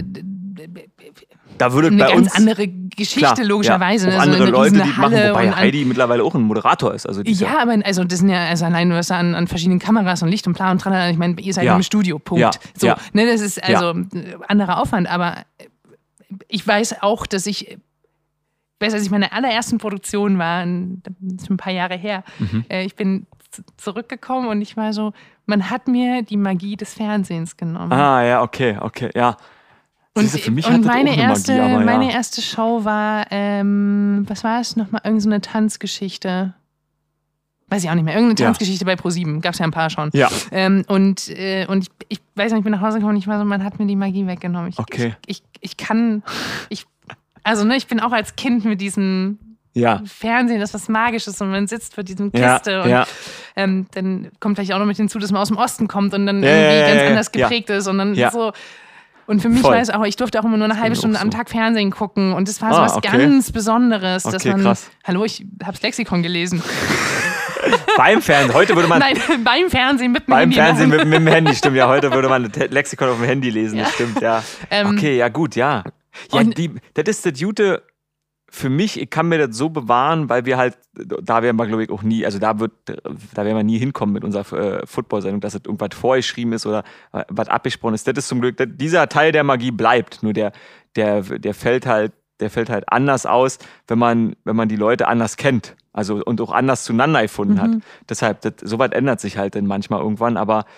da würde eine bei ganz uns, andere Geschichte, klar, logischerweise. Ja. Auch Also andere eine Leute, die riesen machen, Halle wobei und an- Heidi mittlerweile auch ein Moderator ist. Also Ja, dieser, aber also das sind ja also allein was an, an verschiedenen Kameras und Licht und Plan und Tralala. Ich meine, ihr seid Ja. im Studio, Punkt. Ja. So, Ja. ne, das ist also anderer Aufwand, aber ich weiß auch, dass ich, ich weiß, als ich meine allerersten Produktion war, das ist ein paar Jahre her, Mhm. äh, ich bin z- zurückgekommen und ich war so, man hat mir die Magie des Fernsehens genommen. Ah, ja, okay, okay, ja. Und, Siehste, für mich und hat das meine, auch eine erste, Magie, aber meine ja. erste Show war, ähm, was war es nochmal, irgendeine so eine Tanzgeschichte. Weiß ich auch nicht mehr, irgendeine Ja. Tanzgeschichte bei ProSieben, gab es ja ein paar schon. Ja. Ähm, und äh, und ich, ich weiß nicht, ich bin nach Hause gekommen und ich war so, man hat mir die Magie weggenommen. Ich, Okay. ich, ich, ich kann, ich, also ne, ich bin auch als Kind mit diesem Ja. Fernsehen, das ist was Magisches und man sitzt vor diesem Ja, Kiste und ja. ähm, dann kommt vielleicht auch noch mit hinzu, dass man aus dem Osten kommt und dann Ja, irgendwie ja, ja, ganz ja, anders ja. geprägt ist und dann Ja. so. Und für mich Voll. war es auch, ich durfte auch immer nur eine halbe mir Stunde auch am so. Tag Fernsehen gucken und das war so Ah, was okay. ganz Besonderes, dass Okay, man, krass. hallo, ich hab's Lexikon gelesen. Beim Fernsehen, heute würde man Nein, beim Fernsehen mit dem beim Handy Fernsehen machen. mit, mit dem Handy, stimmt, ja, heute würde man ein Lexikon auf dem Handy lesen, das Ja. stimmt, ja. Ähm, Okay, ja gut, ja. Ja, und- die, das ist das Gute für mich, ich kann mir das so bewahren, weil wir halt, da werden wir glaube ich auch nie, also da wird, da werden wir nie hinkommen mit unserer äh, Football-Sendung, dass es irgendwas vorgeschrieben ist oder äh, was abgesprochen ist. Das ist zum Glück, das, dieser Teil der Magie bleibt, nur der, der, der fällt halt, der fällt halt anders aus, wenn man, wenn man die Leute anders kennt, also und auch anders zueinander gefunden Mhm. hat. Deshalb, das, sowas ändert sich halt dann manchmal irgendwann, aber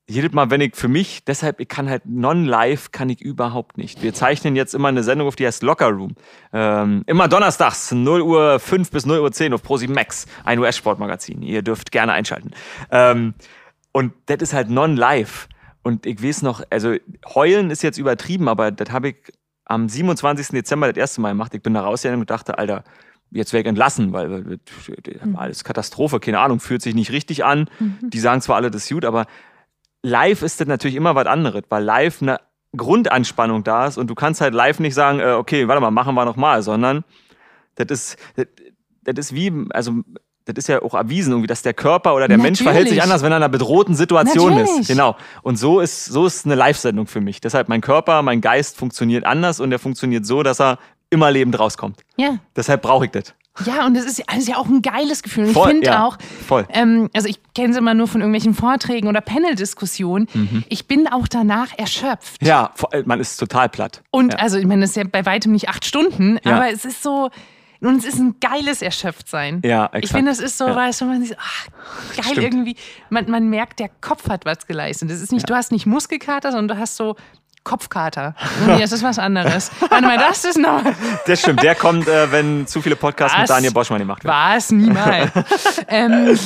jedes Mal, wenn ich für mich, deshalb, ich kann halt non-live, kann ich überhaupt nicht. Wir zeichnen jetzt immer eine Sendung auf, die heißt Locker Room. Ähm, immer donnerstags, null Uhr fünf bis null Uhr zehn auf ProSieben Max, ein U S-Sportmagazin. Ihr dürft gerne einschalten. Ähm, und das ist halt non-live. Und ich weiß noch, also heulen ist jetzt übertrieben, aber das habe ich am siebenundzwanzigsten Dezember das erste Mal gemacht. Ich bin da rausgegangen und dachte, Alter, jetzt wäre ich entlassen, weil mhm. alles Katastrophe, keine Ahnung, fühlt sich nicht richtig an. Mhm. Die sagen zwar alle, das ist gut, aber live ist das natürlich immer was anderes, weil live eine Grundanspannung da ist und du kannst halt live nicht sagen, äh, okay, warte mal, machen wir nochmal, sondern das ist, das, das ist wie, also das ist ja auch erwiesen, irgendwie, dass der Körper oder der Natürlich. Mensch verhält sich anders, wenn er in einer bedrohten Situation Natürlich. ist. Genau. Und so ist, so ist eine Live-Sendung für mich. Deshalb mein Körper, mein Geist funktioniert anders und der funktioniert so, dass er immer lebend rauskommt. Ja. Deshalb brauche ich das. Ja, und das ist, das ist ja auch ein geiles Gefühl. Und ich finde ja, auch, voll. Ähm, also ich kenne es immer nur von irgendwelchen Vorträgen oder Panel-Diskussionen. Mhm. Ich bin auch danach erschöpft. Ja, man ist total platt. Und ja. also ich meine, das ist ja bei weitem nicht acht Stunden, ja. aber es ist so, und es ist ein geiles Erschöpftsein. Ja, exakt. Ich finde, das ist so, ja. weißt du, man sieht, ach, geil Stimmt. irgendwie. Man, man merkt, der Kopf hat was geleistet. Das ist nicht, ja. du hast nicht Muskelkater, sondern du hast so Kopfkater. Nee, das ist was anderes. Warte mal, das ist noch... Das stimmt, der kommt, äh, wenn zu viele Podcasts was? mit Daniel Boschmann gemacht werden. Was? Niemals. ähm,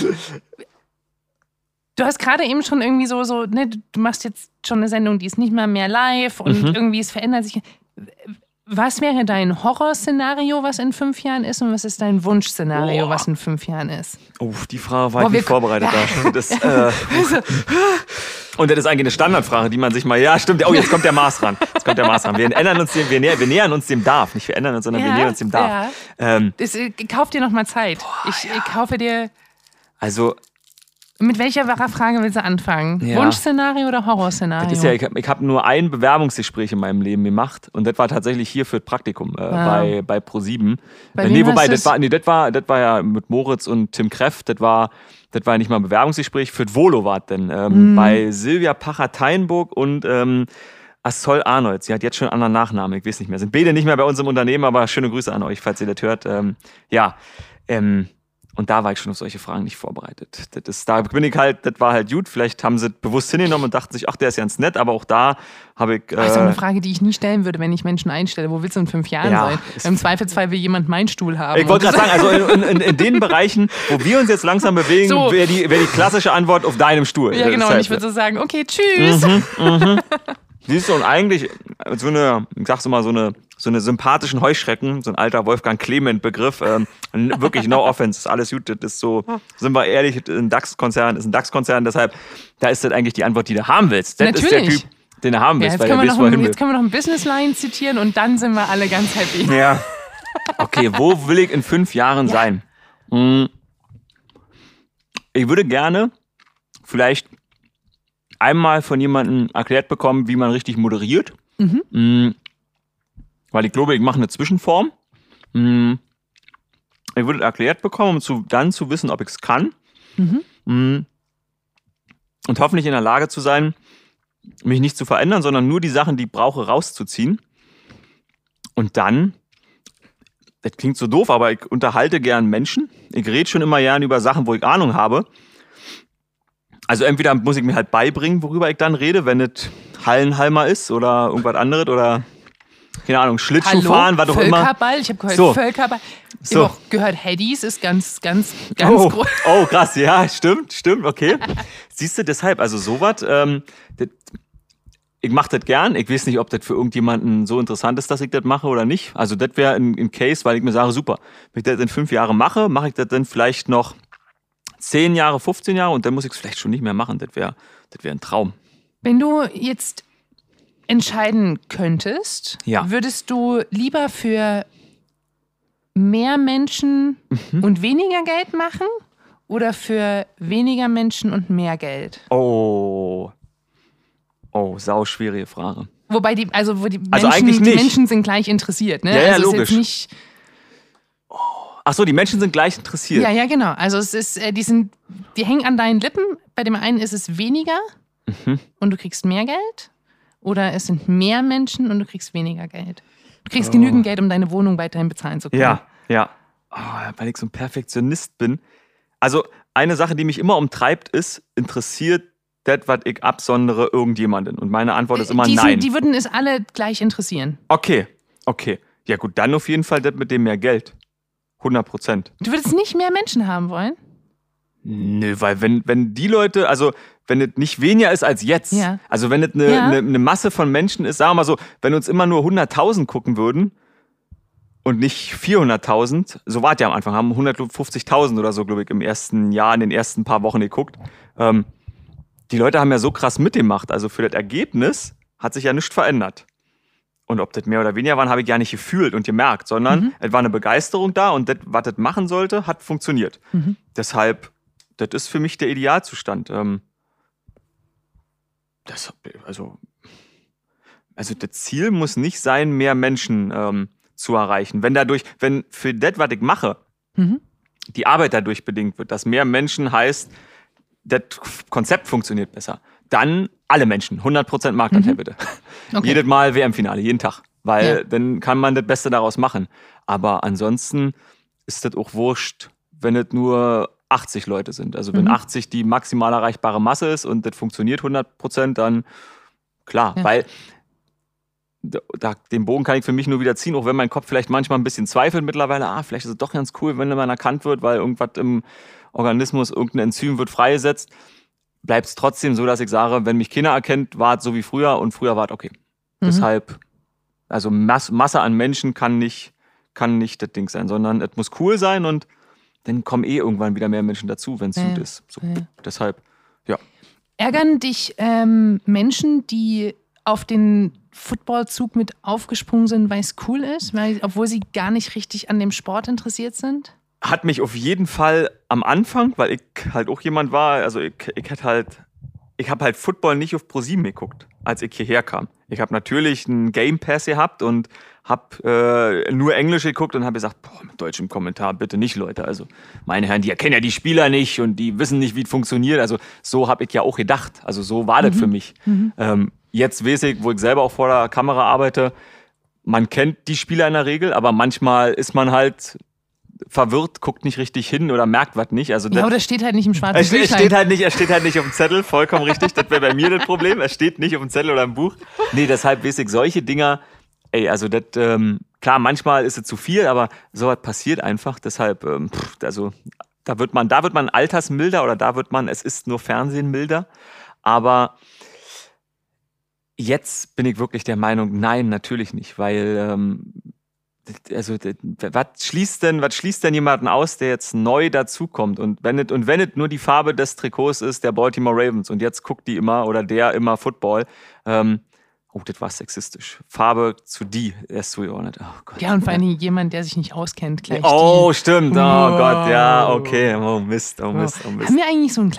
du hast gerade eben schon irgendwie so, so ne, du machst jetzt schon eine Sendung, die ist nicht mal mehr live und mhm. irgendwie es verändert sich. Was wäre dein Horrorszenario, was in fünf Jahren ist, und was ist dein Wunschszenario, oh. was in fünf Jahren ist? Oh, die Frage war ich nicht vorbereitet. Da. Das, äh, und das ist eigentlich eine Standardfrage, die man sich mal, ja stimmt, oh jetzt kommt der Mars ran. Jetzt kommt der Mars ran. Wir, ändern uns dem, wir, nä- wir nähern uns dem Darf, nicht wir ändern uns, sondern ja, wir nähern uns dem Darf. Ja. Ähm, das, ich kauf dir noch mal Zeit. Boah, ich, ja. ich kaufe dir... Also... Mit welcher Frage willst du anfangen? Ja. Wunschszenario oder Horrorszenario? Das ist ja, ich habe hab nur ein Bewerbungsgespräch in meinem Leben gemacht und das war tatsächlich hier für das Praktikum äh, ah. bei, bei ProSieben. Bei äh, nee, wobei, das war, nee, das war, das war ja mit Moritz und Tim Kreff, das war, das war ja nicht mal ein Bewerbungsgespräch, für das Volo war denn ähm, mhm. bei Silvia Pacher-Teinburg und ähm, Assol Arnold. Sie hat jetzt schon einen anderen Nachnamen, ich weiß nicht mehr. Sind beide nicht mehr bei uns im Unternehmen, aber schöne Grüße an euch, falls ihr das hört. Ähm, ja, ähm, Und da war ich schon auf solche Fragen nicht vorbereitet. Das ist, da bin ich halt, das war halt gut. Vielleicht haben sie bewusst hingenommen und dachten sich, ach, der ist ganz nett. Aber auch da habe ich... Äh, das ist auch eine Frage, die ich nie stellen würde, wenn ich Menschen einstelle. Wo willst du in fünf Jahren ja, sein? Im Zweifelsfall will jemand meinen Stuhl haben. Ich wollte gerade sagen, also in, in, in den Bereichen, wo wir uns jetzt langsam bewegen, so. wäre die, wär die klassische Antwort auf deinem Stuhl. Ja, genau. Das heißt, und ich würde so sagen, okay, tschüss. Mhm, mhm. Siehst du, und eigentlich so eine, ich sag's immer, so eine, so eine sympathischen Heuschrecken, so ein alter Wolfgang Clement-Begriff, ähm, wirklich no offense, ist alles gut, das ist so, sind wir ehrlich, ein DAX-Konzern ist ein DAX-Konzern, deshalb, da ist das eigentlich die Antwort, die du haben willst. Das Natürlich. ist der Typ, den du haben willst, ja, weil der weiß, wo er hin will. Jetzt können wir noch ein Business-Line zitieren und dann sind wir alle ganz happy. Ja. Okay, wo will ich in fünf Jahren ja. sein? Hm. Ich würde gerne vielleicht einmal von jemandem erklärt bekommen, wie man richtig moderiert. Mhm. Mhm. Weil ich glaube, ich mache eine Zwischenform. Mhm. Ich würde erklärt bekommen, um zu, dann zu wissen, ob ich es kann. Mhm. Mhm. Und hoffentlich in der Lage zu sein, mich nicht zu verändern, sondern nur die Sachen, die ich brauche, rauszuziehen. Und dann, das klingt so doof, aber ich unterhalte gern Menschen. Ich rede schon immer gern über Sachen, wo ich Ahnung habe. Also entweder muss ich mir halt beibringen, worüber ich dann rede, wenn es Hallenhalmer ist oder irgendwas anderes oder, keine Ahnung, Schlittschuh Hallo, fahren, was auch immer. Völkerball, ich habe gehört, so. Völkerball. Ich so. habe auch gehört, Headies ist ganz, ganz, ganz oh. groß. Oh, krass, ja, stimmt, stimmt, okay. Siehst du, deshalb, also sowas, ähm, das, ich mache das gern. Ich weiß nicht, ob das für irgendjemanden so interessant ist, dass ich das mache oder nicht. Also das wäre ein, ein Case, weil ich mir sage, super, wenn ich das in fünf Jahren mache, mache ich das dann vielleicht noch zehn Jahre, fünfzehn Jahre und dann muss ich es vielleicht schon nicht mehr machen. Das wäre das wär ein Traum. Wenn du jetzt entscheiden könntest, ja. würdest du lieber für mehr Menschen mhm. und weniger Geld machen oder für weniger Menschen und mehr Geld? Oh, oh, sau schwierige Frage. Wobei die, also wo die, also Menschen, eigentlich nicht. die Menschen sind gleich interessiert, ne? Ja, ja, also logisch. Ist jetzt nicht Ach so, die Menschen sind gleich interessiert. Ja, ja, genau. Also es ist, äh, die sind, die hängen an deinen Lippen. Bei dem einen ist es weniger mhm. und du kriegst mehr Geld. Oder es sind mehr Menschen und du kriegst weniger Geld. Du kriegst oh. genügend Geld, um deine Wohnung weiterhin bezahlen zu können. Ja, ja. Oh, weil ich so ein Perfektionist bin. Also eine Sache, die mich immer umtreibt, ist, interessiert das, was ich absondere, irgendjemanden? Und meine Antwort ist immer die, nein. Die würden es alle gleich interessieren. Okay, okay. Ja gut, dann auf jeden Fall das mit dem mehr Geld. hundert Prozent. Du würdest nicht mehr Menschen haben wollen? Nö, weil wenn, wenn die Leute, also wenn es nicht weniger ist als jetzt, ja. also wenn es eine ja. ne, ne Masse von Menschen ist, sagen wir mal so, wenn uns immer nur hunderttausend gucken würden und nicht vierhunderttausend, so war es ja am Anfang, haben hundertfünfzigtausend oder so, glaube ich, im ersten Jahr, in den ersten paar Wochen geguckt. Ähm, die Leute haben ja so krass mitgemacht, also für das Ergebnis hat sich ja nichts verändert. Und ob das mehr oder weniger waren, habe ich ja nicht gefühlt und gemerkt, sondern mhm. es war eine Begeisterung da und das, was das machen sollte, hat funktioniert. Mhm. Deshalb, das ist für mich der Idealzustand. Ähm, das, also, also das Ziel muss nicht sein, mehr Menschen ähm, zu erreichen. Wenn dadurch, wenn für das, was ich mache, mhm. die Arbeit dadurch bedingt wird, dass mehr Menschen heißt, das Konzept funktioniert besser, dann alle Menschen, hundert Prozent Marktanteil mhm. bitte. Okay. Jedes Mal W M-Finale, jeden Tag. Weil ja. dann kann man das Beste daraus machen. Aber ansonsten ist das auch wurscht, wenn es nur achtzig Leute sind. Also wenn mhm. achtzig die maximal erreichbare Masse ist und das funktioniert hundert Prozent, dann klar. Ja. Weil da, den Bogen kann ich für mich nur wieder ziehen, auch wenn mein Kopf vielleicht manchmal ein bisschen zweifelt mittlerweile. Ah, vielleicht ist es doch ganz cool, wenn man erkannt wird, weil irgendwas im Organismus, irgendein Enzym wird freigesetzt. Bleibt es trotzdem so, dass ich sage, wenn mich keiner erkennt, war es so wie früher und früher war es okay. Mhm. Deshalb, also Mass, Masse an Menschen kann nicht, kann nicht das Ding sein, sondern es muss cool sein und dann kommen eh irgendwann wieder mehr Menschen dazu, wenn es ja. gut ist. So, ja. Deshalb, ja. Ärgern dich ähm, Menschen, die auf den Footballzug mit aufgesprungen sind, weil es cool ist, weil, obwohl sie gar nicht richtig an dem Sport interessiert sind? Hat mich auf jeden Fall am Anfang, weil ich halt auch jemand war, also ich, ich hätte halt, ich habe halt Football nicht auf ProSieben geguckt, als ich hierher kam. Ich habe natürlich einen Game Pass gehabt und habe äh, nur Englisch geguckt und habe gesagt, boah, mit deutschem Kommentar bitte nicht, Leute. Also meine Herren, die erkennen ja die Spieler nicht und die wissen nicht, wie es funktioniert. Also so habe ich ja auch gedacht. Also so war das mhm. für mich. Mhm. Ähm, jetzt weiß ich, wo ich selber auch vor der Kamera arbeite, man kennt die Spieler in der Regel, aber manchmal ist man halt verwirrt, guckt nicht richtig hin oder merkt was nicht. Also ja, oder steht halt nicht im schwarzen Buch. Er steht halt nicht, er steht halt nicht auf dem Zettel, vollkommen richtig. Das wäre bei mir das Problem. Er steht nicht auf dem Zettel oder im Buch. Nee, deshalb weiß ich, solche Dinger, ey, also das, ähm, klar, manchmal ist es zu viel, aber sowas passiert einfach. Deshalb, ähm, pff, also da wird man, da wird man altersmilder oder da wird man, es ist nur Fernsehen milder. Aber jetzt bin ich wirklich der Meinung, nein, natürlich nicht, weil ähm, also was schließt denn, was schließt denn jemanden aus, der jetzt neu dazukommt? Und wenn es und wenn es nur die Farbe des Trikots ist, der Baltimore Ravens, und jetzt guckt die immer oder der immer Football, ähm, oh, das war sexistisch. Farbe zu die, erst zugeordnet. Oh Gott. Ja, und vor allem ja. jemand, der sich nicht auskennt, gleich Oh, die. stimmt. Oh wow. Gott, ja, okay. Oh Mist, oh Mist, oh Mist. Haben wir eigentlich so einen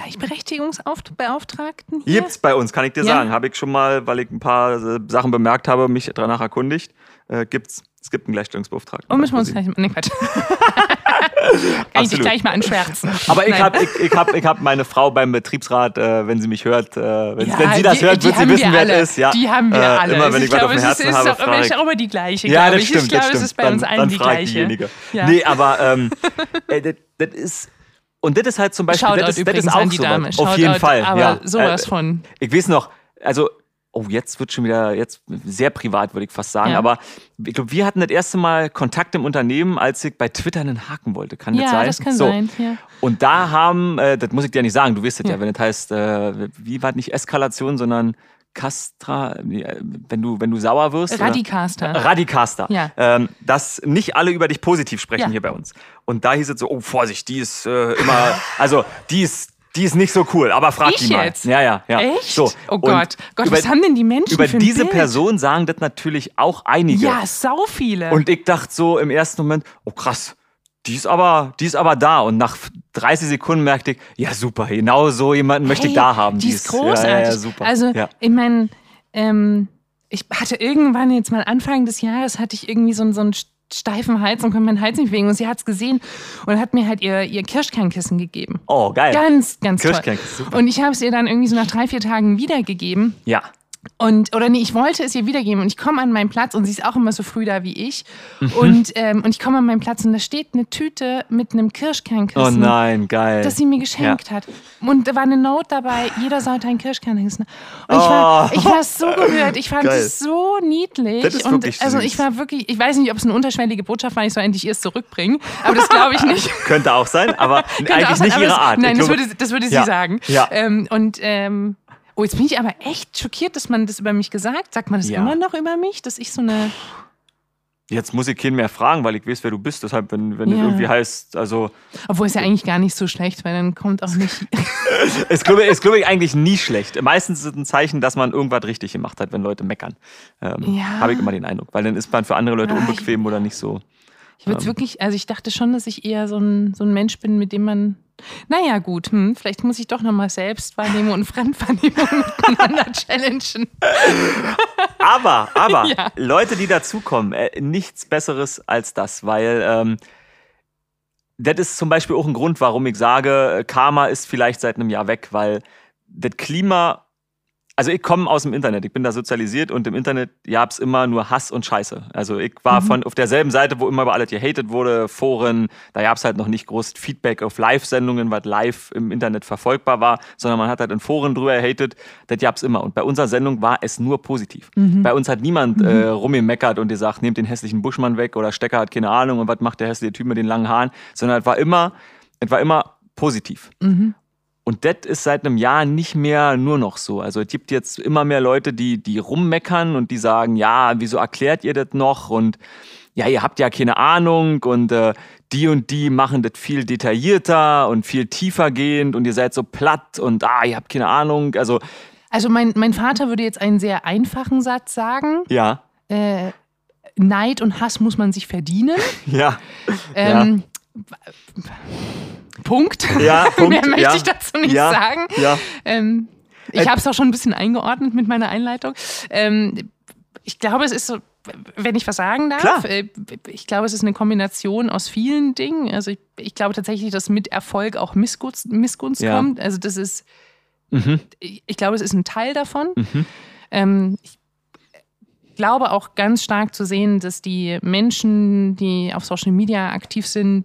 Gleichberechtigungsbeauftragten hier? Gibt's bei uns, kann ich dir ja. sagen. Habe ich schon mal, weil ich ein paar Sachen bemerkt habe, mich danach erkundigt. Äh, gibt's. Es gibt einen Gleichstellungsbeauftragten. Oh, müssen wir uns gleich mal... Nee, Quatsch. Kann ich dich gleich mal anschwärzen. Aber ich habe ich, ich hab, ich hab meine Frau beim Betriebsrat, äh, wenn sie mich hört, äh, wenn, ja, wenn sie das die, hört, wird sie wissen, wer es ist. Ja, die haben wir äh, alle. Immer, wenn ich, ich was auf dem Herzen ist, habe, ist frage ich. auch immer die gleiche, ja, das ich. Stimmt, ich glaube, das es ist bei dann, uns allen dann die gleiche. Diejenige. Ja. Nee, aber ähm, ey, das, das ist... Und das ist halt zum Beispiel... Shoutout das, das übrigens ist auch an die so Dame. Auf Shoutout, jeden Fall. Aber ja. sowas äh, von... Ich weiß noch, also... Oh, jetzt wird schon wieder, jetzt sehr privat, würde ich fast sagen. Ja. Aber ich glaube, wir hatten das erste Mal Kontakt im Unternehmen, als ich bei Twitter einen Haken wollte. Kann das ja, sein? Ja, das kann so. sein. Ja. Und da haben, äh, das muss ich dir ja nicht sagen, du wirst es ja. ja, wenn das heißt, äh, wie war das nicht Eskalation, sondern Castra, wenn du, wenn du sauer wirst. Radicaster. Oder? Radicaster. Ja. Ähm, dass nicht alle über dich positiv sprechen ja. hier bei uns. Und da hieß es so, oh, Vorsicht, die ist äh, immer, also die ist, Die ist nicht so cool, aber frag ich die mal. Jetzt? Ja, ja, ja. Echt? So. Oh Gott. Gott, über, was haben denn die Menschen Über für ein diese Bild? Person sagen das natürlich auch einige. Ja, sau viele. Und ich dachte so im ersten Moment, oh krass, die ist aber, die ist aber da. Und nach dreißig Sekunden merkte ich, ja super, genau so jemanden möchte hey, ich da haben. Die, die ist großartig. Ja, ja, super. Also, ja. ich meine, ähm, ich hatte irgendwann jetzt mal Anfang des Jahres, hatte ich irgendwie so, so einen steifen Hals und konnte meinen Hals nicht bewegen. Und sie hat es gesehen und hat mir halt ihr, ihr Kirschkernkissen gegeben. Oh, geil. Ganz, ganz toll. Kirschkernkissen, super. Und ich habe es ihr dann irgendwie so nach drei, vier Tagen wiedergegeben. Ja. Und, oder nee, ich wollte es ihr wiedergeben und ich komme an meinen Platz und sie ist auch immer so früh da wie ich. Mhm. Und, ähm, und ich komme an meinen Platz und da steht eine Tüte mit einem Kirschkernkissen. Oh nein, geil. Das sie mir geschenkt ja. hat. Und da war eine Note dabei, jeder sollte ein Kirschkernkissen. Und oh. ich, war, ich war so gerührt, ich fand es so niedlich. Das ist und wirklich also süß. ich war wirklich, ich weiß nicht, ob es eine unterschwellige Botschaft war, ich soll endlich ihr es zurückbringen, aber das glaube ich nicht. Könnte auch sein, aber eigentlich sein, nicht aber ihre es, Art. Nein, das glaube, würde, das würde sie ja. sagen. Ja. Ähm, und ähm, oh, jetzt bin ich aber echt schockiert, dass man das über mich gesagt. Sagt man das ja. immer noch über mich, dass ich so eine... Jetzt muss ich keinen mehr fragen, weil ich weiß, wer du bist. Deshalb, wenn, wenn ja. das irgendwie heißt, also... Obwohl es ja eigentlich gar nicht so schlecht, weil dann kommt auch nicht... Es glaube ich, glaub ich eigentlich nie schlecht. Meistens ist es ein Zeichen, dass man irgendwas richtig gemacht hat, wenn Leute meckern. Ähm, ja. Habe ich immer den Eindruck. Weil dann ist man für andere Leute ja, unbequem ich, oder nicht so... Ich würde ähm, wirklich... Also ich dachte schon, dass ich eher so ein, so ein Mensch bin, mit dem man... Naja, gut, hm, vielleicht muss ich doch nochmal Selbstwahrnehmung und Fremdwahrnehmung miteinander challengen. Aber, aber, ja. Leute, die dazukommen, äh, nichts Besseres als das, weil ähm, das ist zum Beispiel auch ein Grund, warum ich sage, Karma ist vielleicht seit einem Jahr weg, weil das Klima... Also ich komme aus dem Internet, ich bin da sozialisiert und im Internet gab es immer nur Hass und Scheiße. Also ich war mhm. von auf derselben Seite, wo immer über alles gehatet wurde, Foren, da gab es halt noch nicht groß Feedback auf Live-Sendungen, was live im Internet verfolgbar war, sondern man hat halt in Foren drüber gehatet, das gab es immer. Und bei unserer Sendung war es nur positiv. Mhm. Bei uns hat niemand mhm. äh, rumgemeckert und gesagt, nehmt den hässlichen Buschmann weg oder Stecker hat keine Ahnung und was macht der hässliche Typ mit den langen Haaren, sondern es war immer, es war immer positiv. Mhm. Und das ist seit einem Jahr nicht mehr nur noch so. Also es gibt jetzt immer mehr Leute, die, die rummeckern und die sagen, ja, wieso erklärt ihr das noch? Und ja, ihr habt ja keine Ahnung und äh, die und die machen das viel detaillierter und viel tiefer gehend und ihr seid so platt und ah, ihr habt keine Ahnung. Also, also mein, mein Vater würde jetzt einen sehr einfachen Satz sagen. Ja. Äh, Neid und Hass muss man sich verdienen. Ja. Ähm, ja. Punkt. Ja, Punkt. Mehr möchte ja. ich dazu nicht ja. sagen. Ja. Ähm, ich habe es auch schon ein bisschen eingeordnet mit meiner Einleitung. Ähm, ich glaube, es ist so, wenn ich was sagen darf, Klar. Äh, ich glaube, es ist eine Kombination aus vielen Dingen. Also ich, ich glaube tatsächlich, dass mit Erfolg auch Missgunst, Missgunst ja. kommt. Also das ist, mhm. ich, ich glaube, es ist ein Teil davon. Mhm. Ähm, ich glaube auch ganz stark zu sehen, dass die Menschen, die auf Social Media aktiv sind,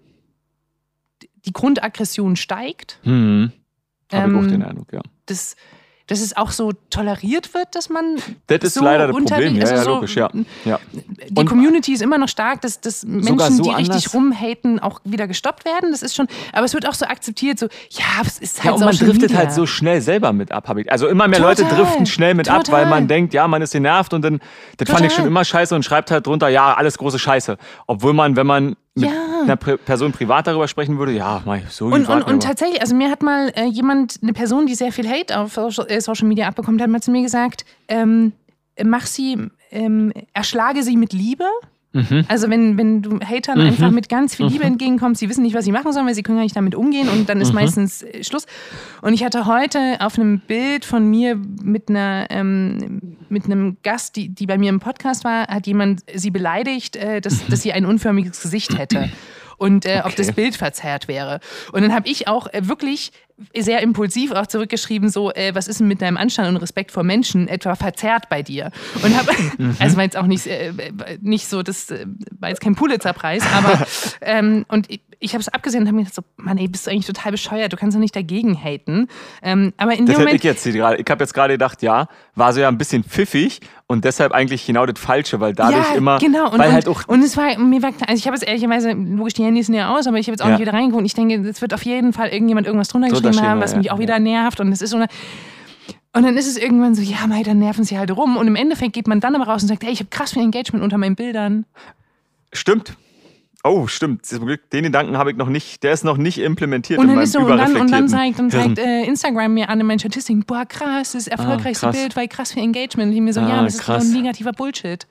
die Grundaggression steigt. Hm. Habe ähm, ich auch den Eindruck, ja. Dass, dass es auch so toleriert wird, dass man Das ist so leider das unter, Problem, ja, also ja, so, logisch, ja. ja. Die Und Community ist immer noch stark, dass, dass Menschen, so die anders. richtig rumhaten, auch wieder gestoppt werden. Das ist schon, aber es wird auch so akzeptiert, so, ja, es ist halt ja, und man Social driftet Media. halt so schnell selber mit ab. Hab ich. Also immer mehr Total. Leute driften schnell mit Total. ab, weil man denkt, ja, man ist genervt und dann, das Total. fand ich schon immer scheiße und schreibt halt drunter, ja, alles große Scheiße. Obwohl man, wenn man mit Ja. einer Pri- Person privat darüber sprechen würde, ja, mei, so Und, privat, und, und tatsächlich, also mir hat mal äh, jemand, eine Person, die sehr viel Hate auf Social, äh, Social Media abbekommt, hat mal zu mir gesagt, ähm, mach sie, ähm, erschlage sie mit Liebe. Mhm. Also wenn, wenn du Hatern Mhm. einfach mit ganz viel Liebe Mhm. entgegenkommst, sie wissen nicht, was sie machen sollen, weil sie können gar nicht damit umgehen und dann ist Mhm. meistens äh, Schluss. Und ich hatte heute auf einem Bild von mir mit einer ähm, mit einem Gast, die, die bei mir im Podcast war, hat jemand sie beleidigt, äh, dass, dass sie ein unförmiges Gesicht hätte. Und äh, Okay. ob das Bild verzerrt wäre. Und dann habe ich auch äh, wirklich sehr impulsiv auch zurückgeschrieben, so, äh, was ist denn mit deinem Anstand und Respekt vor Menschen etwa verzerrt bei dir? Und habe, also war jetzt auch nicht, äh, nicht so, das äh, war jetzt kein Pulitzer-Preis, aber ähm, und ich, ich habe es abgesehen und habe mir gedacht, so, Mann, ey, bist du eigentlich total bescheuert, du kannst doch nicht dagegen haten. Ähm, aber in dem Das hätte Moment... ich jetzt gerade. Ich habe jetzt gerade gedacht, ja, war so ja ein bisschen pfiffig und deshalb eigentlich genau das Falsche, weil dadurch ja, immer, genau. Und, weil und, halt auch und es war, mir war klar, also ich habe es ehrlicherweise, logisch, die Handys sind ja aus, aber ich habe jetzt auch Ja. nicht wieder reingeguckt. Ich denke, es wird auf jeden Fall irgendjemand irgendwas drunter Drunter geschrieben stehen, haben, ja, was ja, mich auch ja. wieder nervt. Und es ist so eine, und dann ist es irgendwann so, ja, mei, dann nerven sie halt rum. Und im Endeffekt geht man dann aber raus und sagt, hey, ich habe krass viel Engagement unter meinen Bildern. Stimmt. Oh, stimmt. Zum Glück, den Gedanken habe ich noch nicht, der ist noch nicht implementiert Und in dann meinem ist so, und dann, und dann überreflektierten zeigt, dann Hirn. zeigt äh, Instagram mir an in meinen Statistiken, boah, krass, das erfolgreichste Ah, krass. Bild, weil krass viel Engagement. Und ich mir so, Ah, ja, das ist so krass. ein negativer Bullshit.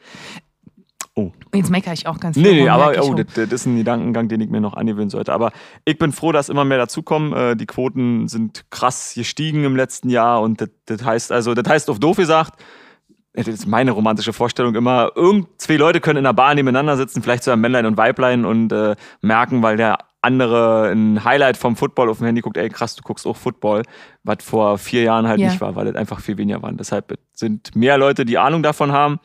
Oh. Jetzt meckere ich auch ganz viel. Nee, nee, rum, aber merke ich oh, rum. das, das ist ein Gedankengang, den ich mir noch angewöhnen sollte. Aber ich bin froh, dass immer mehr dazukommen. Äh, Die Quoten sind krass gestiegen im letzten Jahr und das, das heißt also, das heißt auf doof gesagt, das ist meine romantische Vorstellung immer, irgend zwei Leute können in einer Bar nebeneinander sitzen, vielleicht so ein Männlein und Weiblein und äh, merken, weil der andere ein Highlight vom Football auf dem Handy guckt, ey krass, du guckst auch Football, was vor vier Jahren halt Ja. nicht war, weil es einfach viel weniger waren. Deshalb sind mehr Leute, die Ahnung davon haben,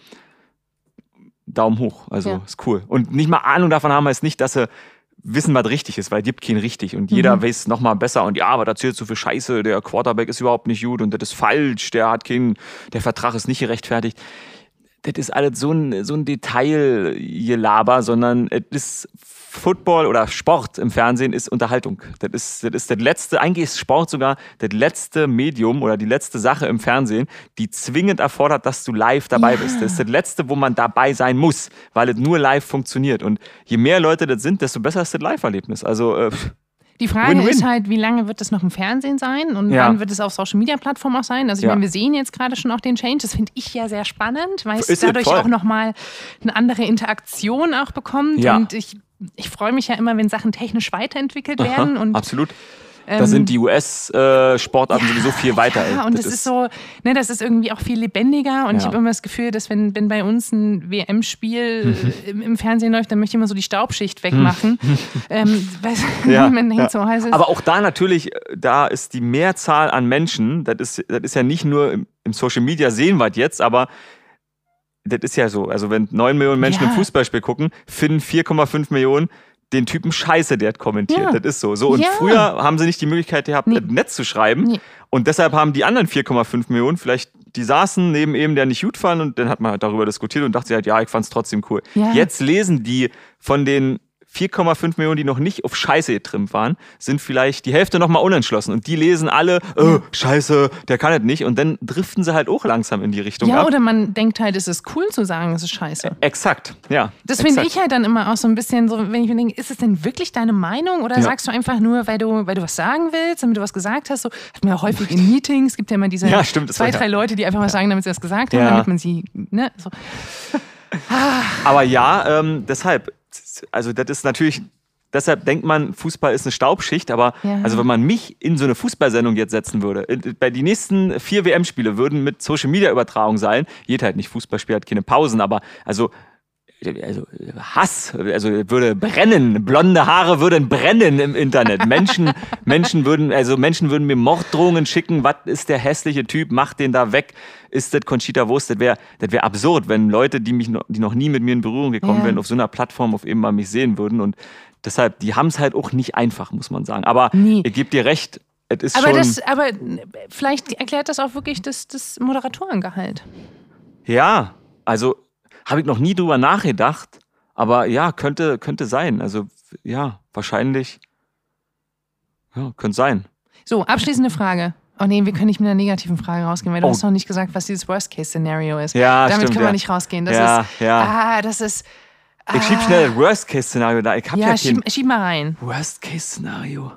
Daumen hoch. Also Ja. ist cool. Und nicht mal Ahnung davon haben heißt nicht, dass sie wissen, was richtig ist, weil es gibt kein richtig. Und jeder Mhm. weiß es nochmal besser. Und ja, aber da erzählt so viel Scheiße, der Quarterback ist überhaupt nicht gut und das ist falsch, der hat keinen, der Vertrag ist nicht gerechtfertigt. Das ist alles so ein, so ein Detailgelaber, sondern es ist Football oder Sport im Fernsehen ist Unterhaltung. Das ist, das ist das letzte, eigentlich ist Sport sogar das letzte Medium oder die letzte Sache im Fernsehen, die zwingend erfordert, dass du live dabei Ja. bist. Das ist das letzte, wo man dabei sein muss, weil es nur live funktioniert. Und je mehr Leute das sind, desto besser ist das Live-Erlebnis. Also äh, Die Frage Win-win. ist halt, wie lange wird es noch im Fernsehen sein und Ja. wann wird es auf Social-Media-Plattformen auch sein? Also ich Ja. meine, wir sehen jetzt gerade schon auch den Change. Das finde ich ja sehr spannend, weil es Ist es dadurch voll. auch nochmal eine andere Interaktion auch bekommt. Ja. Und ich, ich freue mich ja immer, wenn Sachen technisch weiterentwickelt aha, werden. Und absolut. Da ähm, sind die U S-Sportarten ja, sowieso viel weiter. Ja, ey. und das, ist so, ne, das ist irgendwie auch viel lebendiger. Und ich Ja. habe immer das Gefühl, dass wenn, wenn bei uns ein W M-Spiel im, im Fernsehen läuft, dann möchte ich immer so die Staubschicht wegmachen. ähm, weil Ja, man denkt ja. so, heißt es. Aber auch da natürlich, da ist die Mehrzahl an Menschen, das ist, das ist ja nicht nur im, im Social Media sehen wir es jetzt, aber das ist ja so. Also wenn neun Millionen Menschen Ja. im Fußballspiel gucken, finden vier Komma fünf Millionen den Typen Scheiße, der hat kommentiert. Ja. Das ist so. So, und Ja. früher haben sie nicht die Möglichkeit gehabt, Nee. das Netz zu schreiben. Nee. Und deshalb haben die anderen vier Komma fünf Millionen vielleicht, die saßen neben eben, der nicht gut fand, und dann hat man halt darüber diskutiert und dachte sich halt, ja, ich fand's trotzdem cool. Ja. Jetzt lesen die von den vier Komma fünf Millionen, die noch nicht auf Scheiße getrimmt waren, sind vielleicht die Hälfte nochmal unentschlossen. Und die lesen alle, äh, Scheiße, der kann es nicht. Und dann driften sie halt auch langsam in die Richtung Ja, ab. oder man denkt halt, es ist cool zu sagen, es ist scheiße. Exakt, ja. Das finde exakt. ich halt dann immer auch so ein bisschen so, wenn ich mir denke, ist es denn wirklich deine Meinung oder Ja. sagst du einfach nur, weil du, weil du was sagen willst, damit du was gesagt hast? So, hat man ja häufig in Meetings, gibt ja immer diese Ja, stimmt, das zwei, war ja- drei Leute, die einfach was sagen, damit sie das gesagt haben, Ja. damit man sie, ne, so. Aber ja, ähm, deshalb, also das ist natürlich, deshalb denkt man, Fußball ist eine Staubschicht, aber Ja. also wenn man mich in so eine Fußballsendung jetzt setzen würde, äh, bei die nächsten vier W M-Spiele würden mit Social-Media-Übertragung sein, geht halt nicht, Fußballspiel hat keine Pausen, aber also also Hass, also würde brennen, blonde Haare würden brennen im Internet. Menschen, Menschen würden, also Menschen würden mir Morddrohungen schicken. Was ist der hässliche Typ? Mach den da weg. Ist das Conchita Wurst? Das wäre, das wäre absurd, wenn Leute, die mich, noch, die noch nie mit mir in Berührung gekommen Ja. wären, auf so einer Plattform auf eben mal mich sehen würden. Und deshalb, die haben es halt auch nicht einfach, muss man sagen. Aber Nee. ich gebe dir recht. Es ist Aber schon, das, aber vielleicht erklärt das auch wirklich das, das Moderatorengehalt. ja, also habe ich noch nie drüber nachgedacht, aber ja, könnte, könnte sein. Also ja, wahrscheinlich, ja, könnte sein. So, abschließende Frage. Oh nee, wir können nicht mit einer negativen Frage rausgehen, weil du Oh. hast noch nicht gesagt, was dieses Worst-Case-Szenario ist. Ja, Damit stimmt, können wir ja. nicht rausgehen. Das Ja, ist, ja. ah, das ist, Ich schieb ah. schnell das Worst-Case-Szenario da. Ich habe ja, Ja, kein schieb, schieb mal rein. Worst-Case-Szenario.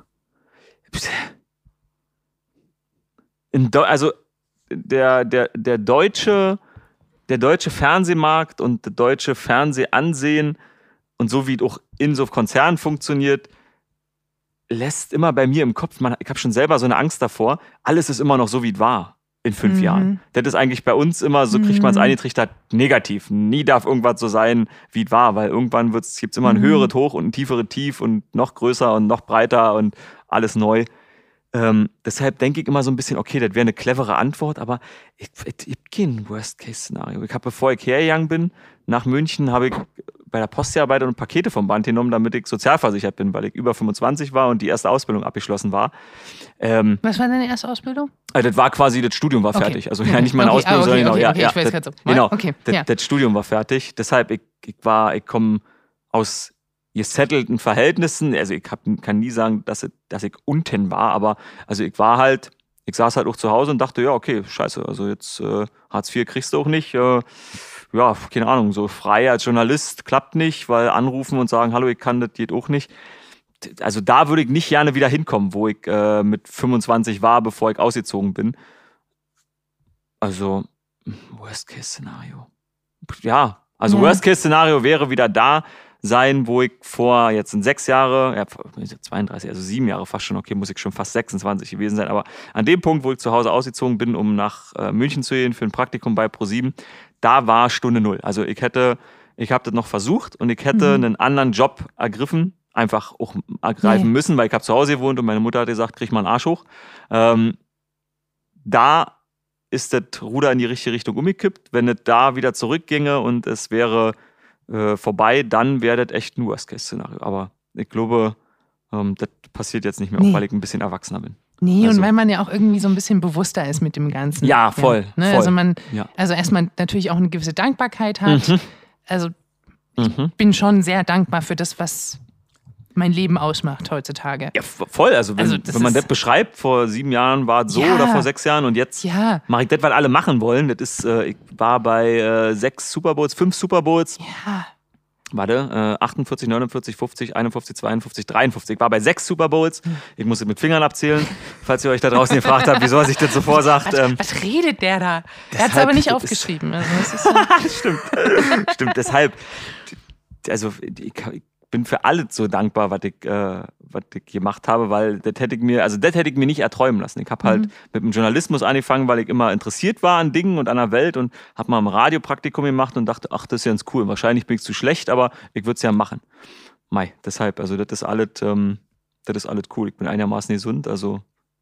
In Deu- Also der, der, der deutsche, der deutsche Fernsehmarkt und der deutsche Fernsehansehen und so wie es auch in so Konzernen funktioniert, lässt immer bei mir im Kopf, man, ich habe schon selber so eine Angst davor, alles ist immer noch so, wie es war in fünf Mhm. Jahren. Das ist eigentlich bei uns immer, so kriegt man es Mhm. eingetrichtert, negativ. Nie darf irgendwas so sein, wie es war, weil irgendwann gibt es immer ein Mhm. höheres Hoch und ein tieferes Tief und noch größer und noch breiter und alles neu. Ähm, deshalb denke ich immer so ein bisschen, okay, das wäre eine clevere Antwort, aber ich, ich, ich habe kein Worst-Case-Szenario. Ich habe, bevor ich hergegangen bin, nach München, habe ich bei der Post gearbeitet und Pakete vom Band genommen, damit ich sozialversichert bin, weil ich über fünfundzwanzig war und die erste Ausbildung abgeschlossen war. Ähm, Was war deine erste Ausbildung? also das war quasi, das Studium war Okay. fertig. Also ja, nicht meine Okay, Ausbildung, ah, okay, sondern genau, okay, ja, okay, ja, ich weiß das, grad so. genau, Okay, das, ja. das Studium war fertig. Deshalb, ich, ich war, ich komme aus gesettelten Verhältnissen. Also ich hab, kann nie sagen, dass, ich- dass ich unten war, aber also ich war halt, ich saß halt auch zu Hause und dachte, ja, okay, scheiße, also jetzt äh, Hartz vier kriegst du auch nicht. Äh, ja, keine Ahnung, so frei als Journalist klappt nicht, weil anrufen und sagen, hallo, ich kann, das geht auch nicht. Also da würde ich nicht gerne wieder hinkommen, wo ich äh, mit fünfundzwanzig war, bevor ich ausgezogen bin. Also, Worst-Case-Szenario. Ja, also Ja. Worst-Case-Szenario wäre wieder da sein, wo ich vor, jetzt sind sechs Jahre, ja, zweiunddreißig, also sieben Jahre fast schon, okay, muss ich schon fast sechsundzwanzig gewesen sein, aber an dem Punkt, wo ich zu Hause ausgezogen bin, um nach äh, München zu gehen für ein Praktikum bei ProSieben, da war Stunde Null. Also ich hätte, ich habe das noch versucht und ich hätte Mhm. einen anderen Job ergriffen, einfach auch ergreifen Nee. müssen, weil ich habe zu Hause gewohnt und meine Mutter hat gesagt, krieg mal einen Arsch hoch. Ähm, da ist das Ruder in die richtige Richtung umgekippt. Wenn es da wieder zurückginge und es wäre äh, vorbei, dann wäre das echt ein Worst-Case-Szenario. Aber ich glaube, ähm, das passiert jetzt nicht mehr, Nee. auch weil ich ein bisschen erwachsener bin. Nee, Also- und weil man ja auch irgendwie so ein bisschen bewusster ist mit dem Ganzen. Ja, voll, ne? voll. Also man, Ja. also erstmal natürlich auch eine gewisse Dankbarkeit hat. Mhm. Also Mhm. bin schon sehr dankbar für das, was mein Leben ausmacht heutzutage. Ja, v- voll. Also, wenn, Also das wenn man ist- das beschreibt, vor sieben Jahren war es so Ja. oder vor sechs Jahren und jetzt Ja, mache ich das, was alle machen wollen. Das ist, äh, ich war bei äh, sechs Super Bowls, fünf Super Bowls. ja. Warte, äh, achtundvierzig, neunundvierzig, fünfzig, einundfünfzig, zweiundfünfzig, dreiundfünfzig. Ich war bei sechs Super Bowls. Ich muss es mit Fingern abzählen, falls ihr euch da draußen gefragt habt, wieso er sich das so vorsagt. Was, Ähm, was redet der da? Er hat es deshalb- aber nicht das aufgeschrieben. Also das ist so, Stimmt. Stimmt, deshalb. Also, ich, ich bin für alles so dankbar, was ich, äh, was ich gemacht habe, weil das hätte ich mir, also das hätte ich mir nicht erträumen lassen. Ich habe halt mit dem Journalismus angefangen, weil ich immer interessiert war an Dingen und an der Welt und habe mal ein Radiopraktikum gemacht und dachte, ach, das ist ja ganz cool. Wahrscheinlich bin ich zu schlecht, aber ich würde es ja machen. Mei, deshalb, also das ist alles, ähm, das ist alles cool. Ich bin einigermaßen gesund, also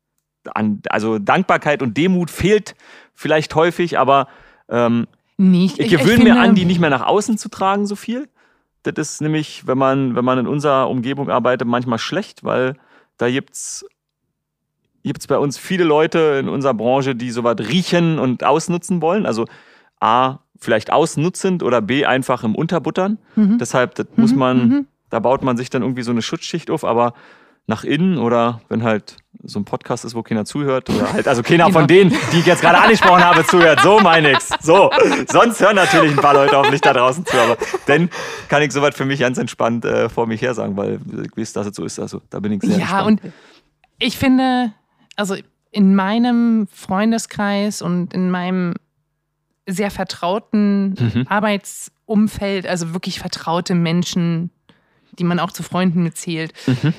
an, also Dankbarkeit und Demut fehlt vielleicht häufig, aber ähm, nee, ich gewöhne finde- mir an, die nicht mehr nach außen zu tragen, so viel. Das ist nämlich, wenn man, wenn man in unserer Umgebung arbeitet, manchmal schlecht, weil da gibt's gibt's bei uns viele Leute in unserer Branche, die sowas riechen und ausnutzen wollen. Also A, vielleicht ausnutzend oder B, einfach im Unterbuttern. Mhm. Deshalb, das muss man, mhm. da baut man sich dann irgendwie so eine Schutzschicht auf, aber nach innen oder wenn halt so ein Podcast ist, wo keiner zuhört oder halt, also keiner Genau. von denen, die ich jetzt gerade angesprochen habe, zuhört. So meine ich's. So. Sonst hören natürlich ein paar Leute hoffentlich da draußen zu, aber dann kann ich soweit für mich ganz entspannt äh, vor mich her sagen, weil ich weiß, dass es so ist. Also da bin ich sehr Ja, entspannt. und ich finde, also in meinem Freundeskreis und in meinem sehr vertrauten Mhm. Arbeitsumfeld, also wirklich vertraute Menschen, die man auch zu Freunden mitzählt, Mhm.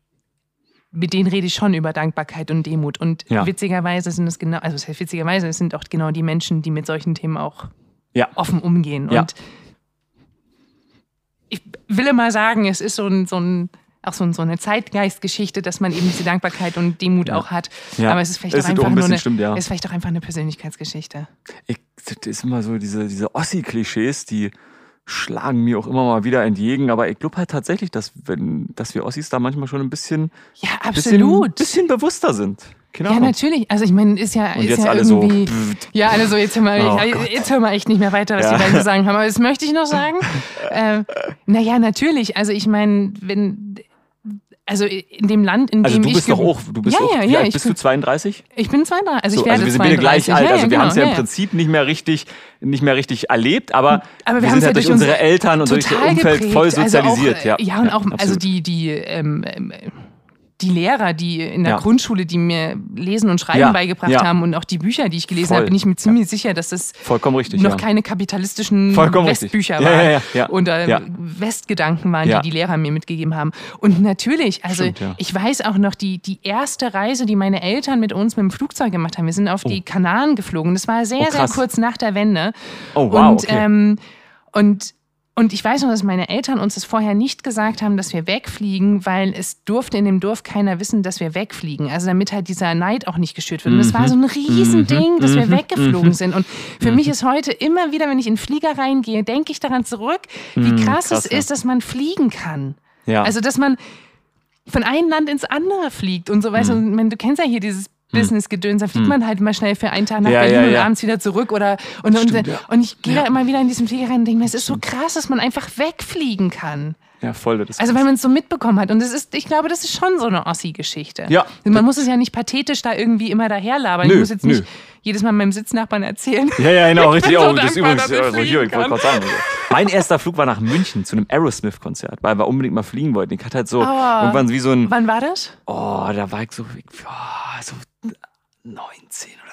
mit denen rede ich schon über Dankbarkeit und Demut. Und Ja. witzigerweise sind es genau, also das heißt witzigerweise, es sind auch genau die Menschen, die mit solchen Themen auch Ja. offen umgehen. Ja. Und ich will immer sagen, es ist so ein, so ein auch so, ein, so eine Zeitgeistgeschichte, dass man eben diese Dankbarkeit und Demut auch hat. Ja. Aber es ist vielleicht Es auch ist auch einfach ein nur bisschen eine, stimmt, ja. es ist vielleicht auch einfach eine Persönlichkeitsgeschichte. Ich, das ist immer so, diese, diese Ossi-Klischees, die schlagen mir auch immer mal wieder entgegen. Aber ich glaube halt tatsächlich, dass, wenn, dass wir Ossis da manchmal schon ein bisschen, Ja, bisschen, absolut. bisschen bewusster sind. Keine Ja, Ahnung. natürlich. Also ich meine, ist ja, Und ist jetzt ja alle so, irgendwie. pfft. Ja, alle so, jetzt hören wir, Oh ich, Gott. jetzt hören wir echt nicht mehr weiter, was Ja. die beiden zu sagen haben. Aber das möchte ich noch sagen. äh, naja, natürlich. Also ich meine, wenn. Also in dem Land, in Also dem du ich. bist doch ge- auch, du bist ja, auch, ja, wie ja, alt ich bist bin, du, zweiunddreißig? Ich bin zweiunddreißig. Also So, ich werde also wir sind beide zweiunddreißig. gleich alt. Ja, Also ja, wir haben es ja genau, im Prinzip nicht mehr richtig, nicht mehr richtig erlebt, aber, Aber wir wir haben's sind ja ja durch durch unsere unsere- Eltern und durch das total Umfeld geprägt. voll sozialisiert. Also auch, äh, ja, und auch also absolut. die, die, ähm, ähm, die Lehrer, die in der Ja. Grundschule, die mir Lesen und Schreiben Ja, beigebracht ja. haben und auch die Bücher, die ich gelesen Voll. habe, bin ich mir ziemlich sicher, dass das Vollkommen richtig, noch ja. keine kapitalistischen Vollkommen richtig. Westbücher Ja, waren ja, ja, ja. und äh, Ja. Westgedanken waren, Ja. die die Lehrer mir mitgegeben haben. Und natürlich, also Stimmt, ja. ich weiß auch noch, die, die erste Reise, die meine Eltern mit uns mit dem Flugzeug gemacht haben, wir sind auf die Kanaren geflogen. Das war sehr, Oh, sehr krass. kurz nach der Wende. Oh, wow, und, okay. ähm, und Und ich weiß noch, dass meine Eltern uns das vorher nicht gesagt haben, dass wir wegfliegen, weil es durfte in dem Dorf keiner wissen, dass wir wegfliegen. Also damit halt dieser Neid auch nicht geschürt wird. Und es war so ein Riesending, dass wir weggeflogen sind. Und für mich ist heute immer wieder, wenn ich in den Flieger reingehe, denke ich daran zurück, wie krass, krass, es ja. ist, dass man fliegen kann. Ja. Also dass man von einem Land ins andere fliegt und so, weißt du, und wenn- du kennst ja hier dieses Business-Gedöns, da fliegt man halt mal schnell für einen Tag nach Ja, Berlin ja, und ja. abends wieder zurück oder und, und, Stimmt, ja. und ich gehe da immer wieder in diesen Flieger rein und denke mir, es ist so krass, dass man einfach wegfliegen kann. Ja, voll. Das ist Also weil man es so mitbekommen hat und das ist, ich glaube, das ist schon so eine Ossi-Geschichte. Ja. Man muss es ja nicht pathetisch da irgendwie immer daherlabern. Nö, Ich muss jetzt nicht nö. jedes Mal meinem Sitznachbarn erzählen. Ja, ja, genau, richtig. bin so Oh, das ist dankbar, übrigens, dass ich also hier, ich fliegen wollte gerade sagen. Mein erster Flug war nach München zu einem Aerosmith-Konzert, weil wir unbedingt mal fliegen wollten. Ich hatte halt so Oh. irgendwann wie so ein, Wann war das? oh, da war ich so, ich, oh, so neunzehn oder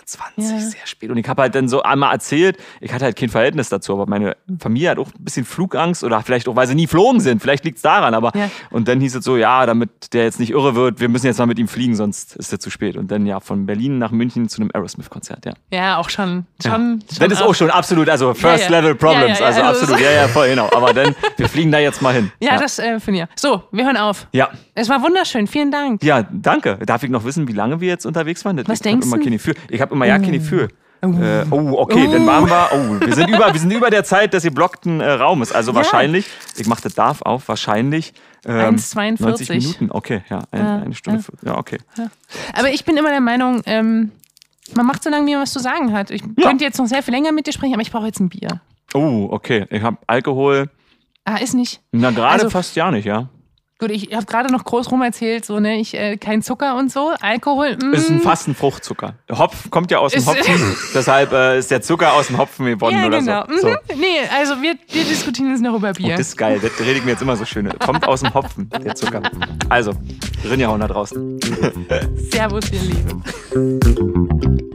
achtundzwanzig, Ja. sehr spät. Und ich habe halt dann so einmal erzählt, ich hatte halt kein Verhältnis dazu, aber meine Familie hat auch ein bisschen Flugangst oder vielleicht auch, weil sie nie geflogen sind. Vielleicht liegt es daran. Aber Ja. Und dann hieß es so, ja, damit der jetzt nicht irre wird, wir müssen jetzt mal mit ihm fliegen, sonst ist er zu spät. Und dann ja, von Berlin nach München zu einem Aerosmith-Konzert, ja. Ja, auch schon. schon, Ja. schon Das ist auch schon absolut, also First Ja, ja. Level Problems, Ja, ja, ja, also also absolut, ja, ja, voll, genau. Aber dann, wir fliegen da jetzt mal hin. Ja, das äh, finde ich. So, wir hören auf. Ja. Es war wunderschön. Vielen Dank. Ja, danke. Darf ich noch wissen, wie lange wir jetzt unterwegs waren? Das Was ich denkst hab immer du? keine Gefühl. Ich habe immer ja keine Gefühl. Oh. Äh, oh, okay, Oh. dann waren wir. Oh, wir sind über, wir sind über der Zeit des geblockten äh, Raumes. Also Ja. wahrscheinlich, ich mache das darf auf, wahrscheinlich ähm, eins zweiundvierzig. neunzig Minuten. Okay, ja, ein, Ja, eine Stunde. ja. Ja, okay. Aber ich bin immer der Meinung, ähm, man macht so lange, wie man was zu sagen hat. Ich Ja. könnte jetzt noch sehr viel länger mit dir sprechen, aber ich brauche jetzt ein Bier. Oh, okay. Ich habe Alkohol. Ah, ist nicht. Na, gerade Also- fast ja nicht, ja. Gut, ich habe gerade noch groß rum erzählt, so, ne, ich, äh, kein Zucker und so. Alkohol, mm, Ist ein fast ein Fruchtzucker. Hopf kommt ja aus dem Ist- Hopfen. Deshalb äh, ist der Zucker aus dem Hopfen gewonnen ja, oder genau. so. so. Mhm. Nee, also wir, wir diskutieren jetzt noch über Oh, Bier. das ist geil, das rede ich mir jetzt immer so schön. Kommt aus dem Hopfen, der Zucker. Also, Rinjahauen da draußen. Servus, ihr Lieben.